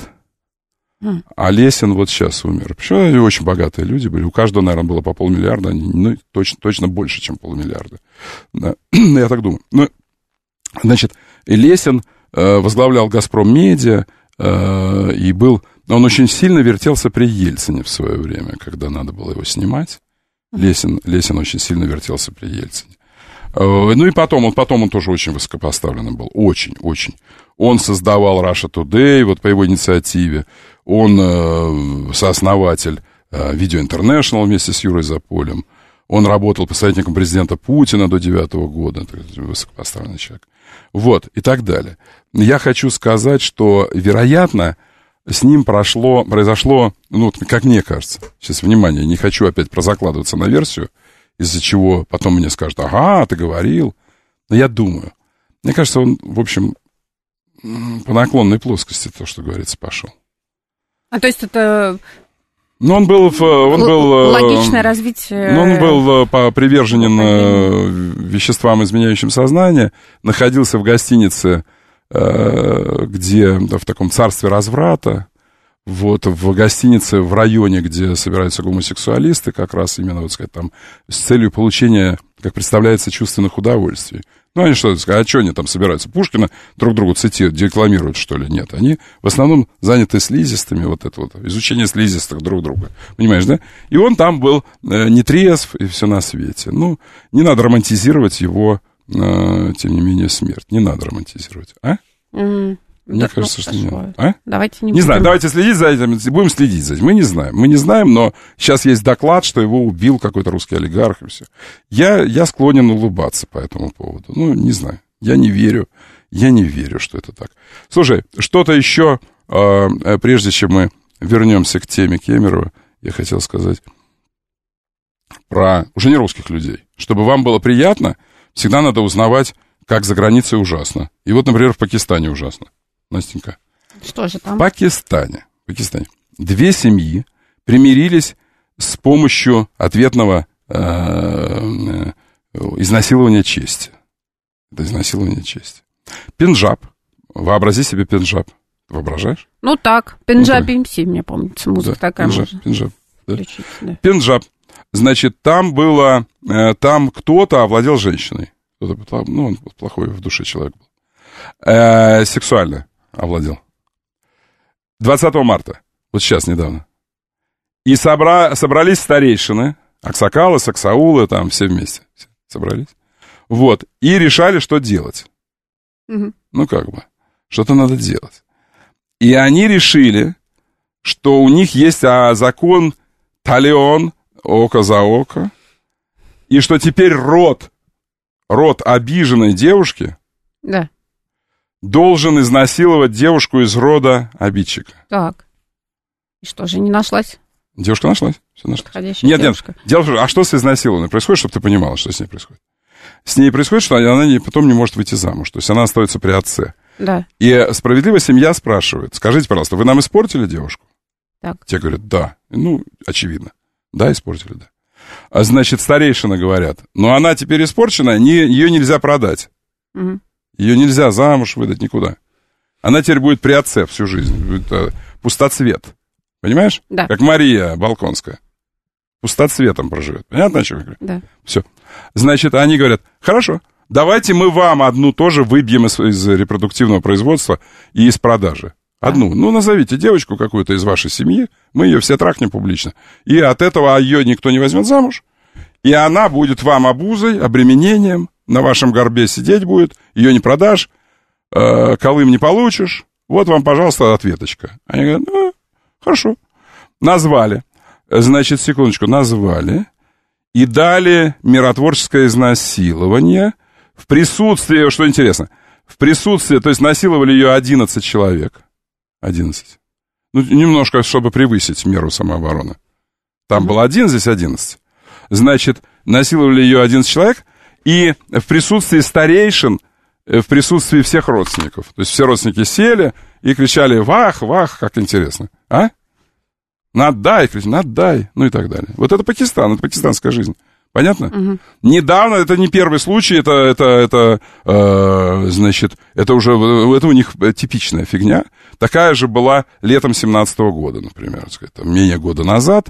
а Лесин вот сейчас умер. Причем они очень богатые люди были. У каждого, наверное, было по $500 миллиона. Ну, точно больше, чем $500 миллиона. Да. Я так думаю. Ну, значит, Лесин возглавлял «Газпром Медиа» и был... Он очень сильно вертелся при Ельцине в свое время, когда надо было его снимать. Лесин очень сильно вертелся при Ельцине. Ну и потом он тоже очень высокопоставленным был, очень. Он создавал Russia Today, вот по его инициативе. Он сооснователь Video International вместе с Юрой Заполем. Он работал советником президента Путина до 2009 года, высокопоставленный человек. Вот, и так далее. Я хочу сказать, что, вероятно, с ним произошло, ну, как мне кажется, сейчас, внимание, не хочу опять прозакладываться на версию, из-за чего потом мне скажут, ага, ты говорил. Но я думаю. Мне кажется, он, в общем, по наклонной плоскости, то, что говорится, пошел. А то есть это... Ну, он был логичное развитие... Ну, он был приверженен веществам, изменяющим сознание, находился в гостинице, где в таком царстве разврата, вот, в гостинице в районе, где собираются гомосексуалисты, как раз именно, вот сказать, там, с целью получения, как представляется, чувственных удовольствий. Ну, они что, а что они там собираются? Пушкина друг другу цитируют, декламируют, что ли? Нет, они в основном заняты слизистыми, вот это вот, изучение слизистых друг друга. Понимаешь, да? И он там был нетрезв, и все на свете. Ну, не надо романтизировать его, тем не менее, смерть. Не надо романтизировать, а? Мне кажется, что нет. А? Давайте не знаю, давайте следить за этим, будем следить за этим. Мы не знаем, но сейчас есть доклад, что его убил какой-то русский олигарх и все. Я склонен улыбаться по этому поводу. Ну, не знаю, я не верю, что это так. Слушай, что-то еще, прежде чем мы вернемся к теме Кемерова, я хотел сказать про уже не русских людей. Чтобы вам было приятно, всегда надо узнавать, как за границей ужасно. И вот, например, в Пакистане ужасно. Настенька. Что же там? В Пакистане 2 семьи примирились с помощью ответного изнасилования чести. Это изнасилование чести. Пенджаб. Вообрази себе Пенджаб. Воображаешь? Ну так. Пенджаб МС, мне помнится. Музыка да, такая. Пенджаб. Да. Да. Пенджаб. Значит, там кто-то овладел женщиной. Кто-то, ну, он плохой в душе человек был. Сексуально овладел. 20 марта, вот сейчас, недавно. И собрались старейшины, аксакалы, саксаулы, там все вместе собрались. Вот, и решали, что делать. Угу. Ну, как бы, что-то надо делать. И они решили, что у них есть закон талион, око за око, и что теперь род обиженной девушки... Да. Должен изнасиловать девушку из рода обидчика. Так. И что же, не нашлась? Девушка нашлась. Все нашлось. Подходящая девушка. Нет. Дело в том, а что с изнасилованием происходит, чтобы ты понимала, что с ней происходит? С ней происходит, что она потом не может выйти замуж. То есть она остается при отце. Да. И справедливая семья спрашивает, скажите, пожалуйста, вы нам испортили девушку? Так. Те говорят, да. Ну, очевидно. Да, испортили, да. А значит, старейшины говорят, но она теперь испорчена, ее нельзя продать. Угу. Ее нельзя замуж выдать никуда. Она теперь будет при отце всю жизнь. Это пустоцвет. Понимаешь? Да. Как Мария Балконская. Пустоцветом проживет. Понятно, о чем я говорю? Да. Все. Значит, они говорят, хорошо, давайте мы вам одну тоже выбьем из репродуктивного производства и из продажи. Одну. Ну, назовите девочку какую-то из вашей семьи, мы ее все трахнем публично. И от этого ее никто не возьмет замуж. И она будет вам обузой, обременением, на вашем горбе сидеть будет, ее не продашь, колым не получишь. Вот вам, пожалуйста, ответочка. Они говорят, ну, хорошо. Назвали. Значит, секундочку, назвали. И дали миротворческое изнасилование в присутствии, что интересно, в присутствии, то есть насиловали ее 11 человек. 11. Ну, немножко, чтобы превысить меру самообороны. Там было 1, здесь 11. Значит, насиловали ее 11 человек, и в присутствии старейшин, в присутствии всех родственников. То есть все родственники сели и кричали «Вах, вах, как интересно!» А? «Надай!» кричали, «Надай!» Ну и так далее. Вот это Пакистан, это пакистанская жизнь. Понятно? Угу. Недавно, это не первый случай, значит, это у них типичная фигня. Такая же была летом 17-го года, например, там, менее года назад.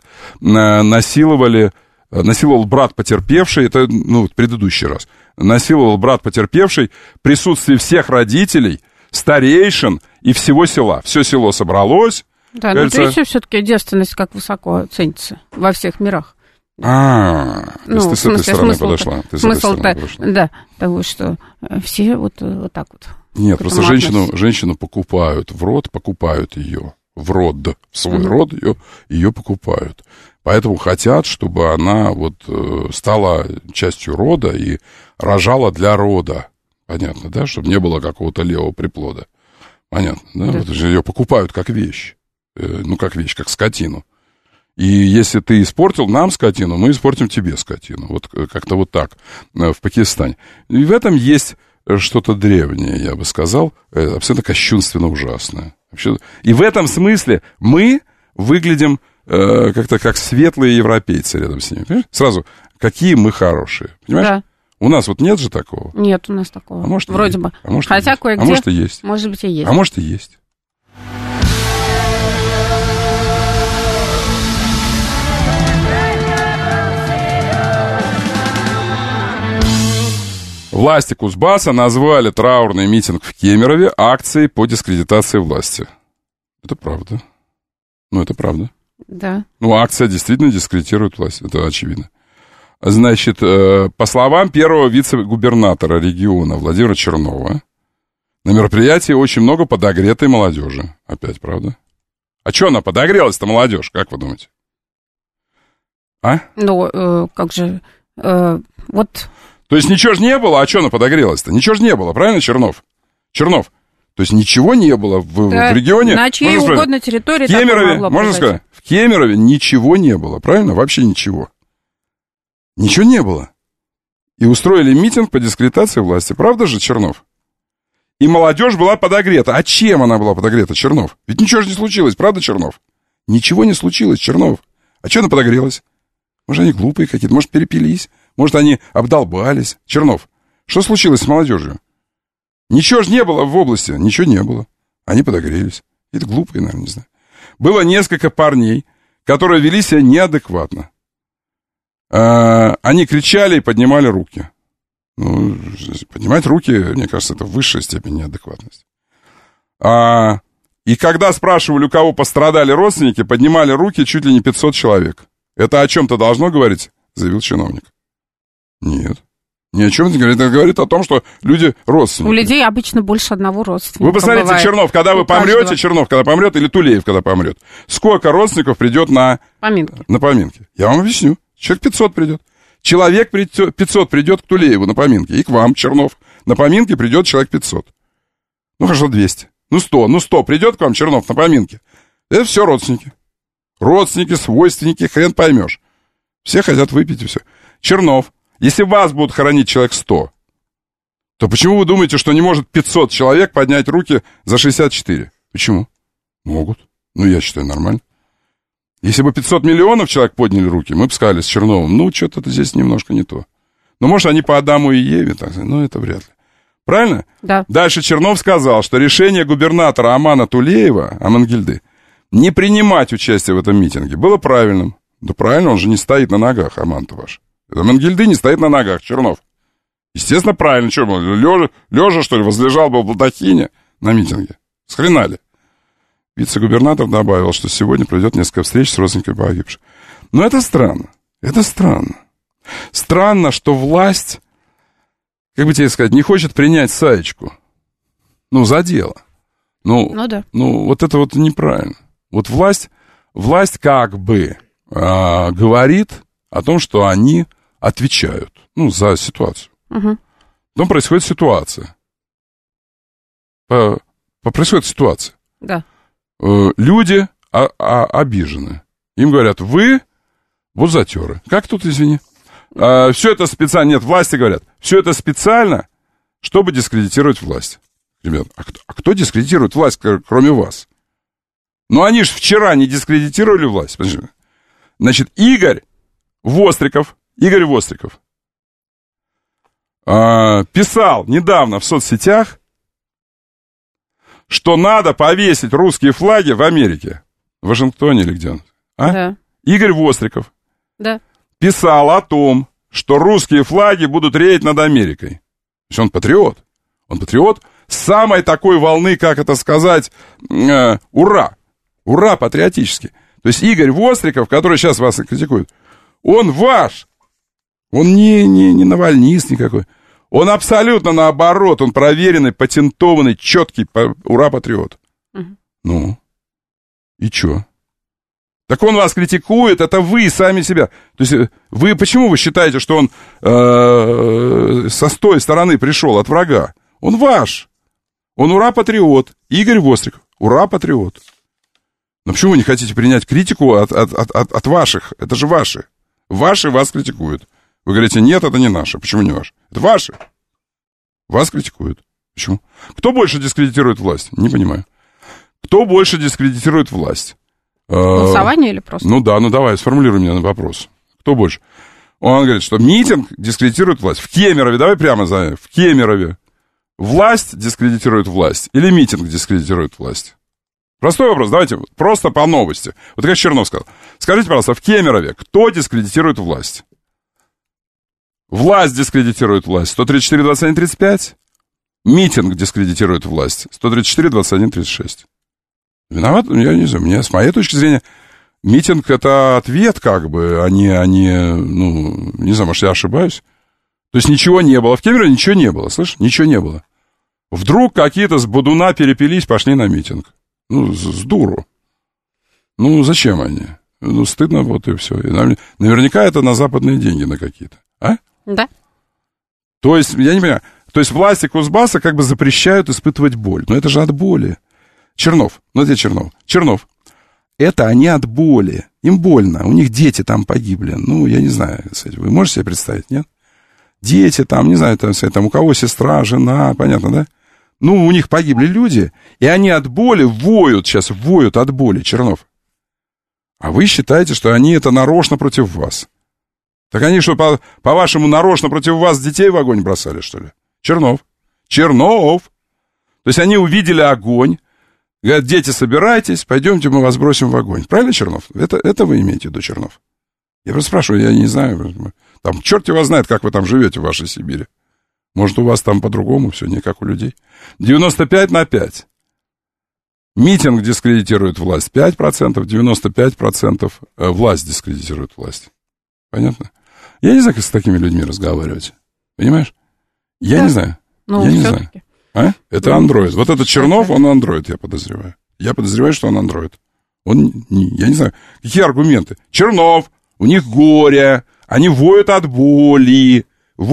Насиловал брат потерпевший, это, ну, предыдущий раз, насиловал брат потерпевший в присутствии всех родителей, старейшин и всего села. Все село собралось. Да, но видите, все-таки девственность как высоко ценится во всех мирах. То есть ты с этой стороны подошла. Смысл того, что все вот так вот. Нет, просто женщину покупают в род, покупают ее в род, в свой род ее покупают. Поэтому хотят, чтобы она вот стала частью рода и рожала для рода. Понятно, да? Чтобы не было какого-то левого приплода. Понятно, да? Вот же ее покупают как вещь. Как вещь, как скотину. И если ты испортил нам скотину, мы испортим тебе скотину. Вот как-то вот так в Пакистане. И в этом есть что-то древнее, я бы сказал, абсолютно кощунственно ужасное. И в этом смысле мы выглядим как-то как светлые европейцы рядом с ними. Понимаешь? Сразу, какие мы хорошие. Понимаешь? Да. У нас вот нет же такого? Нет у нас такого. А может, вроде бы. А может, хотя кое-где. А может, и есть. Может быть, и есть. А может, и есть. Власти Кузбасса назвали траурный митинг в Кемерове акцией по дискредитации власти. Это правда. Это правда. Да. Акция действительно дискредитирует власть, это очевидно. Значит, по словам первого вице-губернатора региона Владимира Чернова, на мероприятии очень много подогретой молодежи. Опять, правда? А что она подогрелась-то, молодежь, как вы думаете? А? Как же, вот... То есть ничего же не было, а что она подогрелась-то? Ничего же не было, правильно, Чернов? То есть ничего не было в регионе. На чьей угодно территории. В Кемерове, можно сказать, в Кемерове ничего не было, правильно? Вообще ничего. Ничего не было. И устроили митинг по дискредитации власти. Правда же, Чернов? И молодежь была подогрета. А чем она была подогрета, Чернов? Ведь ничего же не случилось, правда, Чернов? Ничего не случилось, Чернов. А что она подогрелась? Может, они глупые какие-то, может, перепились, может, они обдолбались. Чернов, что случилось с молодежью? Ничего же не было в области, ничего не было. Они подогрелись. Это глупые, наверное, не знаю. Было несколько парней, которые вели себя неадекватно. Они кричали и поднимали руки. Поднимать руки, мне кажется, это высшая степень неадекватности. И когда спрашивали, у кого пострадали родственники, поднимали руки чуть ли не 500 человек. Это о чем-то должно говорить, заявил чиновник. Нет. Ни о чем не говорит. Это говорит о том, что люди родственники. У людей обычно больше одного родственника. Вы посмотрите, бывает. Чернов, когда вы помрете, Чернов, когда помрет, или Тулеев, когда помрет, сколько родственников придет на поминки? Я вам объясню. Человек 500 придет. Человек 500 придет к Тулееву на поминки. И к вам, Чернов. На поминки придет человек 500. Хорошо, 200. 100 придет к вам, Чернов, на поминки. Это все родственники. Родственники, свойственники, хрен поймешь. Все хотят выпить и все. Чернов, если вас будут хоронить человек 100, то почему вы думаете, что не может 500 человек поднять руки за 64? Почему? Могут. Я считаю, нормально. Если бы 500 миллионов человек подняли руки, мы бы сказали с Черновым, что-то здесь немножко не то. Может, они по Адаму и Еве, так сказать, это вряд ли. Правильно? Да. Дальше Чернов сказал, что решение губернатора Амана Тулеева, Амангельды, не принимать участие в этом митинге было правильным. Да правильно, он же не стоит на ногах, Аман-то ваш. Амангельды не стоит на ногах, Чернов. Естественно, правильно. Что, лежа, что ли, возлежал бы в балдахине на митинге? Схрена ли? Вице-губернатор добавил, что сегодня пройдет несколько встреч с родственниками погибших. Это странно. Это странно. Странно, что власть, как бы тебе сказать, не хочет принять Саечку. За дело. Да. Вот это вот неправильно. Вот власть как бы говорит о том, что они отвечают, за ситуацию. Угу. Потом происходит ситуация. Происходит ситуация. Да. Люди обижены. Им говорят, вы бузатеры. Как тут, извини? Все это специально, нет, власти говорят, все это специально, чтобы дискредитировать власть. Ребят, а кто дискредитирует власть, кроме вас? Они же вчера не дискредитировали власть. Значит, Игорь Востриков писал недавно в соцсетях, что надо повесить русские флаги в Америке. В Вашингтоне или где он? Да. Игорь Востриков писал о том, что русские флаги будут реять над Америкой. То есть он патриот. Он патриот самой такой волны, как это сказать, ура. Ура патриотически. То есть Игорь Востриков, который сейчас вас критикует, Он ваш. Он не навальнист никакой. Он абсолютно наоборот. Он проверенный, патентованный, четкий ура-патриот. Ну, и чё? Так он вас критикует, это вы сами себя. То есть почему вы считаете, что он со той стороны пришел, от врага? Он ваш. Он ура-патриот. Игорь Востриков, ура-патриот. Но почему вы не хотите принять критику от ваших? Это же ваши. Ваши вас критикуют. Вы говорите, нет, это не наше. Почему не ваше? Это ваши. Вас критикуют. Почему? Кто больше дискредитирует власть? Не понимаю. Кто больше дискредитирует власть? Голосование или просто? Ну да, давай, сформулируй меня на вопрос. Кто больше? Он говорит, что митинг дискредитирует власть. В Кемерове, давай прямо в Кемерове. Власть дискредитирует власть или митинг дискредитирует власть? Простой вопрос, давайте просто по новости. Вот как Чернов сказал. Скажите, пожалуйста, в Кемерове кто дискредитирует власть? Власть дискредитирует власть. 134, 21, 35. Митинг дискредитирует власть. 134, 21, 36. Виноват? Я не знаю. Мне, с моей точки зрения, митинг — это ответ, как бы, а не, не знаю, может, я ошибаюсь. То есть ничего не было. В Кемерове ничего не было, слышишь? Ничего не было. Вдруг какие-то с бодуна перепились, пошли на митинг. С дуру. Зачем они? Стыдно, вот и все. И наверняка это на западные деньги на какие-то. А? Да. То есть, я не понимаю, то есть власти Кузбасса как бы запрещают испытывать боль. Но это же от боли. Чернов, где Чернов? Чернов. Это они от боли. Им больно. У них дети там погибли. Я не знаю, кстати, вы можете себе представить, нет? Дети там, не знаю, там у кого сестра, жена, понятно, да? У них погибли люди, и они от боли воют от боли, Чернов. А вы считаете, что они это нарочно против вас? Так они что, по-вашему, нарочно против вас детей в огонь бросали, что ли? Чернов. То есть они увидели огонь, говорят, дети, собирайтесь, пойдемте, мы вас бросим в огонь. Правильно, Чернов? Это вы имеете в виду, Чернов? Я просто спрашиваю, я не знаю. Там черт его знает, как вы там живете в вашей Сибири. Может, у вас там по-другому все, не как у людей. 95/5. Митинг дискредитирует власть 5%, 95% власть дискредитирует власть. Понятно? Я не знаю, как с такими людьми разговаривать. Понимаешь? Я не знаю. Я не знаю. А? Это андроид. Вот этот Чернов, он андроид, я подозреваю. Я подозреваю, что он андроид. Я не знаю, какие аргументы. Чернов, у них горе, они воют от боли.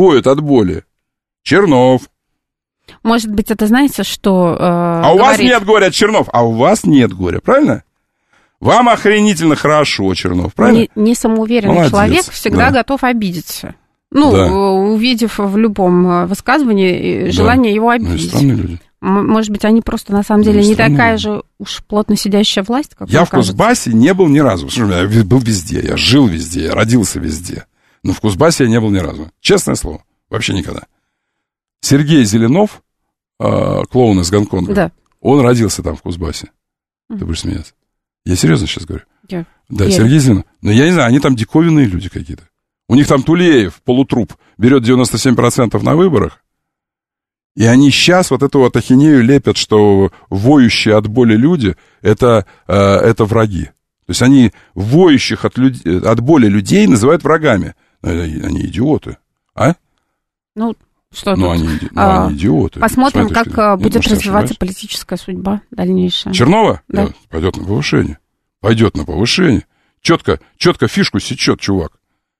Чернов. Может быть, это, знаете, что... у вас нет горя, Чернов, а у вас нет горя, правильно? Вам охренительно хорошо, Чернов, правильно? Не самоуверенный человек всегда готов обидеться. Увидев в любом высказывании желание его обидеть. Странные люди. Может быть, они просто, на самом деле, не такая же уж плотно сидящая власть, как я в Кузбассе не был ни разу. Я был везде, я жил везде, я родился везде. Но в Кузбассе я не был ни разу. Честное слово, вообще никогда. Сергей Зеленов, клоун из Гонконга, да. Он родился там, в Кузбассе. Ты будешь смеяться. Я серьезно сейчас говорю. Да, Сергей Зеленов. Но я не знаю, они там диковинные люди какие-то. У них там Тулеев, полутруп, берет 97% на выборах. И они сейчас вот эту вот ахинею лепят, что воющие от боли люди это враги. То есть они воющих от боли людей называют врагами. Они идиоты. А? Они идиоты. Посмотрим, как будет развиваться политическая судьба дальнейшая. Чернова? Да. Пойдет на повышение. Четко фишку сечет, чувак.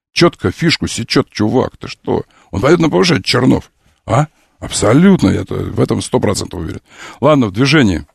Ты что? Он пойдет на повышение, Чернов. А? Абсолютно, я в этом 100% уверен. Ладно, в движении.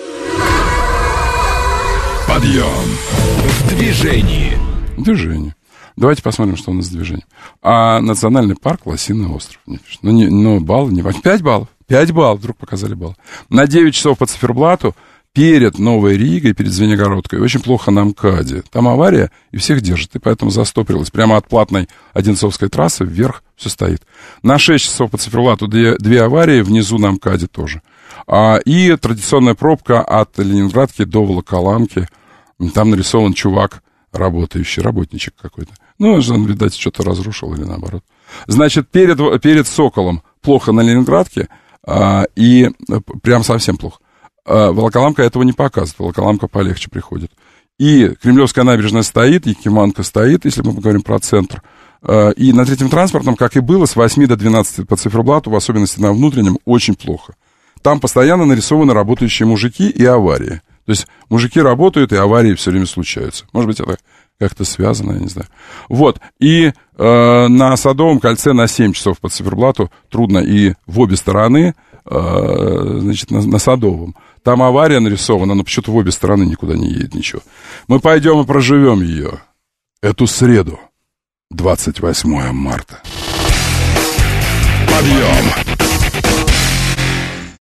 Подъем. В движении. Давайте посмотрим, что у нас в движении. Национальный парк Лосиный остров. Балл не важно. 5 баллов. 5 баллов, вдруг показали балл. На 9 часов по циферблату перед Новой Ригой, перед Звенигородкой, очень плохо на МКАДе. Там авария, и всех держит, и поэтому застопорилось. Прямо от платной Одинцовской трассы вверх все стоит. На 6 часов по циферблату 2 аварии, внизу на МКАДе тоже. И традиционная пробка от Ленинградки до Волоколамки. Там нарисован чувак работающий, работничек какой-то. Он, видать, что-то разрушил или наоборот. Значит, перед Соколом плохо на Ленинградке, и прям совсем плохо. Волоколамка этого не показывает, Волоколамка полегче приходит. И Кремлевская набережная стоит, Якиманка стоит, если мы говорим про центр. И на Третьем транспортном, как и было, с 8 до 12 по циферблату, в особенности на внутреннем, очень плохо. Там постоянно нарисованы работающие мужики и аварии. То есть мужики работают, и аварии все время случаются. Может быть, это как-то связано, я не знаю. Вот. И на Садовом кольце на 7 часов по циферблату трудно и в обе стороны, значит, на Садовом. Там авария нарисована, но почему-то в обе стороны никуда не едет ничего. Мы пойдем и проживем ее. Эту среду, 28 марта. Подъем!